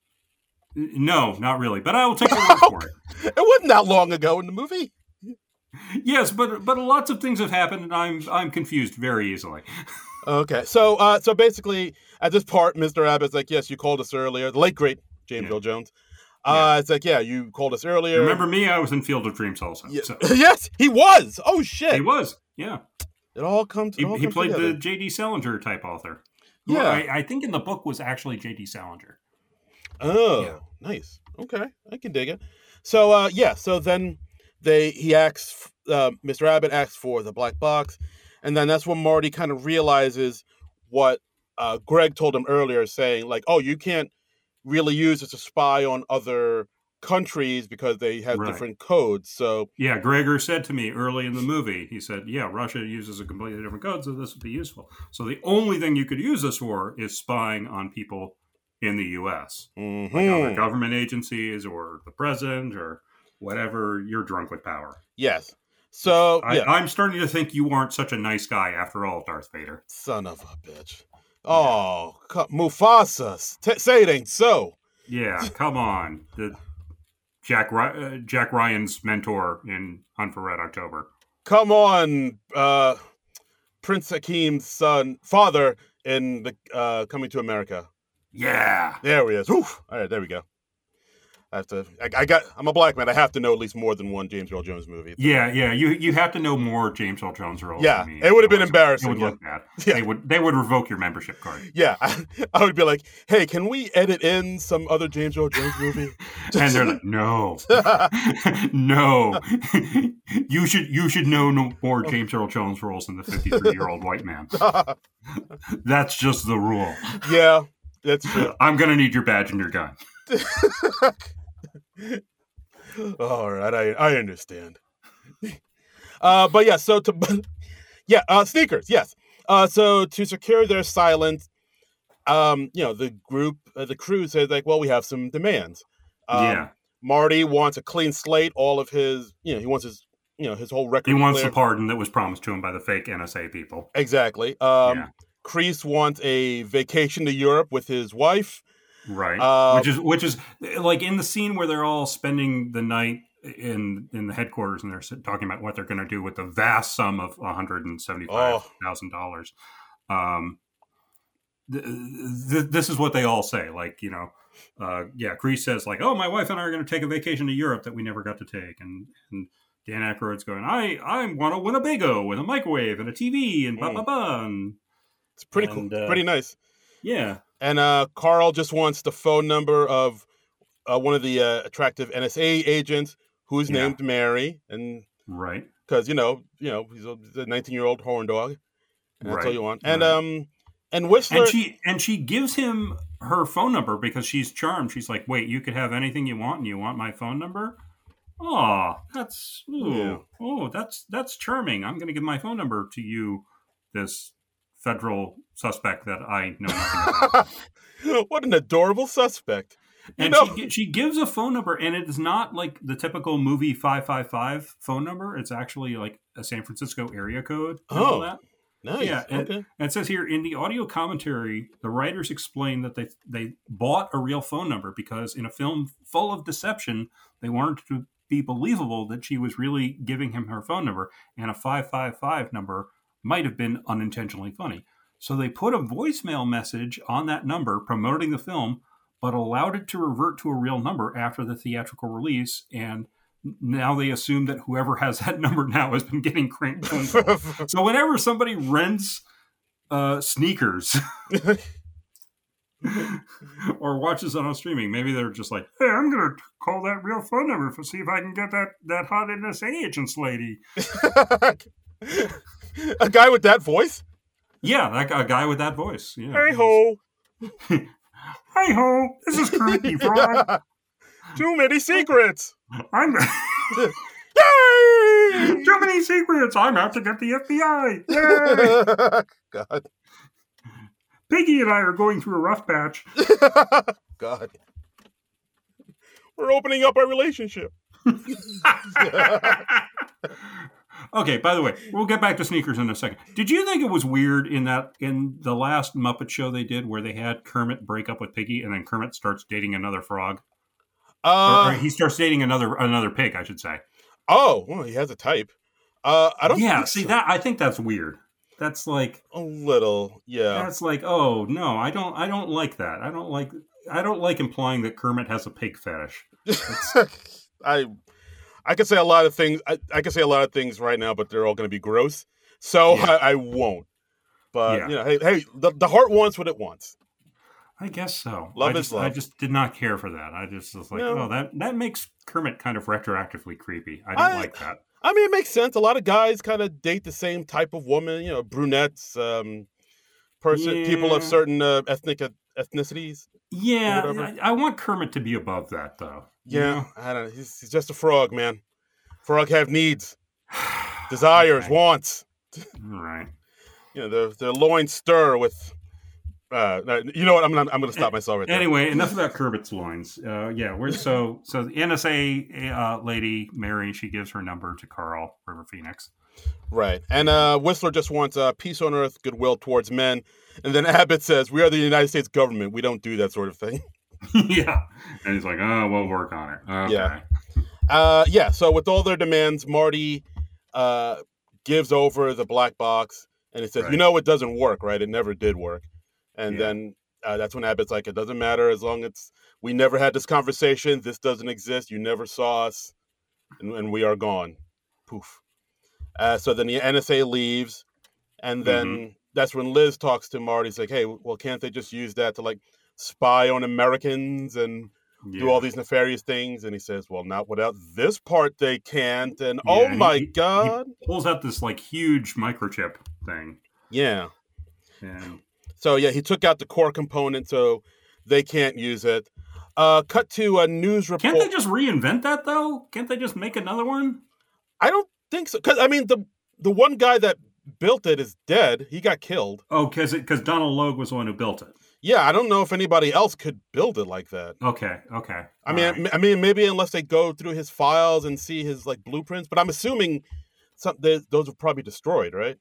Speaker 1: No, not really, but I will take your word for it.
Speaker 2: It wasn't that long ago in the movie.
Speaker 1: Yes, but but lots of things have happened, and I'm I'm confused very easily.
Speaker 2: Okay, so uh, so basically, at this part, Mister Abbott's like, "Yes, you called us earlier." The late great James Earl yeah. Jones. Uh, yeah. It's like, "Yeah, you called us earlier."
Speaker 1: Remember me? I was in Field of Dreams also.
Speaker 2: Yeah.
Speaker 1: So.
Speaker 2: Yes, he was. Oh shit,
Speaker 1: he was. Yeah,
Speaker 2: it all comes. It
Speaker 1: he
Speaker 2: all
Speaker 1: he
Speaker 2: comes
Speaker 1: played
Speaker 2: together.
Speaker 1: the J D Salinger type author.
Speaker 2: Yeah,
Speaker 1: I, I think in the book was actually J D Salinger.
Speaker 2: Oh, yeah. Nice. Okay, I can dig it. So, uh, yeah. So then they he asks, uh, Mister Abbott asks for the black box, and then that's when Marty kind of realizes what uh, Greg told him earlier, saying like, "Oh, you can't really use it to spy on other countries because they have right. different codes." So
Speaker 1: yeah, Gregor said to me early in the movie, he said, "Yeah, Russia uses a completely different code, so this would be useful. So the only thing you could use this for is spying on people in the U S,
Speaker 2: mm-hmm.
Speaker 1: like other government agencies or the president or whatever. You're drunk with power."
Speaker 2: Yes. So
Speaker 1: I,
Speaker 2: yeah.
Speaker 1: I'm starting to think you aren't such a nice guy after all, Darth Vader.
Speaker 2: Son of a bitch. Oh, yeah. Mufasa. T- say it ain't so.
Speaker 1: Yeah, come on. The Jack uh, Jack Ryan's mentor in Hunt for Red October.
Speaker 2: Come on, uh, Prince Akeem's son, father in the uh, Coming to America.
Speaker 1: Yeah.
Speaker 2: There he is. Oof. All right, there we go. I have to. I, I got. I'm a black man. I have to know at least more than one James Earl Jones movie.
Speaker 1: Yeah, yeah. You you have to know more James Earl Jones roles.
Speaker 2: Yeah,
Speaker 1: than me.
Speaker 2: It would have been embarrassing.
Speaker 1: It would look bad.
Speaker 2: Yeah.
Speaker 1: They would. They would revoke your membership card.
Speaker 2: Yeah, I, I would be like, "Hey, can we edit in some other James Earl Jones movie?"
Speaker 1: And they're like, "No, no. You should you should know no more James Earl Jones roles than the fifty-three year old white man. That's just the rule."
Speaker 2: Yeah, that's true.
Speaker 1: I'm gonna need your badge and your gun.
Speaker 2: All right, I I understand. Uh, but yeah, so to yeah, uh, sneakers, yes. Uh, so to secure their silence, um, you know, the group, uh, the crew says like, well, we have some demands. Um,
Speaker 1: yeah.
Speaker 2: Marty wants a clean slate. All of his, you know, he wants his, you know, his whole record.
Speaker 1: He wants
Speaker 2: clear.
Speaker 1: the pardon that was promised to him by the fake N S A people.
Speaker 2: Exactly. Um,
Speaker 1: yeah.
Speaker 2: Kreese wants a vacation to Europe with his wife.
Speaker 1: Right.
Speaker 2: Uh,
Speaker 1: which is which is like in the scene where they're all spending the night in in the headquarters and they're talking about what they're going to do with the vast sum of one hundred seventy-five thousand dollars. Oh. Um, th- th- this is what they all say. Like, you know, uh, yeah, Kreese says like, "Oh, my wife and I are going to take a vacation to Europe that we never got to take," and and Dan Aykroyd's going, "I I want a Winnebago with a microwave and a T V and blah blah blah." And,
Speaker 2: it's pretty
Speaker 1: and,
Speaker 2: cool,
Speaker 1: uh,
Speaker 2: pretty nice.
Speaker 1: Yeah.
Speaker 2: And uh, Carl just wants the phone number of uh, one of the uh, attractive N S A agents who's
Speaker 1: yeah.
Speaker 2: named Mary, and
Speaker 1: right,
Speaker 2: because you know, you know, he's a nineteen-year-old horn dog, and that's
Speaker 1: right.
Speaker 2: all you want. And
Speaker 1: right.
Speaker 2: um, and Whistler,
Speaker 1: and she and she gives him her phone number because she's charmed. She's like, "Wait, you could have anything you want, and you want my phone number? Oh, that's ooh,
Speaker 2: yeah.
Speaker 1: oh, that's that's charming. I'm going to give my phone number to you, this federal suspect that I know nothing about."
Speaker 2: What an adorable suspect. You
Speaker 1: and
Speaker 2: know?
Speaker 1: she she gives a phone number, and it is not like the typical movie five five five phone number. It's actually like a San Francisco area code.
Speaker 2: Oh,
Speaker 1: that?
Speaker 2: nice.
Speaker 1: Yeah, and,
Speaker 2: okay.
Speaker 1: and it says here in the audio commentary, the writers explain that they they bought a real phone number because in a film full of deception, they wanted to be believable that she was really giving him her phone number, and a five five five number might have been unintentionally funny. So they put a voicemail message on that number promoting the film, but allowed it to revert to a real number after the theatrical release. And now they assume that whoever has that number now has been getting crank phone calls. So whenever somebody rents uh, sneakers or watches it on streaming, maybe they're just like, "Hey, I'm going to call that real phone number to see if I can get that, that hot N S A agents lady."
Speaker 2: A guy with that voice?
Speaker 1: Yeah, that a guy with that voice. Yeah.
Speaker 2: Hey ho.
Speaker 1: Hey ho, this is Kermit the Frog.
Speaker 2: Too many secrets.
Speaker 1: I'm
Speaker 2: Yay!
Speaker 1: Too many secrets. I'm out to get the F B I. Yay!
Speaker 2: God.
Speaker 1: Piggy and I are going through a rough patch.
Speaker 2: God. We're opening up our relationship.
Speaker 1: Okay, by the way, we'll get back to sneakers in a second. Did you think it was weird in that in the last Muppet show they did where they had Kermit break up with Piggy and then Kermit starts dating another frog?
Speaker 2: Uh,
Speaker 1: or, or he starts dating another another pig, I should say.
Speaker 2: Oh, well, he has a type. Uh, I don't.
Speaker 1: Yeah,
Speaker 2: think
Speaker 1: see
Speaker 2: so.
Speaker 1: that I think that's weird. That's like
Speaker 2: a little, yeah.
Speaker 1: That's like, oh no, I don't, I don't like that. I don't like, I don't like implying that Kermit has a pig fetish.
Speaker 2: I, I could say a lot of things. I, I could say a lot of things right now, but they're all going to be gross. So
Speaker 1: yeah.
Speaker 2: I, I won't. But
Speaker 1: yeah.
Speaker 2: you know, hey, hey, the, the heart wants what it wants.
Speaker 1: I guess so.
Speaker 2: Love
Speaker 1: I
Speaker 2: is
Speaker 1: just,
Speaker 2: love.
Speaker 1: I just did not care for that. I just was like,
Speaker 2: no.
Speaker 1: oh, that that makes Kermit kind of retroactively creepy. I didn't
Speaker 2: I,
Speaker 1: like that.
Speaker 2: I mean, it makes sense. A lot of guys kind of date the same type of woman. You know, brunettes, um, person,
Speaker 1: yeah.
Speaker 2: people of certain uh, ethnic uh, ethnicities.
Speaker 1: Yeah, I, I want Kermit to be above that, though.
Speaker 2: Yeah,
Speaker 1: know?
Speaker 2: I don't know. He's, he's just a frog, man. Frog have needs, desires,
Speaker 1: okay.
Speaker 2: wants.
Speaker 1: All right.
Speaker 2: You know, their their loins stir with. Uh, you know what? I'm gonna I'm gonna stop myself right there.
Speaker 1: Anyway, enough about Kermit's loins. Uh, yeah, we're so so the N S A uh, lady Mary, she gives her number to Carl River Phoenix.
Speaker 2: Right, and uh, Whistler just wants uh, peace on earth, goodwill towards men, and then Abbott says, "We are the United States government. We don't do that sort of thing."
Speaker 1: Yeah, and he's like, "Oh, we'll work on it." Okay.
Speaker 2: Yeah, uh, yeah. So with all their demands, Marty uh, gives over the black box, and he says, right. "You know, it doesn't work, right? It never did work." And yeah. then uh, that's when Abbott's like, it doesn't matter as long as we never had this conversation. This doesn't exist. You never saw us. And, and we are gone. Poof. Uh, so then the N S A leaves. And then mm-hmm. that's when Liz talks to Marty. He's like, hey, well, can't they just use that to like spy on Americans and yeah. do all these nefarious things? And he says, well, not without this part they can't. And yeah, oh my
Speaker 1: he,
Speaker 2: God.
Speaker 1: He pulls out this like huge microchip thing.
Speaker 2: Yeah.
Speaker 1: And...
Speaker 2: So, yeah, he took out the core component, so they can't use it. Uh, cut to a news report.
Speaker 1: Can't they just reinvent that, though? Can't they just make another one?
Speaker 2: I don't think so. Because, I mean, the the one guy that built it is dead. He got killed.
Speaker 1: Oh, because because Donald Logue was the one who built it.
Speaker 2: Yeah, I don't know if anybody else could build it like that.
Speaker 1: Okay, okay.
Speaker 2: I mean,
Speaker 1: right.
Speaker 2: I mean, maybe unless they go through his files and see his like blueprints, but I'm assuming some those were probably destroyed, right?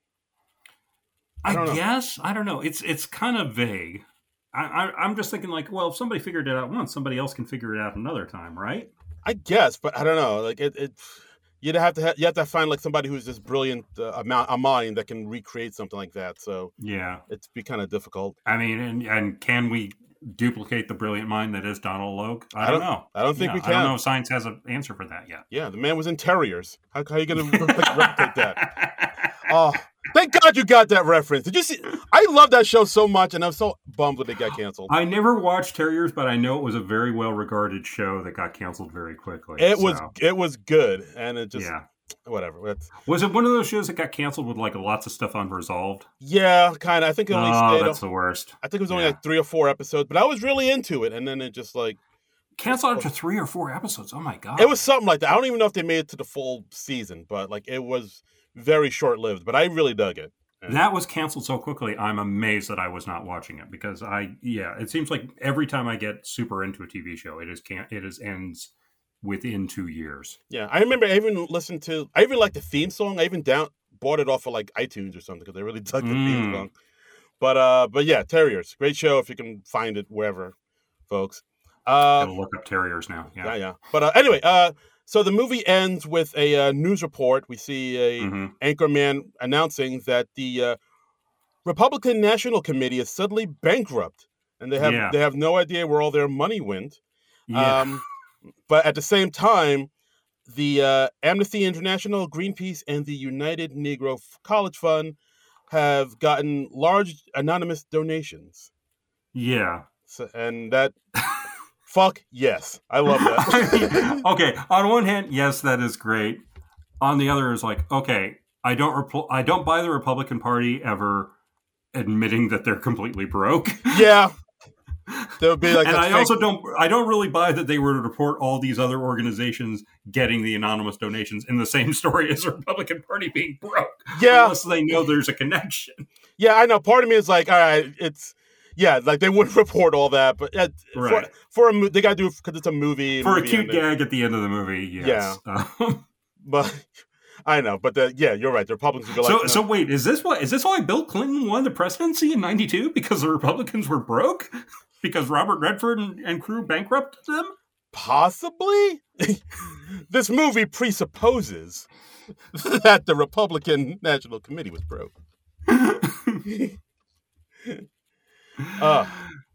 Speaker 1: I, I guess I don't know. It's it's kind of vague. I, I I'm just thinking like, well, if somebody figured it out once, somebody else can figure it out another time, right?
Speaker 2: I guess, but I don't know. Like it, it you'd have to ha- you have to find like somebody who's this brilliant uh, amount a mind that can recreate something like that. So
Speaker 1: yeah,
Speaker 2: it's be kind of difficult.
Speaker 1: I mean, and and can we duplicate the brilliant mind that is Donald Logue? I, I don't, don't know.
Speaker 2: I don't think
Speaker 1: yeah,
Speaker 2: we can.
Speaker 1: I don't know if science has an answer for that yet.
Speaker 2: Yeah, the man was in Terriers. How, how are you going to replicate that? Oh, thank God you got that reference. Did you see? I love that show so much, and I'm so bummed when it got canceled.
Speaker 1: I never watched Terriers, but I know it was a very well-regarded show that got canceled very quickly.
Speaker 2: It
Speaker 1: so.
Speaker 2: was it was good, and it just...
Speaker 1: Yeah.
Speaker 2: Whatever. That's...
Speaker 1: Was it one of those shows that got canceled with like lots of stuff unresolved?
Speaker 2: Yeah, kind of. I think it only
Speaker 1: oh,
Speaker 2: stayed.
Speaker 1: That's the worst.
Speaker 2: I think it was only
Speaker 1: yeah.
Speaker 2: like three or four episodes, but I was really into it, and then it just like
Speaker 1: canceled after three or four episodes. Oh my god!
Speaker 2: It was something like that. I don't even know if they made it to the full season, but like it was very short lived. But I really dug it.
Speaker 1: And... that was canceled so quickly. I'm amazed that I was not watching it because I yeah. It seems like every time I get super into a T V show, it is can it is ends. Within two years.
Speaker 2: Yeah, I remember I even listened to, I even liked the theme song. I even down bought it off of like iTunes or something because I really dug the mm. theme song. But uh, but yeah, Terriers, great show if you can find it wherever, folks. Uh,
Speaker 1: Gotta look up Terriers now. Yeah,
Speaker 2: yeah. yeah. But uh, anyway, uh, so the movie ends with a uh, news report. We see a mm-hmm. anchorman announcing that the uh, Republican National Committee is suddenly bankrupt, and they have yeah. they have no idea where all their money went.
Speaker 1: Yeah.
Speaker 2: Um, But at the same time, the uh, Amnesty International, Greenpeace, and the United Negro College Fund have gotten large anonymous donations.
Speaker 1: Yeah.
Speaker 2: So, and that, fuck yes. I love that.
Speaker 1: Okay. On one hand, yes, that is great. On the other is like, okay, I don't rep- I don't buy the Republican Party ever admitting that they're completely broke.
Speaker 2: Yeah. There would be like
Speaker 1: and I
Speaker 2: fake...
Speaker 1: also don't I don't really buy that they were to report all these other organizations getting the anonymous donations in the same story as the Republican Party being broke.
Speaker 2: Yeah.
Speaker 1: Unless they know there's a connection.
Speaker 2: Yeah, I know. Part of me is like, all right, it's, yeah, like they wouldn't report all that, but uh,
Speaker 1: right.
Speaker 2: for, for a they got to do it because it's a movie.
Speaker 1: For
Speaker 2: movie
Speaker 1: a cute
Speaker 2: ending.
Speaker 1: gag at the end of the movie, yes.
Speaker 2: Yeah.
Speaker 1: Um,
Speaker 2: but... I know, but the, yeah, you're right. The Republicans would be like,
Speaker 1: so.
Speaker 2: no.
Speaker 1: So wait, is this what? Is this why Bill Clinton won the presidency in ninety-two? Because the Republicans were broke? Because Robert Redford and, and crew bankrupted them?
Speaker 2: Possibly. This movie presupposes that the Republican National Committee was broke. uh,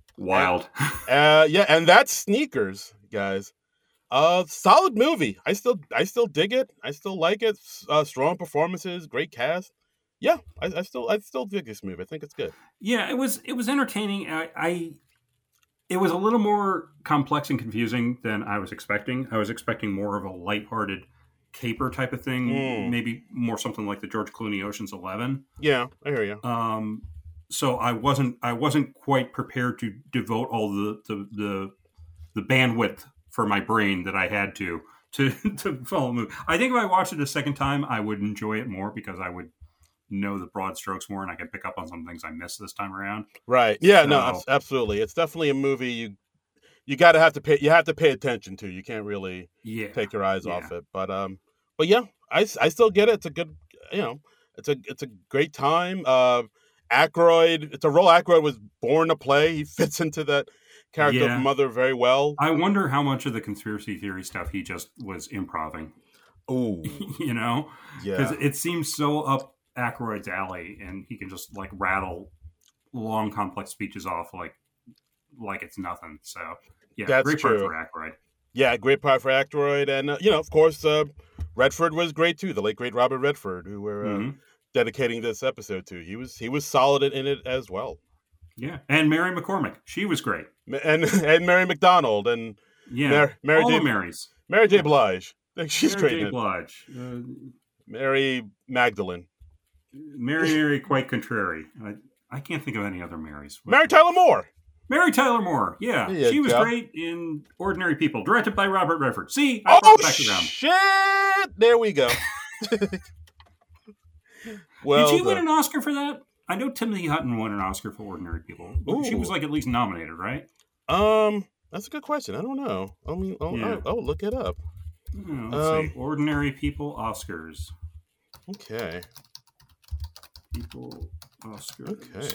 Speaker 1: Wild.
Speaker 2: And, uh, yeah, and that's Sneakers, guys. Uh, solid movie. I still, I still dig it. I still like it. Uh, strong performances, great cast. Yeah, I, I still, I still dig this movie. I think it's good.
Speaker 1: Yeah, it was, it was entertaining. I, I, it was a little more complex and confusing than I was expecting. I was expecting more of a lighthearted caper type of thing. Mm. Maybe more something like the George Clooney Ocean's Eleven.
Speaker 2: Yeah, I hear you.
Speaker 1: Um, so I wasn't, I wasn't quite prepared to devote all the, the, the, the bandwidth for my brain that I had to to to follow the movie. I think if I watched it a second time, I would enjoy it more because I would know the broad strokes more and I could pick up on some things I missed this time around.
Speaker 2: Right. Yeah, so, no, absolutely. It's definitely a movie you you got to have to pay you have to pay attention to. You can't really
Speaker 1: yeah,
Speaker 2: take your eyes
Speaker 1: yeah.
Speaker 2: off it. But um but yeah, I, I still get it. It's a good, you know, it's a it's a great time. Uh Aykroyd, it's a role Aykroyd was born to play. He fits into that character yeah. of Mother very well.
Speaker 1: I wonder how much of the conspiracy theory stuff he just was improving.
Speaker 2: Ooh.
Speaker 1: You know?
Speaker 2: Yeah.
Speaker 1: Because it seems so up Aykroyd's alley, and he can just, like, rattle long, complex speeches off like like it's nothing. So, yeah,
Speaker 2: That's
Speaker 1: great
Speaker 2: true.
Speaker 1: part for Aykroyd.
Speaker 2: Yeah, great part for Aykroyd. And, uh, you know, of course, uh, Redford was great, too. The late, great Robert Redford, who we're uh, mm-hmm. dedicating this episode to. He was he was solid in it as well.
Speaker 1: Yeah, and Mary McCormick, she was great,
Speaker 2: and and Mary McDonald and
Speaker 1: yeah,
Speaker 2: Mary, Mary
Speaker 1: all
Speaker 2: J,
Speaker 1: the Marys,
Speaker 2: Mary J. Blige, she's
Speaker 1: Mary
Speaker 2: great.
Speaker 1: J. Blige, uh,
Speaker 2: Mary Magdalene,
Speaker 1: Mary Mary quite contrary. I, I can't think of any other Marys.
Speaker 2: Mary Tyler Moore,
Speaker 1: Mary Tyler Moore, yeah, she was
Speaker 2: go.
Speaker 1: great in Ordinary People, directed by Robert Redford. See, I
Speaker 2: oh
Speaker 1: brought it back around.
Speaker 2: Shit! There we go.
Speaker 1: Well, did she win an Oscar for that? I know Timothy Hutton won an Oscar for Ordinary People.
Speaker 2: Ooh.
Speaker 1: She was like at least nominated, right?
Speaker 2: Um, that's a good question. I don't know. I mean, I'll,
Speaker 1: Yeah.
Speaker 2: I'll, I'll look it up.
Speaker 1: Yeah, let's
Speaker 2: Um,
Speaker 1: see. Ordinary People Oscars.
Speaker 2: Okay.
Speaker 1: People Oscars.
Speaker 2: Okay.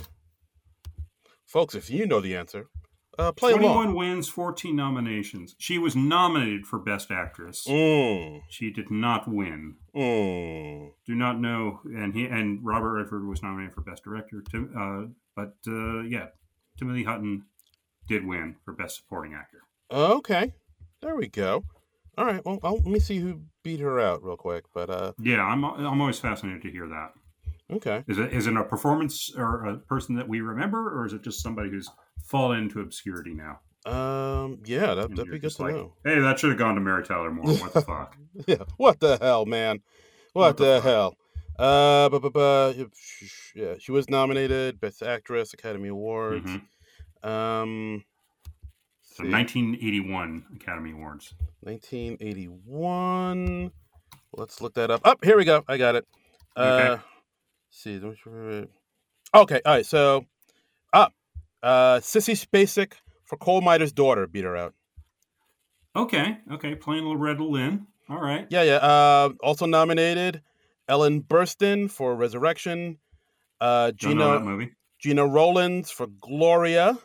Speaker 2: Folks, if you know the answer, uh, play
Speaker 1: twenty-one
Speaker 2: along.
Speaker 1: wins, fourteen nominations. She was nominated for Best Actress.
Speaker 2: Mm.
Speaker 1: She did not win.
Speaker 2: Mm.
Speaker 1: Do not know. And he and Robert Redford was nominated for Best Director. Tim, uh, but uh, yeah, Timothy Hutton did win for Best Supporting Actor.
Speaker 2: Okay. There we go. All right. Well, I'll, let me see who beat her out real quick. But uh,
Speaker 1: Yeah, I'm I'm always fascinated to hear that.
Speaker 2: okay.
Speaker 1: Is it is it a performance or a person that we remember, or is it just somebody who's fallen into obscurity now?
Speaker 2: Um. Yeah, that,
Speaker 1: And
Speaker 2: that'd
Speaker 1: you're
Speaker 2: be good
Speaker 1: just
Speaker 2: to
Speaker 1: like,
Speaker 2: know.
Speaker 1: hey, that should have gone to Mary Tyler Moore. What the fuck?
Speaker 2: Yeah. What the hell, man? What,
Speaker 1: What the
Speaker 2: the
Speaker 1: fuck?
Speaker 2: hell? Uh. Bu- bu- bu- yeah. She was nominated Best Actress, Academy Awards.
Speaker 1: Mhm.
Speaker 2: Um.
Speaker 1: So
Speaker 2: see.
Speaker 1: nineteen eighty-one Academy Awards.
Speaker 2: nineteen eighty-one. Let's look that up. Up oh, here we go. I got it. Uh,
Speaker 1: Okay.
Speaker 2: see. Okay. All right. So, up. Uh, Sissy Spacek for Coal Miner's Daughter beat her out.
Speaker 1: Okay, okay, playing Loretta Lynn. All right.
Speaker 2: Yeah, yeah. Uh, also nominated Ellen Burstyn for Resurrection. Uh,
Speaker 1: Don't know that
Speaker 2: Gina
Speaker 1: movie.
Speaker 2: Gina Rowlands for Gloria,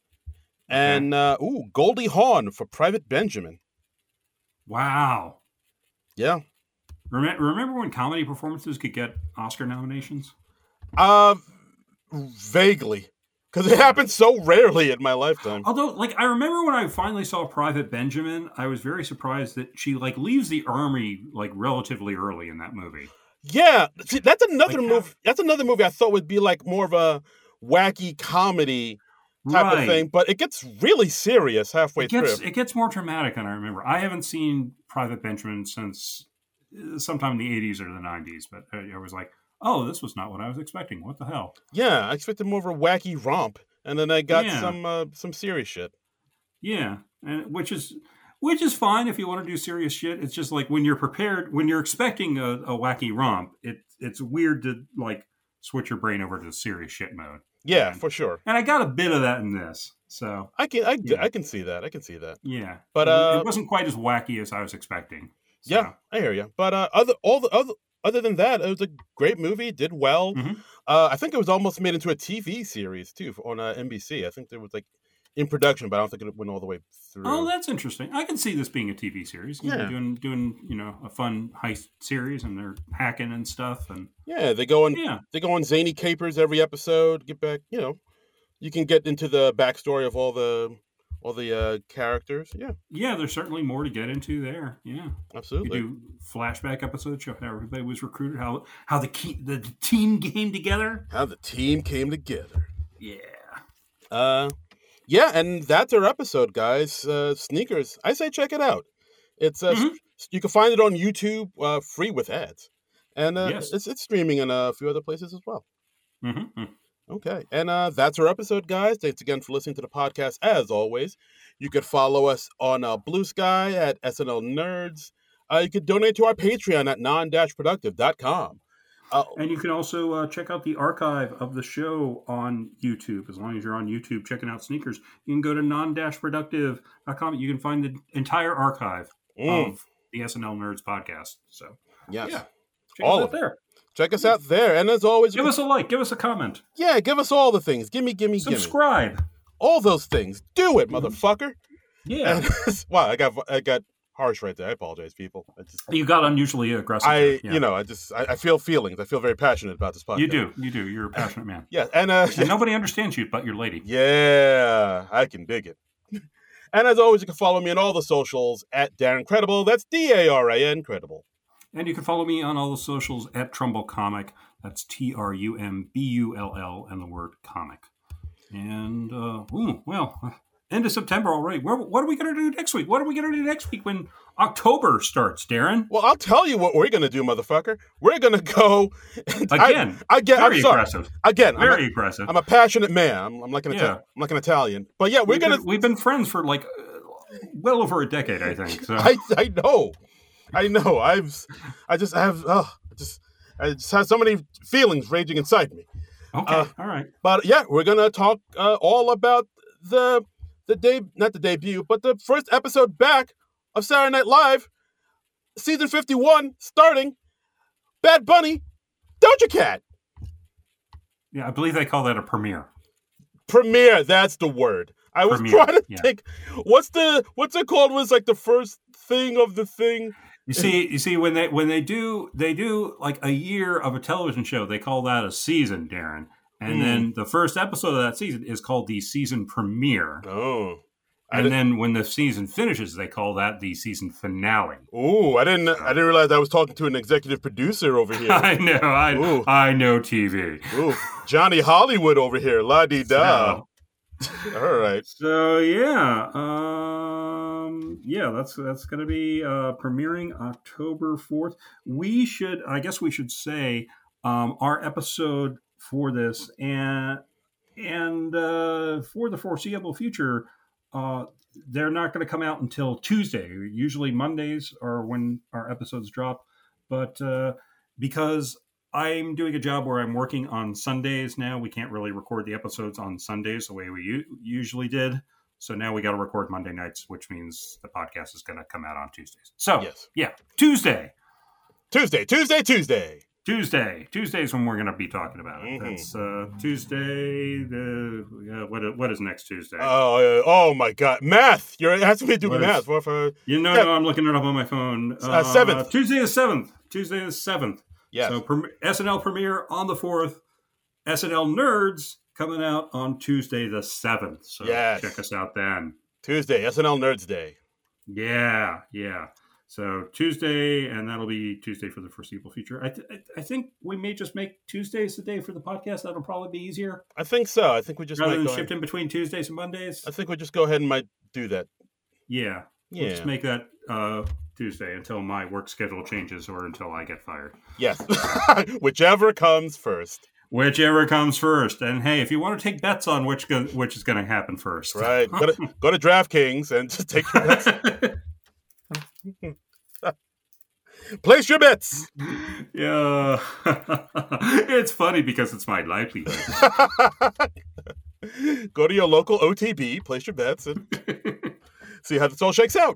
Speaker 2: and uh, ooh, Goldie Hawn for Private Benjamin.
Speaker 1: Wow.
Speaker 2: Yeah.
Speaker 1: Remember, remember when comedy performances could get Oscar nominations?
Speaker 2: Uh, vaguely, because it happened so rarely in my lifetime.
Speaker 1: Although, like, I remember when I finally saw Private Benjamin, I was very surprised that she like leaves the army like relatively early in that movie.
Speaker 2: Yeah, see, that's another
Speaker 1: Like,
Speaker 2: movie. That's another movie I thought would be like more of a wacky comedy type
Speaker 1: Right.
Speaker 2: of thing, but it gets really serious halfway
Speaker 1: It gets
Speaker 2: through.
Speaker 1: it gets more dramatic than I remember. I haven't seen Private Benjamin since uh, sometime in the eighties or the nineties, but I, I was like, oh, this was not what I was expecting. What the hell?
Speaker 2: Yeah, I expected more of a wacky romp, and then I got
Speaker 1: Yeah.
Speaker 2: some uh, some serious shit.
Speaker 1: Yeah, and which is which is fine if you want to do serious shit. It's just like when you're prepared, when you're expecting a, a wacky romp, it it's weird to like switch your brain over to the serious shit mode.
Speaker 2: Yeah,
Speaker 1: And-
Speaker 2: for sure.
Speaker 1: And I got a bit of that in this, so
Speaker 2: I can I,
Speaker 1: Yeah.
Speaker 2: I can see that. I can see that.
Speaker 1: yeah.
Speaker 2: But,
Speaker 1: it,
Speaker 2: uh,
Speaker 1: it wasn't quite as wacky as I was expecting. So,
Speaker 2: Yeah, I hear you. But uh, other all the other other than that, it was a great movie. It did well.
Speaker 1: Mhm.
Speaker 2: Uh, I think it was almost made into a T V series too on uh, N B C. I think there was like in production, but I don't think it went all the way through.
Speaker 1: Oh, that's interesting. I can see this being a T V series. You know,
Speaker 2: Yeah.
Speaker 1: doing doing you know a fun heist series, and they're hacking and stuff, and
Speaker 2: Yeah, they go on
Speaker 1: yeah,
Speaker 2: they go on zany capers every episode. Get back, you know, you can get into the backstory of all the all the uh, characters. Yeah,
Speaker 1: yeah. There's certainly more to get into there. Yeah. You
Speaker 2: absolutely.
Speaker 1: do flashback episodes show how everybody was recruited, how how the key, the team came together.
Speaker 2: How the team came together.
Speaker 1: Yeah.
Speaker 2: Uh, yeah, and that's our episode, guys. Uh, Sneakers. I say check it out. It's uh,
Speaker 1: Mhm.
Speaker 2: s- you can find it on YouTube, uh, free with ads, and uh,
Speaker 1: Yes.
Speaker 2: it's it's streaming in a few other places as well.
Speaker 1: Mm-hmm.
Speaker 2: Okay, and uh, that's our episode, guys. Thanks again for listening to the podcast. As always, you could follow us on uh, Blue Sky at S N L Nerds. Uh, you could donate to our Patreon at non dash productive dot com. Uh,
Speaker 1: And you can also uh, check out the archive of the show on YouTube. As long as you're on YouTube checking out Sneakers, you can go to non dash productive dot com. You can find the entire archive
Speaker 2: mm,
Speaker 1: of the S N L Nerds podcast. So,
Speaker 2: yes,
Speaker 1: yeah, check
Speaker 2: all
Speaker 1: us out
Speaker 2: of it.
Speaker 1: there.
Speaker 2: Check us out there. And as always,
Speaker 1: Give us a like. Give us a comment.
Speaker 2: yeah, give us all the things. Gimme, gimme, gimme.
Speaker 1: Subscribe.
Speaker 2: All those things. Do it,
Speaker 1: Mhm.
Speaker 2: motherfucker.
Speaker 1: Yeah.
Speaker 2: And, wow, I got I got harsh right there. I apologize, people. I just,
Speaker 1: You got unusually aggressive.
Speaker 2: I,
Speaker 1: there. Yeah.
Speaker 2: you know, I just, I, I feel feelings. I feel very passionate about this podcast.
Speaker 1: You do. You do. You're a passionate man.
Speaker 2: Yeah, and uh,
Speaker 1: And nobody understands you but your lady.
Speaker 2: yeah, I can dig it. And as always, you can follow me on all the socials at Darren Credible. That's D A R A N Credible.
Speaker 1: And you can follow me on all the socials at Trumbull Comic. That's T R U M B U L L and the word comic. And, uh, ooh, well, uh, end of September already. Where, what are we going to do next week? What are we going to do next week when October starts, Darren?
Speaker 2: Well, I'll tell you what we're gonna do, motherfucker. We're gonna go
Speaker 1: Again,
Speaker 2: I, I get.
Speaker 1: very
Speaker 2: I'm sorry.
Speaker 1: aggressive.
Speaker 2: Again, I'm
Speaker 1: Very
Speaker 2: a,
Speaker 1: aggressive.
Speaker 2: I'm a passionate man. I'm, I'm like an
Speaker 1: Yeah.
Speaker 2: Ita- I'm like an Italian. But yeah, we're
Speaker 1: we've,
Speaker 2: gonna.
Speaker 1: been, we've been friends for like uh, well over a decade, I think. So.
Speaker 2: I I know, I know. I've I just have. Oh, I just I just have so many feelings raging inside me.
Speaker 1: Okay,
Speaker 2: Uh,
Speaker 1: all right.
Speaker 2: But yeah, we're gonna talk uh, all about the the day, not the debut, but the first episode back of Saturday Night Live, season fifty-one, starting Bad Bunny, Doja Cat.
Speaker 1: Yeah, I believe they call that a premiere.
Speaker 2: Premiere, that's the word. I was
Speaker 1: Premiere,
Speaker 2: trying to
Speaker 1: yeah.
Speaker 2: think, what's the what's it called? Was like the first thing of the thing.
Speaker 1: You see, you see, when they when they do they do like a year of a television show, they call that a season, Darren. And
Speaker 2: Mm.
Speaker 1: then the first episode of that season is called the season premiere.
Speaker 2: Oh, I
Speaker 1: And
Speaker 2: didn't-
Speaker 1: then when the season finishes, they call that the season finale.
Speaker 2: Ooh, I didn't I didn't realize I was talking to an executive producer over here.
Speaker 1: I know, I
Speaker 2: Ooh.
Speaker 1: I know T V.
Speaker 2: Ooh, Johnny Hollywood over here, la di da.
Speaker 1: So,
Speaker 2: All right.
Speaker 1: so yeah, um, yeah, that's that's going to be uh, premiering October fourth. We should, I guess, we should say um, our episode for this and and uh, for the foreseeable future. Uh, they're not going to come out until Tuesday. Usually Mondays are when our episodes drop, but uh, because I'm doing a job where I'm working on Sundays now, we can't really record the episodes on Sundays the way we u- usually did. So now we got to record Monday nights, which means the podcast is going to come out on Tuesdays. So
Speaker 2: Yes.
Speaker 1: yeah, Tuesday,
Speaker 2: Tuesday, Tuesday, Tuesday.
Speaker 1: Tuesday, Tuesday's when we're going to be talking about it.
Speaker 2: Mhm.
Speaker 1: That's uh, Tuesday. The uh, what? What is next Tuesday?
Speaker 2: Oh, uh, oh my God, math! You're asking me to do
Speaker 1: What
Speaker 2: math.
Speaker 1: is-
Speaker 2: For, for
Speaker 1: you know,
Speaker 2: yeah.
Speaker 1: no, I'm looking it up on my phone.
Speaker 2: Uh, seventh.
Speaker 1: Tuesday the seventh. Tuesday the seventh.
Speaker 2: yes,
Speaker 1: So prem- S N L premiere on the fourth. S N L Nerds coming out on Tuesday the seventh. So
Speaker 2: Yes.
Speaker 1: check us out then.
Speaker 2: Tuesday, S N L Nerds Day.
Speaker 1: Yeah, yeah. So Tuesday, and that'll be Tuesday for the foreseeable future. I, th- I think we may just make Tuesdays the day for the podcast. That'll probably be easier
Speaker 2: I think so. I think we just
Speaker 1: rather
Speaker 2: might
Speaker 1: than
Speaker 2: go
Speaker 1: shift
Speaker 2: ahead.
Speaker 1: in between Tuesdays and Mondays.
Speaker 2: I think we just go ahead and might do that.
Speaker 1: Yeah, we'll
Speaker 2: Yeah.
Speaker 1: just make that uh, Tuesday until my work schedule changes or until I get fired.
Speaker 2: Yes, whichever comes first.
Speaker 1: Whichever comes first. And hey, if you want to take bets on which go- which is going to happen first,
Speaker 2: Right. go to go to DraftKings and just take your bets. Place your bets.
Speaker 1: Yeah, it's funny because it's my livelihood.
Speaker 2: Go to your local O T B, place your bets, and see how this all shakes out.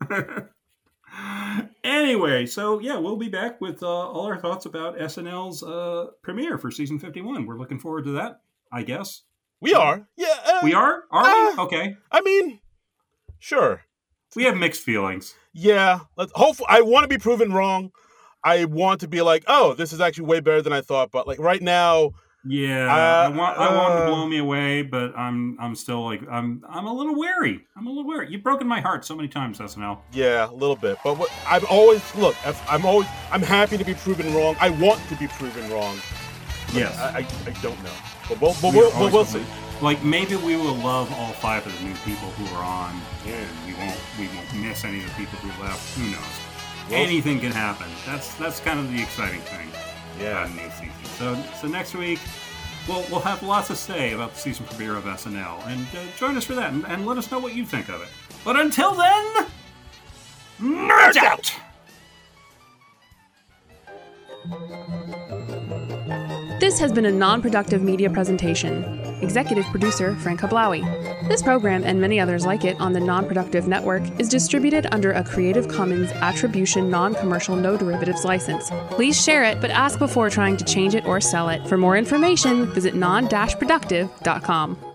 Speaker 1: Anyway, so yeah, we'll be back with uh, all our thoughts about S N L's uh, premiere for season fifty-one. We're looking forward to that, I guess.
Speaker 2: We are. Yeah. Uh,
Speaker 1: We are? Are
Speaker 2: uh,
Speaker 1: we? Okay.
Speaker 2: I mean, sure.
Speaker 1: We have mixed feelings.
Speaker 2: Yeah. Let's hopefully I want to be proven wrong. I want to be like, oh, this is actually way better than I thought. But like right now,
Speaker 1: Yeah,
Speaker 2: Uh,
Speaker 1: I want I want it to
Speaker 2: uh,
Speaker 1: blow me away, but I'm I'm still like I'm I'm a little wary. I'm a little wary. You've broken my heart so many times, S N L.
Speaker 2: yeah, a little bit. But what, I'm always look. if- I'm always. I'm happy to be proven wrong. I want to be proven wrong.
Speaker 1: Yes.
Speaker 2: I, I, I don't know. But we'll, but
Speaker 1: We
Speaker 2: we'll,
Speaker 1: always
Speaker 2: we'll
Speaker 1: want
Speaker 2: see.
Speaker 1: to- Like maybe we will love all five of the new people who are on, and we won't we won't miss any of the people who left. Who knows?
Speaker 2: Well-
Speaker 1: Anything can happen. That's that's kind of the exciting thing
Speaker 2: Yeah.
Speaker 1: about a new season. So so next week we'll we'll have lots to say about the season premiere of S N L, and uh, join us for that, and, and let us know what you think of it. But until then, nerds out.
Speaker 3: This has been a non-productive media presentation. Executive producer Frank Hablawi. This program and many others like it on the Non-Productive Network is distributed under a Creative Commons Attribution Non-Commercial No Derivatives license. Please share it, but ask before trying to change it or sell it. For more information, visit non dash productive dot com.